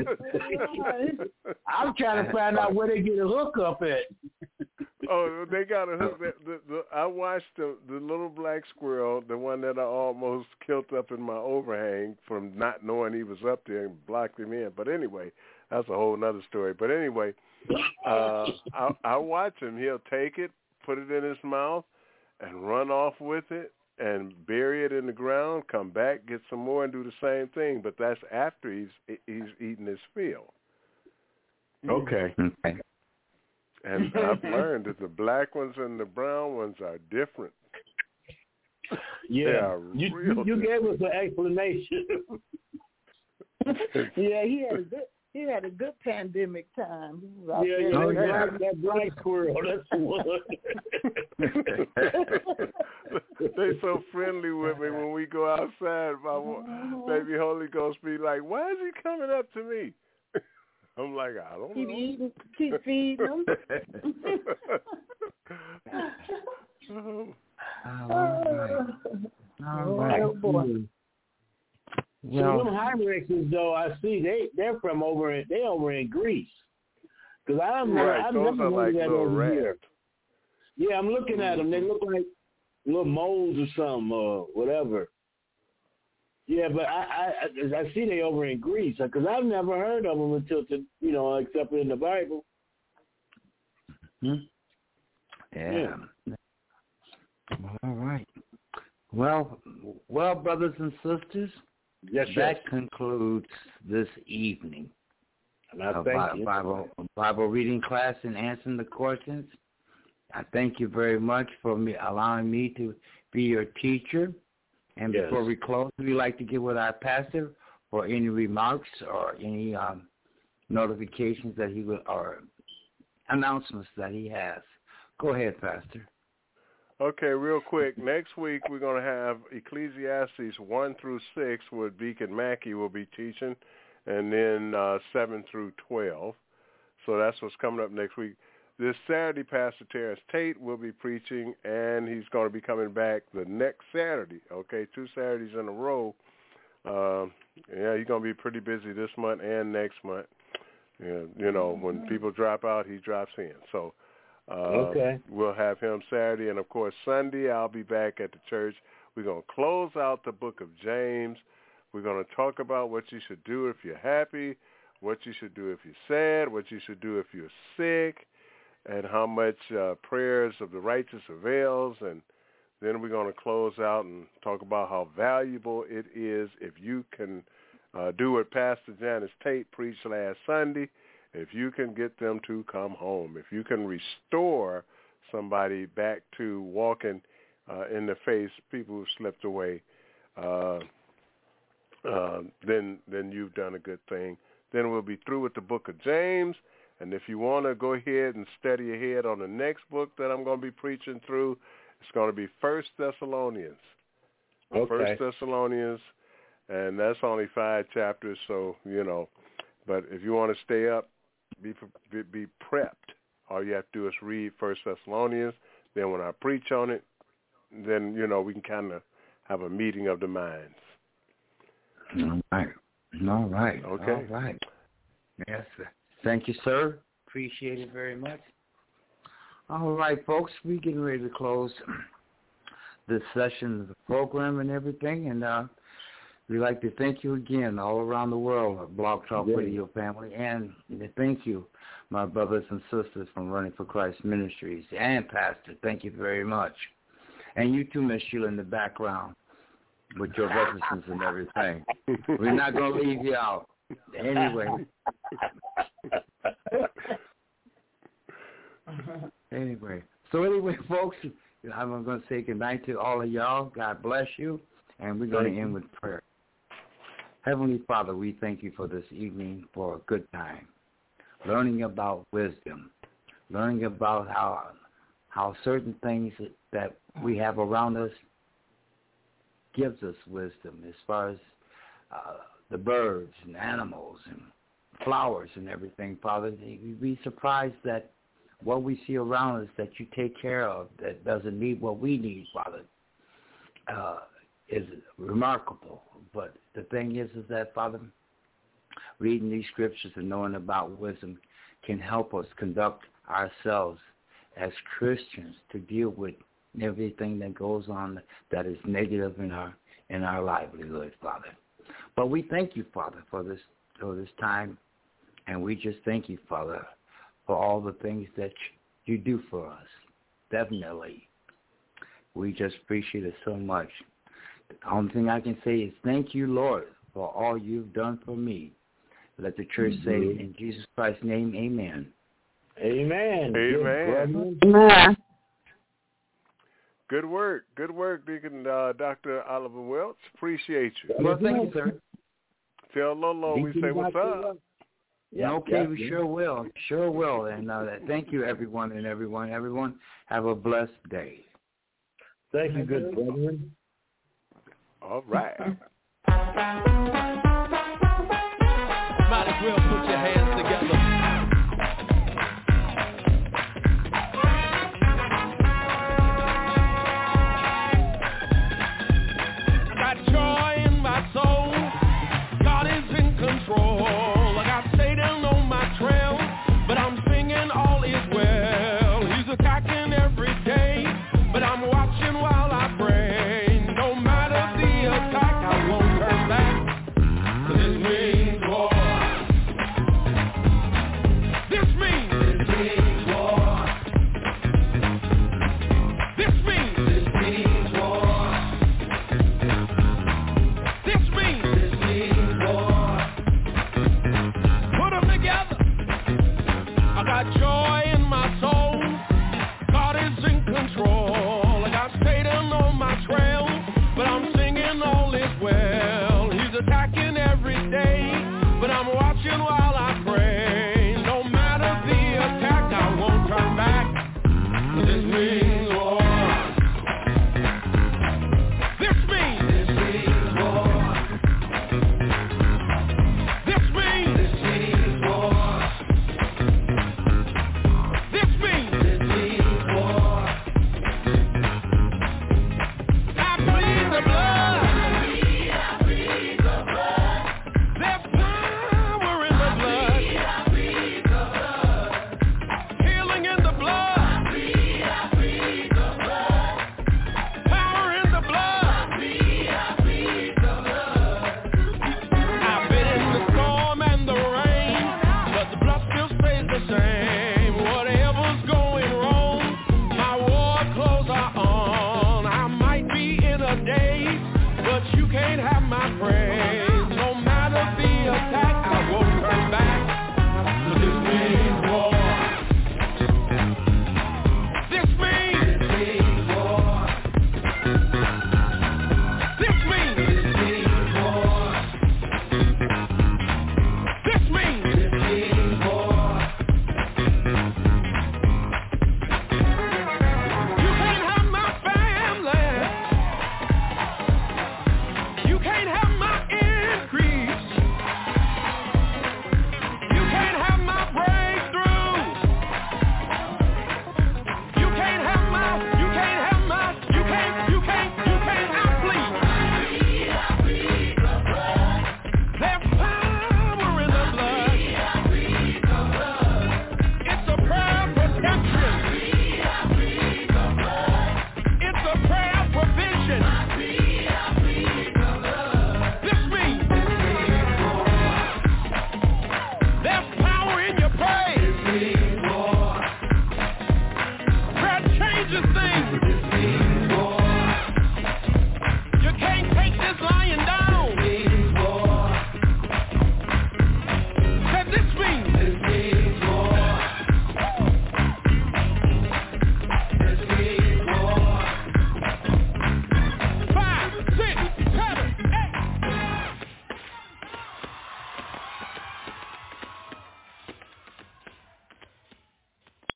I'm trying to find out where they get a hookup at. Oh, they got a hook. The, the, the, I watched the, the little black squirrel, the one that I almost killed up in my overhang from not knowing he was up there and blocked him in. But anyway, that's a whole other story. But anyway, uh, I, I watch him. He'll take it, put it in his mouth, and run off with it and bury it in the ground, come back, get some more, and do the same thing. But that's after he's he's eaten his fill. Okay. Okay. And I've learned that the black ones and the brown ones are different. Yeah, you, you, you gave us an explanation. Yeah, he had a good he had a good pandemic time. Yeah, yeah, oh, yeah. That black squirrel, that's the one. They so friendly with me when we go outside. My baby Holy Ghost be like, "Why is he coming up to me?" I'm like, I don't keep know. Eating, keep feeding them. All right. All right. Oh, boy. So well, them Heinrichs, though, I see they they're from over in they over in Greece. Because I'm right, I've those never are like that little over rats. here. Yeah, I'm looking at them. They look like little moles or something or whatever. Yeah, but I, I I see they over in Greece because I've never heard of them until to, you know except in the Bible. Hmm? Yeah. yeah. All right. Well, well, brothers and sisters, yes, that yes. concludes this evening of Bible, Bible Bible reading class and answering the questions. I thank you very much for me allowing me to be your teacher. And yes. before we close, we'd like to get with our pastor for any remarks or any um, notifications that he will, or announcements that he has. Go ahead, Pastor. Okay, real quick. Next week we're going to have Ecclesiastes one through six, where Deacon Mackey will be teaching, and then uh, seven through twelve. So that's what's coming up next week. This Saturday, Pastor Terrence Tate will be preaching, and he's going to be coming back the next Saturday, okay, two Saturdays in a row. Uh, yeah, he's going to be pretty busy this month and next month. Yeah, you know, when people drop out, he drops in. So uh, okay. we'll have him Saturday, and, of course, Sunday I'll be back at the church. We're going to close out the book of James. We're going to talk about what you should do if you're happy, what you should do if you're sad, what you should do if you're sick, and how much uh, prayers of the righteous avails. And then we're going to close out and talk about how valuable it is if you can uh, do what Pastor Janice Tate preached last Sunday, if you can get them to come home, if you can restore somebody back to walking uh, in the face, people who slipped away, uh, uh, then then you've done a good thing. Then we'll be through with the book of James. And if you want to go ahead and study ahead on the next book that I'm going to be preaching through, it's going to be First Thessalonians. Okay. First Thessalonians, and that's only five chapters, so, you know. But if you want to stay up, be, be, be prepped. All you have to do is read First Thessalonians. Then when I preach on it, then, you know, we can kind of have a meeting of the minds. All right. All right. Okay. All right. Yes, sir. Thank you, sir. Appreciate it very much. All right, folks, we're getting ready to close this session of the program and everything, and uh, we'd like to thank you again all around the world, Blog Talk yeah. Radio family, and thank you, my brothers and sisters from Running for Christ Ministries, and Pastor, thank you very much. And you too, Miss Sheila, in the background with your reticence and everything. We're not going to leave you out. Anyway. Anyway, so anyway, folks, I'm going to say goodnight to all of y'all. God bless you, and we're going to end with prayer. Heavenly Father, we thank you for this evening, for a good time, learning about wisdom, learning about how how certain things that we have around us gives us wisdom as far as uh, the birds and animals and flowers and everything, Father. We'd be surprised that what we see around us that you take care of that doesn't need what we need, Father, uh, is remarkable. But the thing is, is that, Father, reading these scriptures and knowing about wisdom can help us conduct ourselves as Christians to deal with everything that goes on that is negative in our in our livelihood, Father. But we thank you, Father, for this for this time, and we just thank you, Father, for all the things that you do for us. Definitely. We just appreciate it so much. The only thing I can say is thank you, Lord, for all you've done for me. Let the church mm-hmm. say, in Jesus Christ's name, amen. Amen. Amen. Amen. Good work. Good work, Deacon uh, Doctor Oliver Welch. Appreciate you. Well, thank you, sir. Tell Lolo we say what's up. Yeah, okay, yeah, we yeah. sure will. Sure will. And uh, thank you, everyone and everyone. Everyone, have a blessed day. Thank you, good brethren. All right.